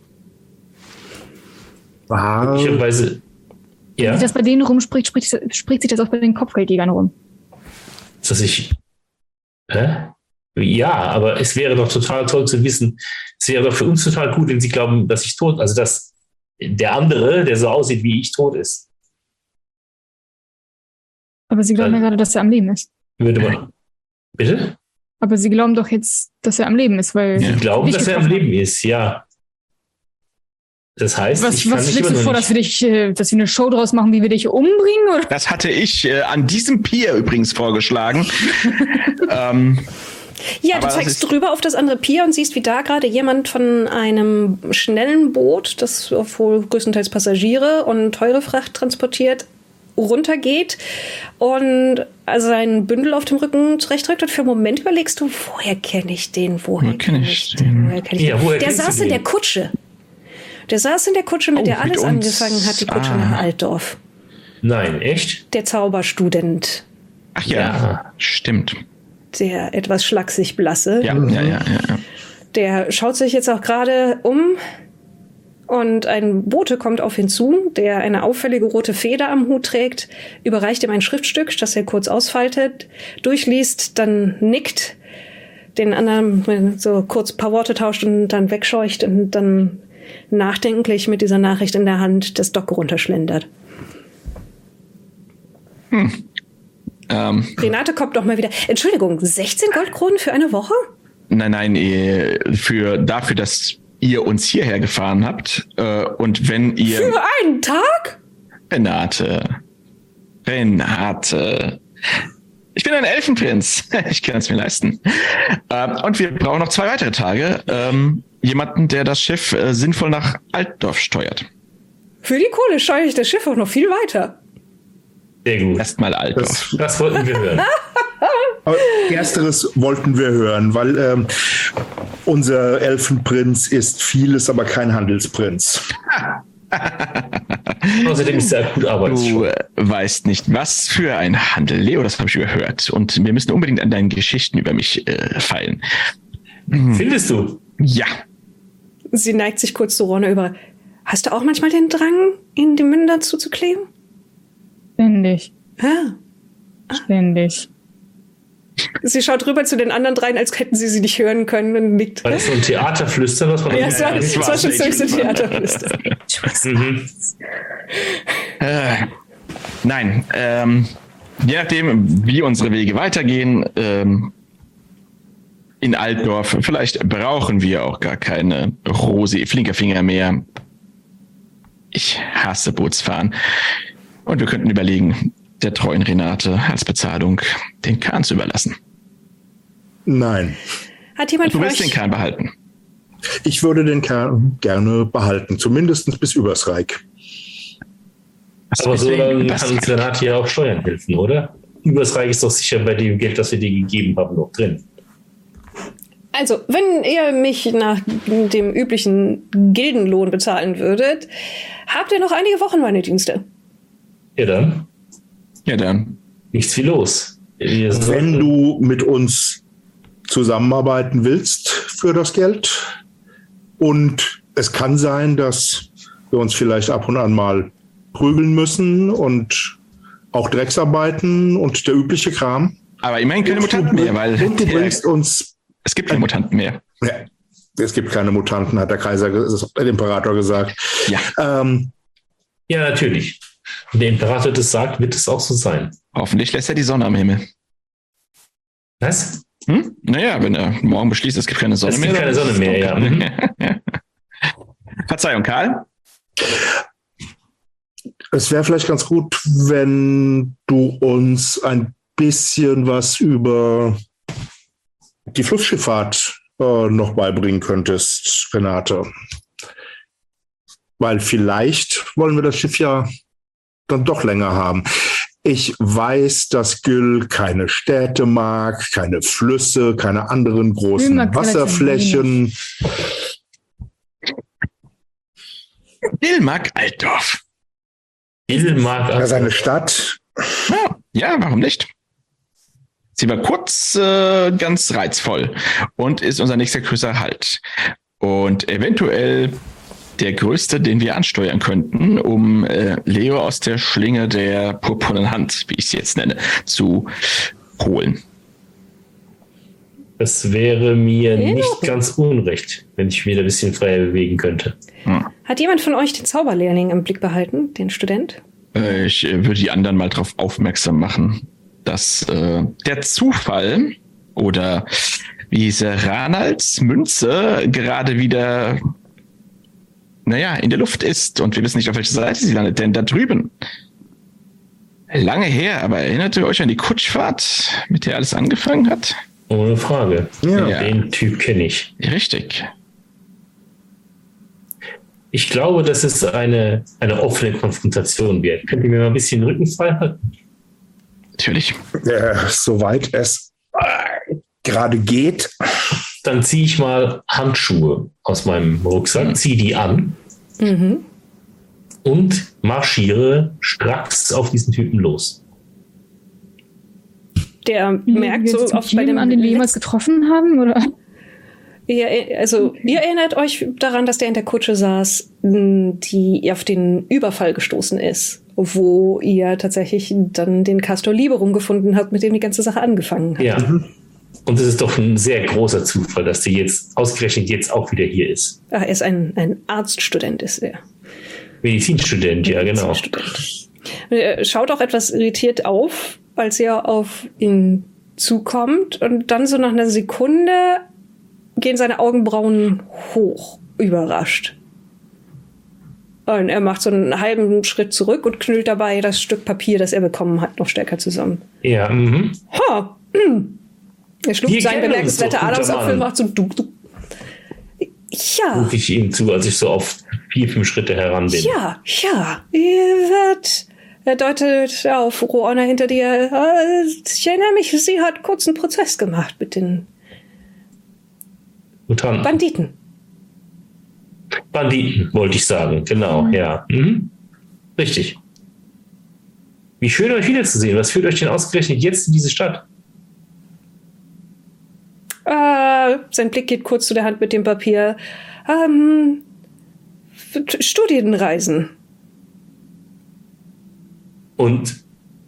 War, Möglicherweise, Wenn ja, sich das bei denen rumspricht, spricht, spricht sich das auch bei den Kopfgeldjägern rum. dass ich, hä? Ja, aber es wäre doch total toll zu wissen, es wäre doch für uns total gut, wenn sie glauben, dass ich tot, also dass der andere, der so aussieht wie ich, tot ist. Aber Sie glauben Dann- ja gerade, dass er am Leben ist. Würde man. Bitte? Aber Sie glauben doch jetzt, dass er am Leben ist, weil... Sie glauben, dich dass er am getroffen Leben ist, ja. Das heißt, Was, ich kann was mich schlägst immer du noch vor, nicht- dass wir dich, äh, dass wir eine Show draus machen, wie wir dich umbringen? Oder? Das hatte ich äh, an diesem Pier übrigens vorgeschlagen. ähm, Ja, Aber du das zeigst ist- drüber auf das andere Pier und siehst, wie da gerade jemand von einem schnellen Boot, das wohl größtenteils Passagiere und teure Fracht transportiert, runtergeht und sein Bündel auf dem Rücken zurechtdrückt. Und für einen Moment überlegst du, woher kenne ich den? Woher Woher kenn kenne ich ich den? Woher kenn ich Ja, den? woher Der kennst du saß in den? der Kutsche. Der saß in der Kutsche, mit Oh, der mit alles uns. angefangen hat, die Kutsche Ah. nach Altdorf. Nein, echt? Der Zauberstudent, ach ja, Ja. stimmt. der etwas schlaksig blasse. Ja, ja, ja, ja, ja. Der schaut sich jetzt auch gerade um und ein Bote kommt auf ihn zu, der eine auffällige rote Feder am Hut trägt, überreicht ihm ein Schriftstück, das er kurz ausfaltet, durchliest, dann nickt, den anderen so kurz ein paar Worte tauscht und dann wegscheucht und dann nachdenklich mit dieser Nachricht in der Hand das Dock runterschlendert. Ähm, Renate kommt doch mal wieder. Entschuldigung, sechzehn Goldkronen für eine Woche? nein, nein, äh, für, dafür, dass ihr uns hierher gefahren habt äh, und wenn ihr... Für einen Tag? Renate. Renate. Ich bin ein Elfenprinz. Ich kann es mir leisten. Ähm, und wir brauchen noch zwei weitere Tage. Ähm, jemanden, der das Schiff äh, sinnvoll nach Altdorf steuert. Für die Kohle scheue ich das Schiff auch noch viel weiter. Sehr gut. Erstmal Altdorf. Das, Das wollten wir hören. aber ersteres wollten wir hören, weil ähm, unser Elfenprinz ist vieles, aber kein Handelsprinz. Außerdem ist er akut Du arbeitsscheu. äh, weißt nicht, was für ein Handel. Leo, das habe ich überhört. Und wir müssen unbedingt an deinen Geschichten über mich äh, feilen. Findest du? Ja. Sie neigt sich kurz zu Ronne über. Hast du auch manchmal den Drang, ihnen die Münder zuzukleben? Ständig, Ja. ständig. Sie schaut rüber zu den anderen dreien, als hätten sie sie nicht hören können und nickt. War das so ein Theaterflüstern, was man Ja, es war, das es war war's schon nicht. ziemlich so Theaterflüster. Mhm. Äh, nein. Ähm, je nachdem, wie unsere Wege weitergehen, ähm, in Altdorf, vielleicht brauchen wir auch gar keine Rose Flinkerfinger mehr. Ich hasse Bootsfahren. Und wir könnten überlegen, der treuen Renate als Bezahlung den Kahn zu überlassen. Nein, Hat jemand Du von willst den euch... Kahn behalten. ich würde den Kern gerne behalten, zumindest bis übers Reich. Aber so Deswegen- lange das- kann uns Renate ja auch Steuern helfen, oder? Übers Reich ist doch sicher bei dem Geld, das wir dir gegeben haben, noch drin. Also, wenn ihr mich nach dem üblichen Gildenlohn bezahlen würdet, habt ihr noch einige Wochen meine Dienste. Ja, dann. Ja, dann. Nichts wie los. Wir Wenn sollten- du mit uns zusammenarbeiten willst für das Geld und es kann sein, dass wir uns vielleicht ab und an mal prügeln müssen und auch Drecksarbeiten und der übliche Kram. Aber immerhin keine Mutanten mehr, weil und du der, bringst uns, es gibt keine Mutanten mehr. ja, es gibt keine Mutanten, hat der Kaiser, ges- der Imperator gesagt. Ja, Ähm, Ja, natürlich. Wenn der Imperator das sagt, wird es auch so sein. hoffentlich lässt er die Sonne am Himmel. Was? Hm? Naja, wenn er morgen beschließt, es gibt keine Sonne Es mehr. gibt keine dann Sonne ist mehr, dunkel. ja. Verzeihung, Karl. Es wäre vielleicht ganz gut, wenn du uns ein bisschen was über die Flussschifffahrt äh, noch beibringen könntest, Renate. Weil vielleicht wollen wir das Schiff ja dann doch länger haben. Ich weiß, dass Gyll keine Städte mag, keine Flüsse, keine anderen großen mag relativ Wasserflächen. Bill mag Altdorf. Bill mag Ja, seine Stadt. Ja, ja, warum nicht? Sie war kurz äh, ganz reizvoll und ist unser nächster größerer Halt. Und eventuell der größte, den wir ansteuern könnten, um äh, Leo aus der Schlinge der purpurnen Hand, wie ich sie jetzt nenne, zu holen. Das wäre mir Ja. nicht ganz unrecht, wenn ich mich da ein bisschen freier bewegen könnte. Hm. Hat jemand von euch den Zauberlehrling im Blick behalten, den Student? Äh, ich äh, würde die anderen mal darauf aufmerksam machen, dass äh, der Zufall oder wie diese Ranalds Münze gerade wieder, naja, in der Luft ist und wir wissen nicht, auf welcher Seite sie landet, denn da drüben, lange her, aber erinnert ihr euch an die Kutschfahrt, mit der alles angefangen hat? Ohne Frage. Ja. Ja. Den Typ kenne ich. Richtig. Ich glaube, dass es eine, eine offene Konfrontation wird. Könnt ihr mir mal ein bisschen den Rücken frei halten? Natürlich. Äh, soweit es äh, gerade geht. Dann ziehe ich mal Handschuhe aus meinem Rucksack, ziehe die an Mhm. und marschiere stracks auf diesen Typen los. Der Wie merkt wir so jetzt oft mit bei jedem dem an, den wir jemals letzten- getroffen haben, oder? Ihr, also, ihr erinnert euch daran, dass der in der Kutsche saß, m, die auf den Überfall gestoßen ist, wo ihr tatsächlich dann den Castor Liberum gefunden habt, mit dem die ganze Sache angefangen hat. Ja. Und es ist doch ein sehr großer Zufall, dass der jetzt ausgerechnet jetzt auch wieder hier ist. Ah, er ist ein, ein Arztstudent, ist er. Medizinstudent, ja, genau. Medizinstudent. Und er schaut auch etwas irritiert auf, als ihr auf ihn zukommt. Und dann so nach einer Sekunde gehen seine Augenbrauen hoch, überrascht. Und er macht so einen halben Schritt zurück und knüllt dabei das Stück Papier, das er bekommen hat, noch stärker zusammen. Ja, mhm. Ha! hm. Er schluckt Wir sein kennen uns bemerkenswerter doch, guter Adamsapfel, Mann. macht so du, du. Ja, Rufe ich ihm zu, als ich so auf vier, fünf Schritte heran bin. ja, ja. Ihr wird. Er deutet auf Roana hinter dir. Äh, Ich erinnere mich, sie hat kurz einen Prozess gemacht mit den Mutanten. Banditen. Banditen, wollte ich sagen. Genau, ja. Mhm. Richtig. Wie schön, euch wiederzusehen. Was führt euch denn ausgerechnet jetzt in diese Stadt? Äh, sein Blick geht kurz zu der Hand mit dem Papier. Ähm, Studienreisen. Und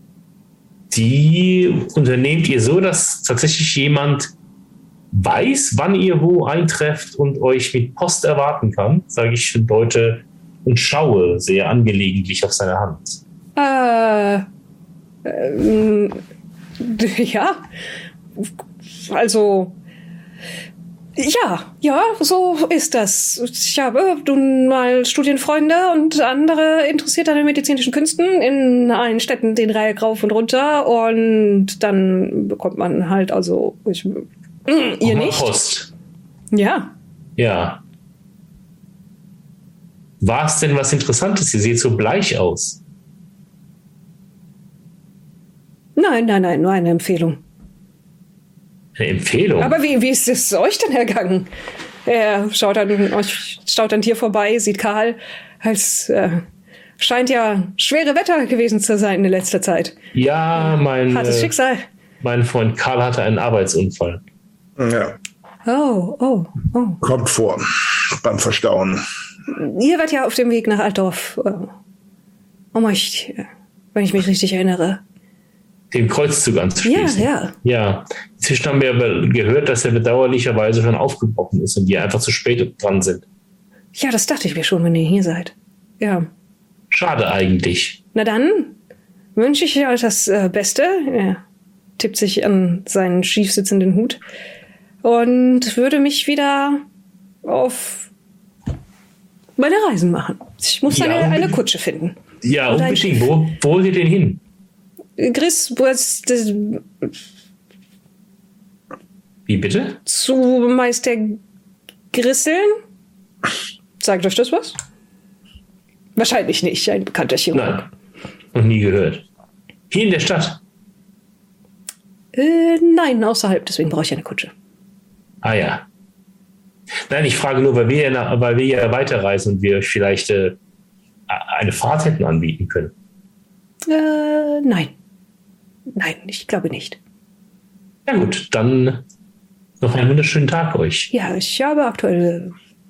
die unternehmt ihr so, dass tatsächlich jemand weiß, wann ihr wo eintrefft und euch mit Post erwarten kann, sage ich und deute und schaue sehr angelegentlich auf seine Hand. Äh, ähm, ja. Also, ja, ja, so ist das. Ich habe nun mal Studienfreunde und andere interessiert an den medizinischen Künsten in allen Städten den Reihe rauf und runter und dann bekommt man halt also, ich, mm, ihr Auch mal nicht? Post. Ja. Ja. War es denn was Interessantes? Ihr seht so bleich aus. Nein, nein, nein, nur eine Empfehlung. Eine Empfehlung. Aber wie, wie ist es euch denn ergangen? Er schaut an euch, schaut an dir vorbei, sieht Karl, als äh, scheint ja schwere Wetter gewesen zu sein in letzter Zeit. ja, mein, Hartes äh, Schicksal. mein Freund Karl hatte einen Arbeitsunfall. Ja, Oh, oh, oh. kommt vor beim Verstauen. Ihr wart ja auf dem Weg nach Altdorf. äh, Um euch, äh, wenn ich mich richtig erinnere. Den Kreuzzug Ja, anzuschließen. ja. Ja. Inzwischen haben wir aber gehört, dass er bedauerlicherweise schon aufgebrochen ist und die einfach zu spät dran sind. Ja, das dachte ich mir schon, wenn ihr hier seid. Ja. Schade eigentlich. Na dann wünsche ich euch das äh, Beste. Er tippt sich an seinen schief sitzenden Hut und würde mich wieder auf meine Reisen machen. Ich muss Ja, eine, unbedingt. eine Kutsche finden. Ja, Und ein unbedingt. Schiff. Wo, wo wollt ihr denn hin? Chris, wo es das, Wie bitte? zu Meister Grisseln? Sagt euch das was? Wahrscheinlich nicht, ein bekannter Chirurg. Nein. Noch nie gehört. Hier in der Stadt. Äh, nein, außerhalb, deswegen brauche ich eine Kutsche. Ah ja. Nein, ich frage nur, weil wir ja, nach, weil wir ja weiterreisen und wir euch vielleicht äh, eine Fahrt hätten anbieten können. Äh, nein. Nein, ich glaube nicht. Ja gut, dann noch einen wunderschönen Tag euch. Ja, ich habe aktuell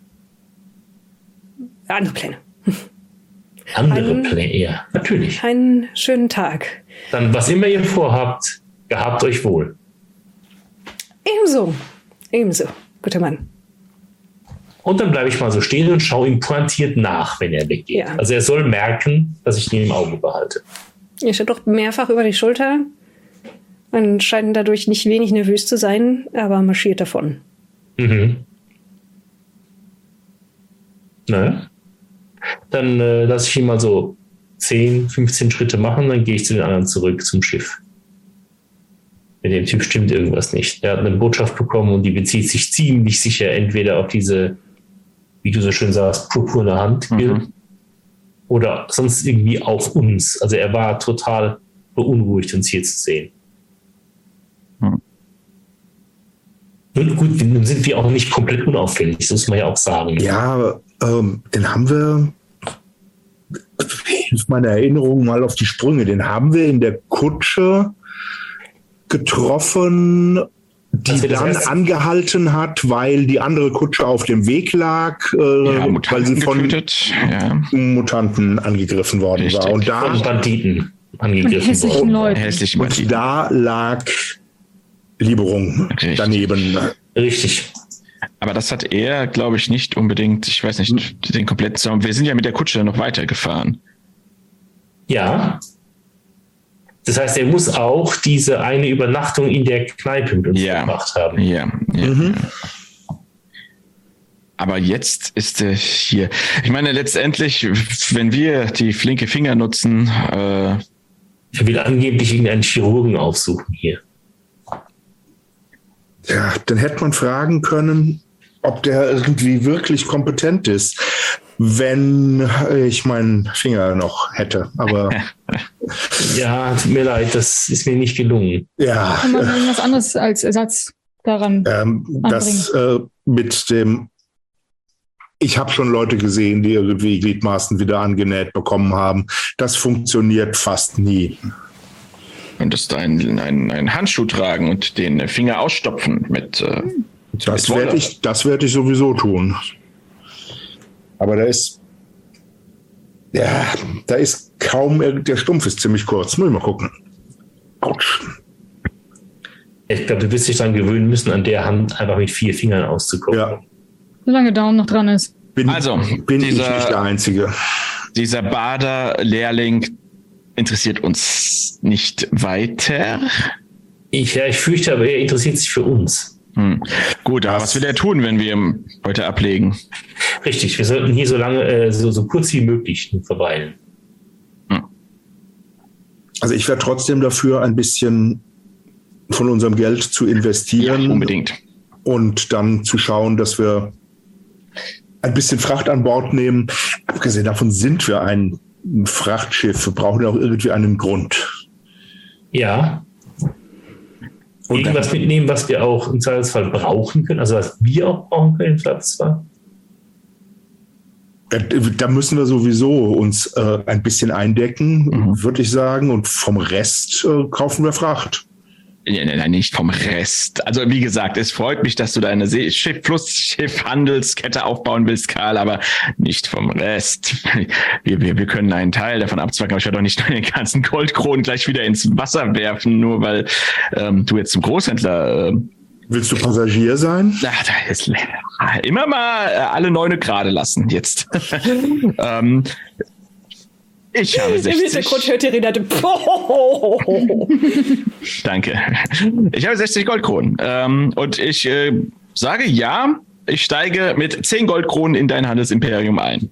äh, andere Pläne. Andere Ein- Pläne, ja, natürlich. Einen schönen Tag. Dann, was immer ihr vorhabt, gehabt euch wohl. Ebenso. Ebenso, guter Mann. Und dann bleibe ich mal so stehen und schaue ihm pointiert nach, wenn er weggeht. Ja. Also er soll merken, dass ich ihn im Auge behalte. Ihr schaut doch mehrfach über die Schulter und scheint dadurch nicht wenig nervös zu sein, aber marschiert davon. Mhm. Na, dann äh, lasse ich ihn mal so zehn, fünfzehn Schritte machen, dann gehe ich zu den anderen zurück zum Schiff. Mit dem Typ stimmt irgendwas nicht. Er hat eine Botschaft bekommen und die bezieht sich ziemlich sicher entweder auf diese, wie du so schön sagst, purpurne Hand, mhm. oder sonst irgendwie auf uns. Also er war total beunruhigt, uns hier zu sehen. Mhm. Und gut, nun sind wir auch nicht komplett unauffällig, das muss man ja auch sagen. Ja, ähm, den haben wir, hilft meine Erinnerung mal auf die Sprünge, den haben wir in der Kutsche getroffen, die dann heißt, angehalten hat, weil die andere Kutsche auf dem Weg lag, äh, ja, weil sie von ja. Mutanten angegriffen worden Richtig. war. Und da von Banditen angegriffen hässlichen worden. Leuten. Und da lag Liberung Richtig. daneben. Richtig. Aber das hat er, glaube ich, nicht unbedingt, ich weiß nicht, den kompletten Zaun. Wir sind ja mit der Kutsche noch weitergefahren. Ja. Das heißt, er muss auch diese eine Übernachtung in der Kneipe mit uns ja. gemacht haben. Ja, ja. Mhm. Aber jetzt ist er hier. Ich meine, letztendlich, wenn wir die flinke Finger nutzen. Äh, er will angeblich irgendeinen Chirurgen aufsuchen hier. Ja, dann hätte man fragen können, ob der irgendwie wirklich kompetent ist, wenn ich meinen Finger noch hätte. Aber ja, tut mir leid, das ist mir nicht gelungen. Ja. Kann man irgendwas anderes als Ersatz daran ähm, das äh, mit dem, ich habe schon Leute gesehen, die irgendwie Gliedmaßen wieder angenäht bekommen haben. Das funktioniert fast nie. Könntest du einen, einen, einen Handschuh tragen und den Finger ausstopfen mit. Äh, das werde ich, das werde ich sowieso tun. Aber da ist, ja, da ist kaum, der Stumpf ist ziemlich kurz. Nur mal gucken. Autsch. Ich glaube, du wirst dich dann gewöhnen müssen, an der Hand einfach mit vier Fingern auszukommen. Ja. Solange Daumen noch dran ist. Bin, also, bin dieser, ich nicht der Einzige. Dieser Bader-Lehrling interessiert uns nicht weiter. Ich, ja, ich fürchte, aber er interessiert sich für uns. Hm. Gut, aber was will er tun, wenn wir ihn heute ablegen? Richtig, wir sollten hier so lange, äh, so, so kurz wie möglich verweilen. Hm. Also ich wäre trotzdem dafür, ein bisschen von unserem Geld zu investieren. Ja, unbedingt. Und dann zu schauen, dass wir ein bisschen Fracht an Bord nehmen. Abgesehen davon sind wir ein Frachtschiff. Wir brauchen auch irgendwie einen Grund. Ja. Und irgendwas mitnehmen, was wir auch im Zweifelsfall brauchen können. Also was wir auch brauchen können im Zweifelsfall. Da müssen wir sowieso uns äh, ein bisschen eindecken, mhm. würde ich sagen. Und vom Rest äh, kaufen wir Fracht. Nein, nicht vom Rest. Also wie gesagt, es freut mich, dass du deine See- Schiff, Flussschiff-Handelskette aufbauen willst, Karl, aber nicht vom Rest. Wir, wir, wir können einen Teil davon abzwacken, aber ich werde doch nicht den ganzen Goldkronen gleich wieder ins Wasser werfen, nur weil ähm, du jetzt zum Großhändler... Äh, Willst du Passagier sein? Ach, da ist immer mal äh, alle Neune gerade lassen jetzt. ähm, Ich habe sechzig. Im Hintergrund hört ihr Renate. Danke. Ich habe sechzig Goldkronen. Ähm, und ich äh, sage ja, ich steige mit zehn Goldkronen in dein Handelsimperium ein.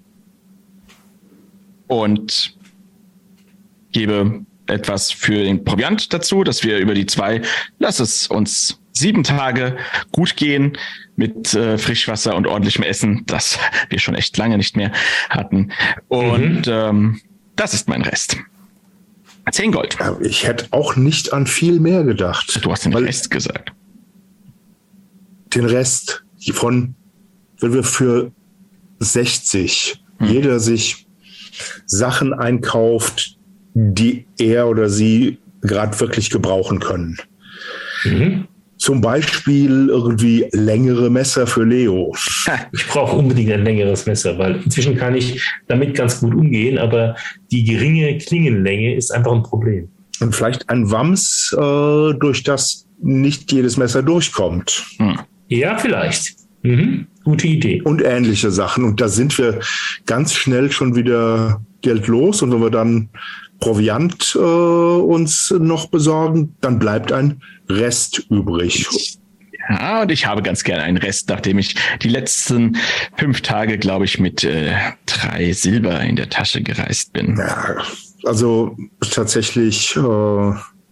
Und gebe etwas für den Proviant dazu, dass wir über die zwei, lass es uns sieben Tage gut gehen mit äh, Frischwasser und ordentlichem Essen, das wir schon echt lange nicht mehr hatten. Und mhm. ähm, das ist mein Rest. Zehn Gold. Ich hätte auch nicht an viel mehr gedacht. Du hast den Rest gesagt. Den Rest von, wenn wir für sechzig hm. jeder sich Sachen einkauft, die er oder sie gerade wirklich gebrauchen können. Mhm. Zum Beispiel irgendwie längere Messer für Leo. Ich brauche unbedingt ein längeres Messer, weil inzwischen kann ich damit ganz gut umgehen, aber die geringe Klingenlänge ist einfach ein Problem. Und vielleicht ein Wams, äh, durch das nicht jedes Messer durchkommt. Hm. Ja, vielleicht. Mhm. Gute Idee. Und ähnliche Sachen. Und da sind wir ganz schnell schon wieder Geld los. Und wenn wir dann Proviant äh, uns noch besorgen, dann bleibt ein Rest übrig. Ja, und ich habe ganz gerne einen Rest, nachdem ich die letzten fünf Tage, glaube ich, mit äh, drei Silber in der Tasche gereist bin. Ja, also tatsächlich äh,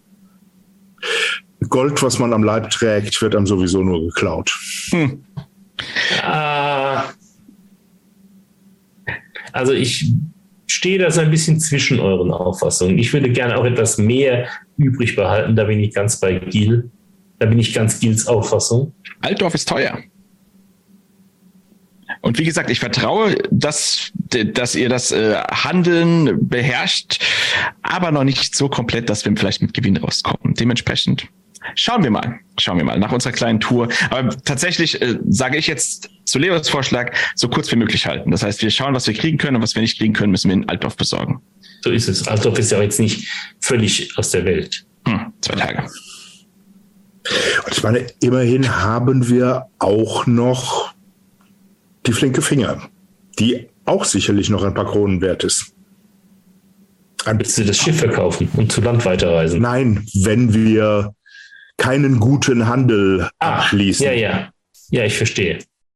Gold, was man am Leib trägt, wird einem sowieso nur geklaut. Hm. Äh, also ich stehe da so ein bisschen zwischen euren Auffassungen. Ich würde gerne auch etwas mehr übrig behalten. Da bin ich ganz bei Gil. Da bin ich ganz Gils Auffassung. Altdorf ist teuer. Und wie gesagt, ich vertraue, dass, dass ihr das äh, Handeln beherrscht, aber noch nicht so komplett, dass wir vielleicht mit Gewinn rauskommen. Dementsprechend schauen wir mal. Schauen wir mal nach unserer kleinen Tour. Aber tatsächlich äh, sage ich jetzt zu Leos Vorschlag, so kurz wie möglich halten. Das heißt, wir schauen, was wir kriegen können, und was wir nicht kriegen können, müssen wir in Altdorf besorgen. So ist es. Altdorf ist ja jetzt nicht völlig aus der Welt. Hm, zwei Tage. Und ich meine, immerhin haben wir auch noch die flinke Finger, die auch sicherlich noch ein paar Kronen wert ist. Ein Willst du das Schiff verkaufen und zu Land weiterreisen? Nein, wenn wir keinen guten Handel ah, abschließen. Ja, ja. Ja, ich verstehe.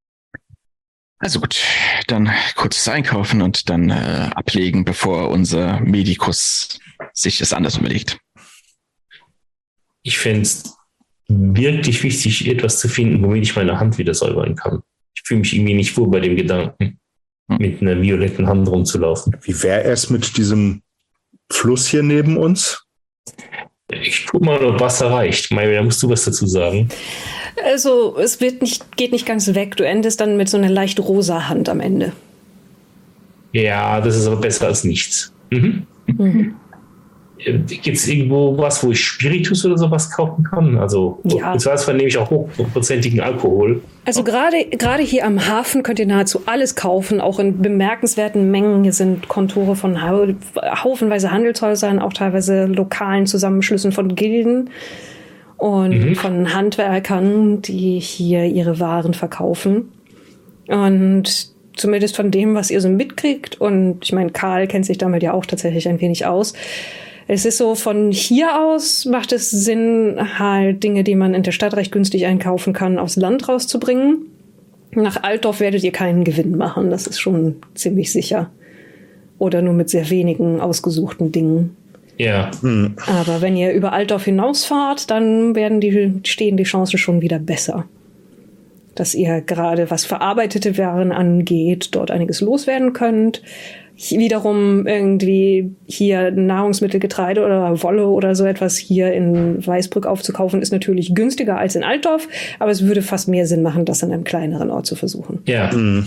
Also gut, dann kurzes Einkaufen und dann äh, ablegen, bevor unser Medikus sich es anders überlegt. Ich fände es wirklich wichtig, etwas zu finden, womit ich meine Hand wieder säubern kann. Ich fühle mich irgendwie nicht wohl bei dem Gedanken, hm. mit einer violetten Hand rumzulaufen. Wie wäre es mit diesem Fluss hier neben uns? Ich guck mal, ob Wasser reicht. Maja, da musst du was dazu sagen. Also, es wird nicht, geht nicht ganz weg. Du endest dann mit so einer leicht rosa Hand am Ende. Ja, das ist aber besser als nichts. Mhm. Mhm. Gibt es irgendwo was, wo ich Spiritus oder sowas kaufen kann? Also, ja. Im Zweifelsfall nehme ich auch hochprozentigen Alkohol. Also gerade gerade hier am Hafen könnt ihr nahezu alles kaufen, auch in bemerkenswerten Mengen. Hier sind Kontore von haufenweise Handelshäusern, auch teilweise lokalen Zusammenschlüssen von Gilden und mhm. von Handwerkern, die hier ihre Waren verkaufen. Und zumindest von dem, was ihr so mitkriegt, und ich meine, Karl kennt sich damit ja auch tatsächlich ein wenig aus. Es ist so, von hier aus macht es Sinn, halt Dinge, die man in der Stadt recht günstig einkaufen kann, aufs Land rauszubringen. Nach Altdorf werdet ihr keinen Gewinn machen, das ist schon ziemlich sicher. Oder nur mit sehr wenigen ausgesuchten Dingen. Ja. Hm. Aber wenn ihr über Altdorf hinausfahrt, dann werden die, stehen die Chancen schon wieder besser. Dass ihr gerade, was verarbeitete Waren angeht, dort einiges loswerden könnt. Wiederum irgendwie hier Nahrungsmittel, Getreide oder Wolle oder so etwas hier in Weißbrück aufzukaufen, ist natürlich günstiger als in Altdorf, aber es würde fast mehr Sinn machen, das an einem kleineren Ort zu versuchen. Ja. Mhm.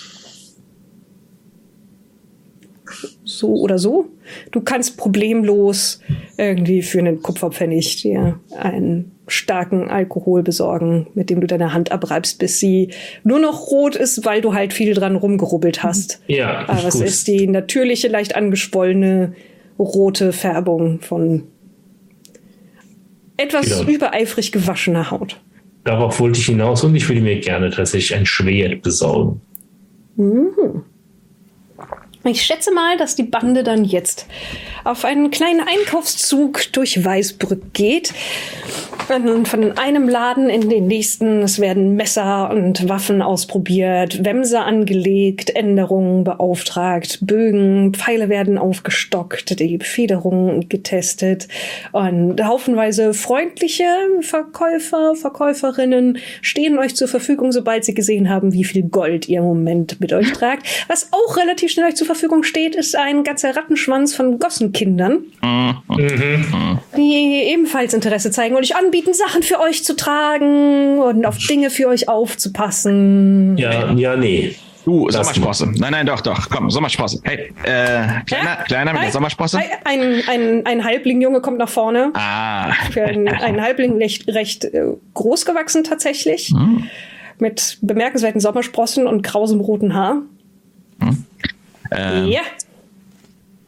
So oder so. Du kannst problemlos irgendwie für einen Kupferpfennig dir einen starken Alkohol besorgen, mit dem du deine Hand abreibst, bis sie nur noch rot ist, weil du halt viel dran rumgerubbelt hast. Ja, aber es gut. ist die natürliche, leicht angeschwollene rote Färbung von etwas Genau. übereifrig gewaschener Haut. Darauf wollte ich hinaus und ich würde mir gerne tatsächlich ein Schwert besorgen. Mhm. Ich schätze mal, dass die Bande dann jetzt auf einen kleinen Einkaufszug durch Weißbrück geht. Und von einem Laden in den nächsten. Es werden Messer und Waffen ausprobiert, Wämser angelegt, Änderungen beauftragt, Bögen, Pfeile werden aufgestockt, die Federung getestet. Und haufenweise freundliche Verkäufer, Verkäuferinnen stehen euch zur Verfügung, sobald sie gesehen haben, wie viel Gold ihr im Moment mit euch tragt. Was auch relativ schnell euch zur Verfügung steht, ist ein ganzer Rattenschwanz von Gossenkindern, Mhm. die ebenfalls Interesse zeigen und euch anbieten, Sachen für euch zu tragen und auf Dinge für euch aufzupassen. Ja, ja, nee. Du, Lass Sommersprosse. Nein, nein, doch, doch. Komm, Sommersprosse. Hey, äh, kleiner, Ja? kleiner mit der Ein- Sommersprosse. Ein, ein, ein, ein Halbling-Junge kommt nach vorne. Ah. Für einen, einen Halbling recht, recht äh, groß gewachsen tatsächlich. Hm. Mit bemerkenswerten Sommersprossen und krausem roten Haar. Ähm, Ja.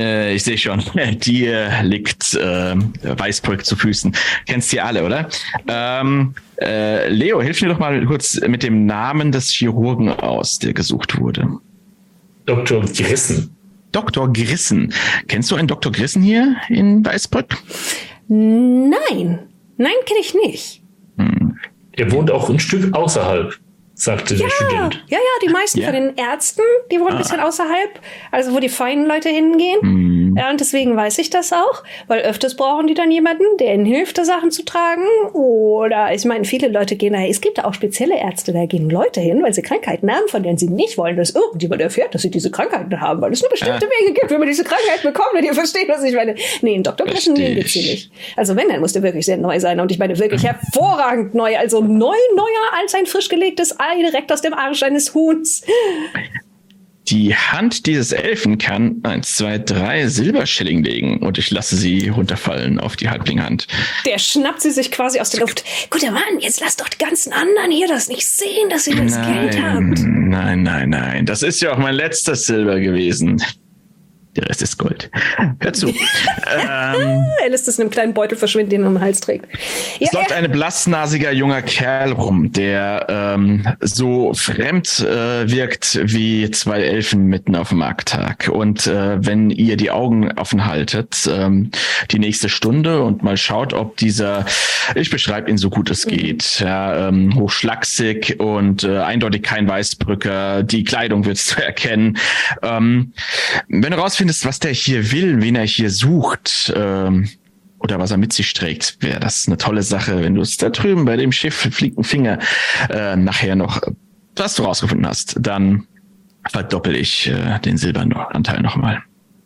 Äh, ich sehe schon, dir liegt äh, Weißbrück zu Füßen. Kennst die alle, oder? Ähm, äh, Leo, hilf mir doch mal kurz mit dem Namen des Chirurgen aus, der gesucht wurde. Doktor Grissen. Doktor Grissen. Kennst du einen Doktor Grissen hier in Weißbrück? Nein, nein, kenne ich nicht. Hm. Er wohnt auch ein Stück außerhalb, sagte der Ja, Student. ja, ja, die meisten Ja. von den Ärzten, die wohnen ein Ah. bisschen außerhalb, also wo die feinen Leute hingehen. Hm. Ja, und deswegen weiß ich das auch, weil öfters brauchen die dann jemanden, der ihnen hilft, da Sachen zu tragen. Oder, ich meine, viele Leute gehen da, es gibt da auch spezielle Ärzte, da gehen Leute hin, weil sie Krankheiten haben, von denen sie nicht wollen, dass irgendjemand erfährt, dass sie diese Krankheiten haben, weil es nur bestimmte Ah. Wege gibt, wie man diese Krankheit bekommt, wenn ihr versteht, was ich meine. Nee, ein Doktor Grissen, den gibt's hier nicht. Also wenn, dann muss der wirklich sehr neu sein. Und ich meine wirklich hervorragend neu, also neu, neuer als ein frisch gelegtes Ei direkt aus dem Arsch eines Huhns. Die Hand dieses Elfen kann eins, zwei, drei Silberschilling legen und ich lasse sie runterfallen auf die Halblinghand. Der schnappt sie sich quasi aus der Luft. Guter Mann, jetzt lasst doch die ganzen anderen hier das nicht sehen, dass ihr das Geld habt. Nein, nein, nein. Das ist ja auch mein letzter Silber gewesen. Der Rest ist Gold. Hör zu. ähm, Er lässt es in einem kleinen Beutel verschwinden, den er um den Hals trägt. Ja, es läuft er, ein blassnasiger junger Kerl rum, der ähm, so fremd äh, wirkt wie zwei Elfen mitten auf dem Markttag. Und äh, wenn ihr die Augen offen haltet, ähm, die nächste Stunde und mal schaut, ob dieser, ich beschreibe ihn so gut es geht, ja, ähm, hochschlaksig und äh, eindeutig kein Weißbrücker, die Kleidung wird's zu erkennen. Ähm, wenn du rausfindest, was der hier will, wen er hier sucht, ähm, oder was er mit sich trägt, wäre das eine tolle Sache, wenn du es da drüben bei dem Schiff fliegenden Finger äh, nachher noch, was du rausgefunden hast, dann verdoppel ich äh, den Silberanteil nochmal.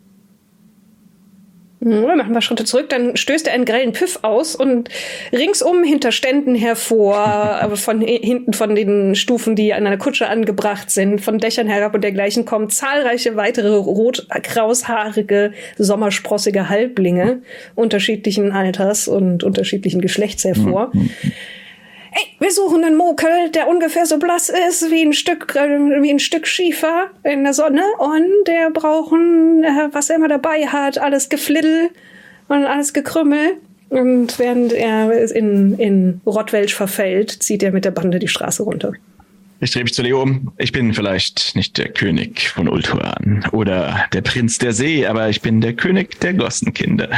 wir machen wir Schritte zurück, dann stößt er einen grellen Pfiff aus und ringsum hinter Ständen hervor, aber von hinten von den Stufen, die an einer Kutsche angebracht sind, von Dächern herab und dergleichen kommen zahlreiche weitere rot-kraushaarige, sommersprossige Halblinge unterschiedlichen Alters und unterschiedlichen Geschlechts hervor. Mhm. Hey, wir suchen einen Mokel, der ungefähr so blass ist wie ein Stück, äh, wie ein Stück Schiefer in der Sonne. Und der brauchen, äh, was er immer dabei hat, alles Gefliddel und alles Gekrümmel. Und während er in, in Rottwelsch verfällt, zieht er mit der Bande die Straße runter. Ich drehe mich zu Leo um. Ich bin vielleicht nicht der König von Ultuan oder der Prinz der See, aber ich bin der König der Gossenkinder.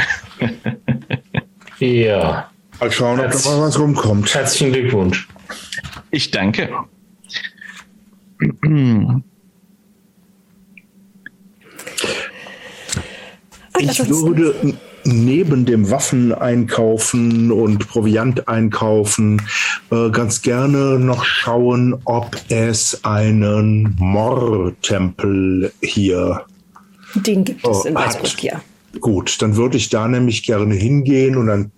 Ja. Mal schauen, ob da mal was rumkommt. Herzlichen Glückwunsch. Ich danke. Ich würde neben dem Waffeneinkaufen und Provianteinkaufen äh, ganz gerne noch schauen, ob es einen Mor-Tempel hier Den gibt es oh, in hat. Weißbrück, ja. Gut, dann würde ich da nämlich gerne hingehen und dann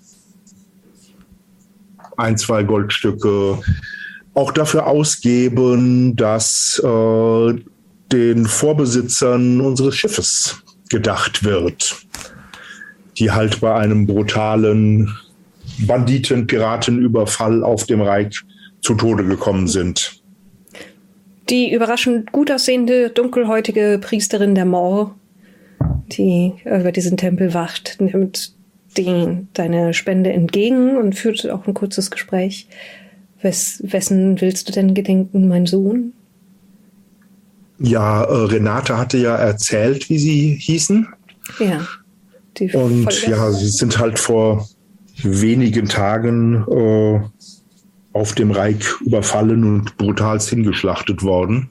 ein, zwei Goldstücke auch dafür ausgeben, dass äh, den Vorbesitzern unseres Schiffes gedacht wird, die halt bei einem brutalen Banditen-Piratenüberfall auf dem Reich zu Tode gekommen sind. Die überraschend gut aussehende, dunkelhäutige Priesterin der Mor, die über diesen Tempel wacht, nimmt die, deine Spende entgegen und führt auch ein kurzes Gespräch. Wes, wessen willst du denn gedenken, mein Sohn? Ja, äh, Renate hatte ja erzählt, wie sie hießen. Ja. Die Und Folge. ja, sie sind halt vor wenigen Tagen äh, auf dem Reich überfallen und brutalst hingeschlachtet worden.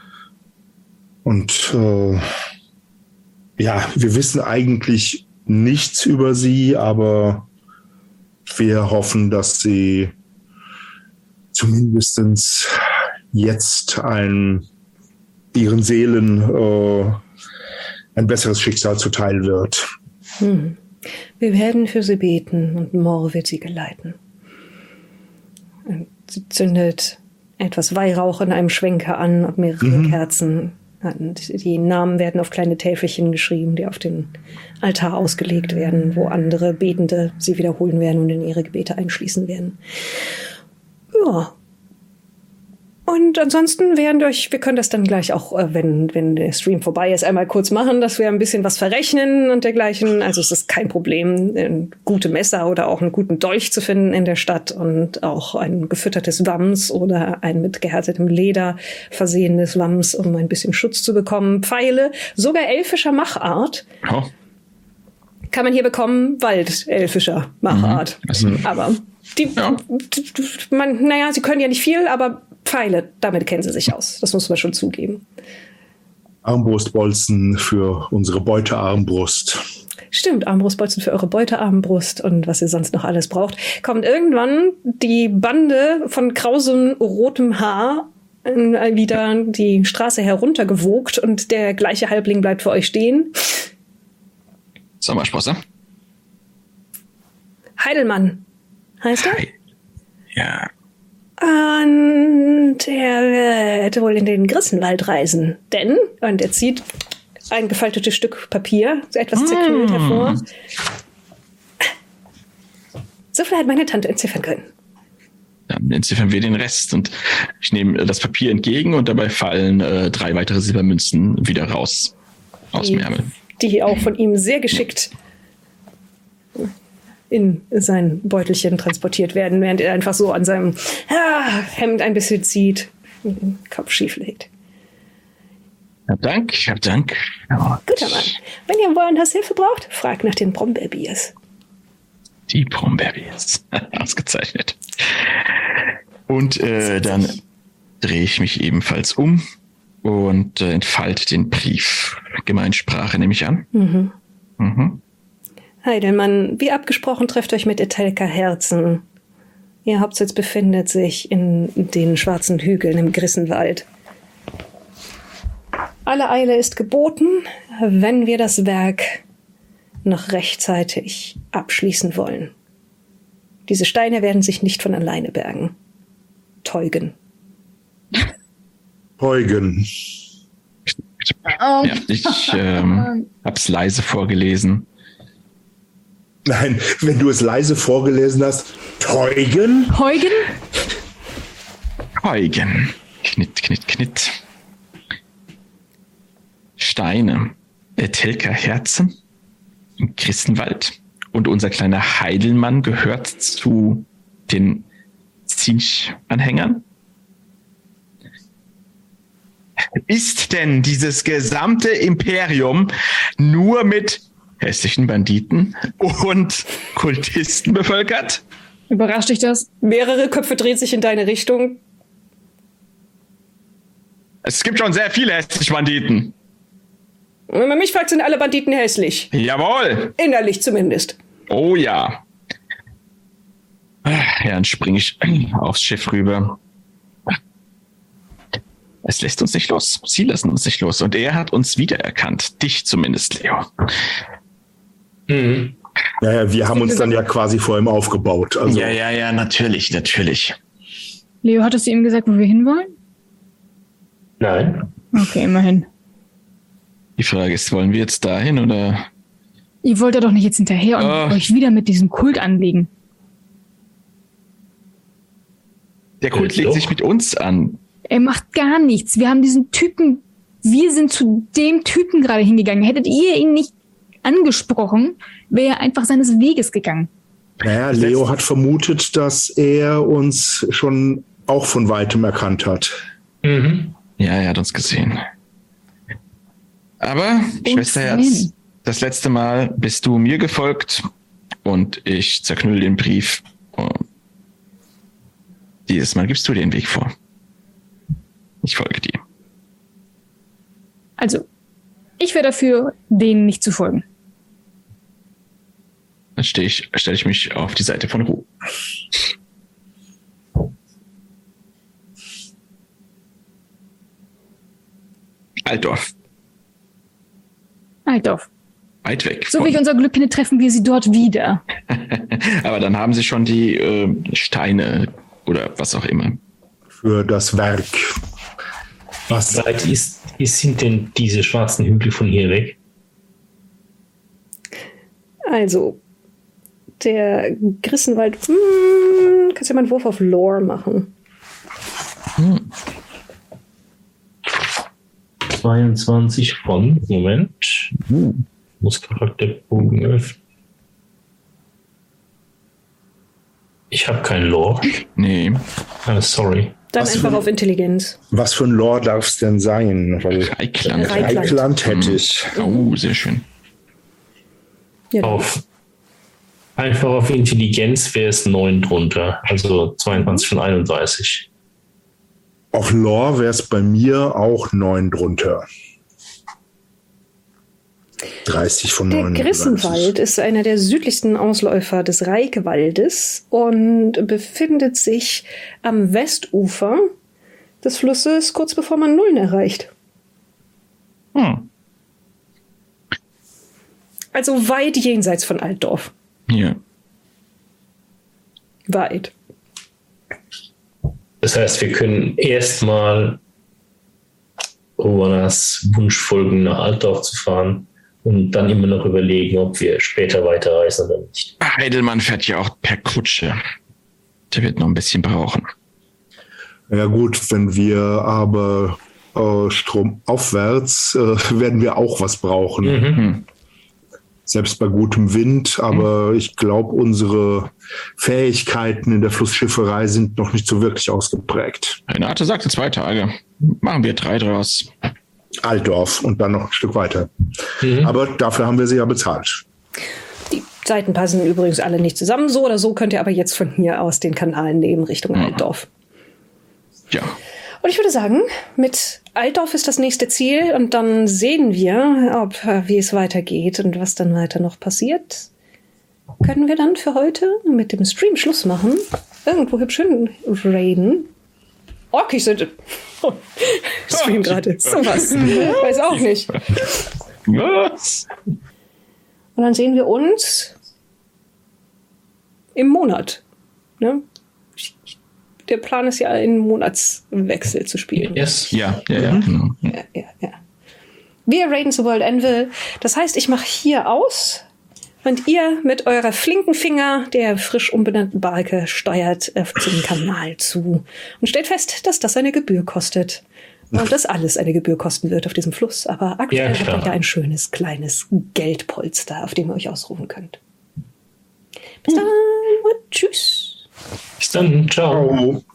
Und äh, ja, wir wissen eigentlich nichts über sie, aber wir hoffen, dass sie zumindest jetzt ein, ihren Seelen äh, ein besseres Schicksal zuteil wird. Hm. Wir werden für sie beten und Mor wird sie geleiten. Und sie zündet etwas Weihrauch in einem Schwenker an und mehrere mhm. Kerzen. Und die Namen werden auf kleine Täfelchen geschrieben, die auf den Altar ausgelegt werden, wo andere Betende sie wiederholen werden und in ihre Gebete einschließen werden. Ja. Und ansonsten während euch, wir können das dann gleich auch, wenn, wenn der Stream vorbei ist, einmal kurz machen, dass wir ein bisschen was verrechnen und dergleichen. Also es ist kein Problem, gute Messer oder auch einen guten Dolch zu finden in der Stadt und auch ein gefüttertes Wams oder ein mit gehärtetem Leder versehenes Wams, um ein bisschen Schutz zu bekommen. Pfeile, sogar elfischer Machart. Oh. Kann man hier bekommen, waldelfischer Machart. Mhm. Also, aber die, ja. man, naja, sie können ja nicht viel, aber Pfeile, damit kennen sie sich aus. Das muss man schon zugeben. Armbrustbolzen für unsere Beutearmbrust. Stimmt, Armbrustbolzen für eure Beutearmbrust und was ihr sonst noch alles braucht. Kommt irgendwann die Bande von krausem rotem Haar wieder die Straße heruntergewogt und der gleiche Halbling bleibt für euch stehen. Sommersprosse. Heidelmann heißt er? Ja. Und er wird wohl in den Grissenwald reisen. Denn, und er zieht ein gefaltetes Stück Papier, so etwas zerknüllt mm. hervor. So viel hat meine Tante entziffern können. Dann entziffern wir den Rest. Und ich nehme das Papier entgegen und dabei fallen äh, drei weitere Silbermünzen wieder raus aus die, dem Ärmel. Die auch von ihm sehr geschickt in sein Beutelchen transportiert werden, während er einfach so an seinem ah, Hemd ein bisschen zieht und den Kopf schief legt. Hab Dank, hab Dank. Oh, Guter Mann. Wenn ihr woanders Hilfe braucht, fragt nach den Brombeerbiers. Die Brombeerbiers. Ausgezeichnet. Und äh, dann drehe ich mich ebenfalls um und äh, entfalte den Brief. Gemeinsprache nehme ich an. Mhm. Mhm. Heidelmann, wie abgesprochen, trefft euch mit Etelka Herzen. Ihr Hauptsitz befindet sich in den schwarzen Hügeln im Grissenwald. Alle Eile ist geboten, wenn wir das Werk noch rechtzeitig abschließen wollen. Diese Steine werden sich nicht von alleine bergen. Teugen. Teugen. Ja, ich ähm, hab's leise vorgelesen. Nein, wenn du es leise vorgelesen hast. Teugen? Heugen? Heugen. Knitt, knitt, knitt. Steine. Etelka Herzen im Grissenwald. Und unser kleiner Heidelmann gehört zu den Zinch-Anhängern. Ist denn dieses gesamte Imperium nur mit hässlichen Banditen und Kultisten bevölkert? Überrascht dich das? Mehrere Köpfe drehen sich in deine Richtung. Es gibt schon sehr viele hässliche Banditen. Wenn man mich fragt, sind alle Banditen hässlich. Jawohl. Innerlich zumindest. Oh ja. Ja, dann springe ich aufs Schiff rüber. Es lässt uns nicht los. Sie lassen uns nicht los. Und er hat uns wiedererkannt. Dich zumindest, Leo. Mhm. Ja, ja, wir haben uns dann ja quasi vor ihm aufgebaut. Also. Ja, ja, ja, natürlich, natürlich. Leo, hattest du ihm gesagt, wo wir hinwollen? Nein. Okay, immerhin. Die Frage ist, wollen wir jetzt dahin oder? Ihr wollt ja doch nicht jetzt hinterher und oh. euch wieder mit diesem Kult anlegen. Der Kult legt sich mit uns an. Er macht gar nichts. Wir haben diesen Typen, wir sind zu dem Typen gerade hingegangen. Hättet ihr ihn nicht angesprochen, wäre er einfach seines Weges gegangen. Naja, Leo hat vermutet, dass er uns schon auch von Weitem erkannt hat. Mhm. Ja, er hat uns gesehen. Aber, Schwesterherz, das letzte Mal bist du mir gefolgt und ich zerknüll den Brief. Und dieses Mal gibst du den Weg vor. Ich folge dir. Also, ich wäre dafür, denen nicht zu folgen. Dann stelle ich, stell ich mich auf die Seite von Ruh. Altdorf. Altdorf. Weit weg. So wie ich unser Glück kenne, treffen wir sie dort wieder. Aber dann haben sie schon die äh, Steine oder was auch immer. Für das Werk. Was Wie weit ist, ist, sind denn diese schwarzen Hügel von hier weg? Also, der Grissenwald. Hm, kannst du ja mal einen Wurf auf Lore machen. Hm. zweiundzwanzig von, Moment, uh, muss Charakterbogen öffnen. Ich habe kein Lore. Nee. Ah, sorry. Dann Was einfach für- auf Intelligenz. Was für ein Lore darf es denn sein? Weil Reikland. Reikland. Reikland hätte ich. Oh, sehr schön. Ja. Auf, einfach auf Intelligenz wäre es neun drunter, also zweiundzwanzig von einunddreißig. Auf Lore wäre es bei mir auch neun drunter. dreißig von Der neununddreißig. Grissenwald ist einer der südlichsten Ausläufer des Reikwaldes und befindet sich am Westufer des Flusses, kurz bevor man Nullen erreicht. Hm. Also weit jenseits von Altdorf. Hier. Weit. Das heißt, wir können erstmal Ruanas Wunsch folgen, nach Altdorf zu fahren und dann immer noch überlegen, ob wir später weiterreisen oder nicht. Heidelmann fährt ja auch per Kutsche. Der wird noch ein bisschen brauchen. Ja gut, wenn wir aber äh, stromaufwärts äh, werden wir auch was brauchen. Mhm. Selbst bei gutem Wind, aber ich glaube, unsere Fähigkeiten in der Flussschifferei sind noch nicht so wirklich ausgeprägt. Renate sagte zwei Tage. Machen wir drei draus. Altdorf und dann noch ein Stück weiter. Mhm. Aber dafür haben wir sie ja bezahlt. Die Zeiten passen übrigens alle nicht zusammen. So oder so könnt ihr aber jetzt von hier aus den Kanal nehmen Richtung Mhm. Altdorf. Ja. Und ich würde sagen, mit Altdorf ist das nächste Ziel und dann sehen wir, ob, äh, wie es weitergeht und was dann weiter noch passiert. Können wir dann für heute mit dem Stream Schluss machen? Irgendwo hübsch hin raiden. Orkig sind. Oh, Stream gerade. Sowas. Weiß auch nicht. Was? Und dann sehen wir uns im Monat. Ne? Der Plan ist ja, einen Monatswechsel zu spielen. Yes. Ja, ja, ja, genau. Ja, ja, ja. Wir raiden zu World Anvil. Das heißt, ich mache hier aus und ihr mit eurer flinken Finger der frisch umbenannten Barke steuert auf den Kanal zu und stellt fest, dass das eine Gebühr kostet. Und dass alles eine Gebühr kosten wird auf diesem Fluss. Aber aktuell Ja, habt ihr klar. ja ein schönes, kleines Geldpolster, auf dem ihr euch ausruhen könnt. Bis dann und tschüss. Bis dann. Ciao. Oh.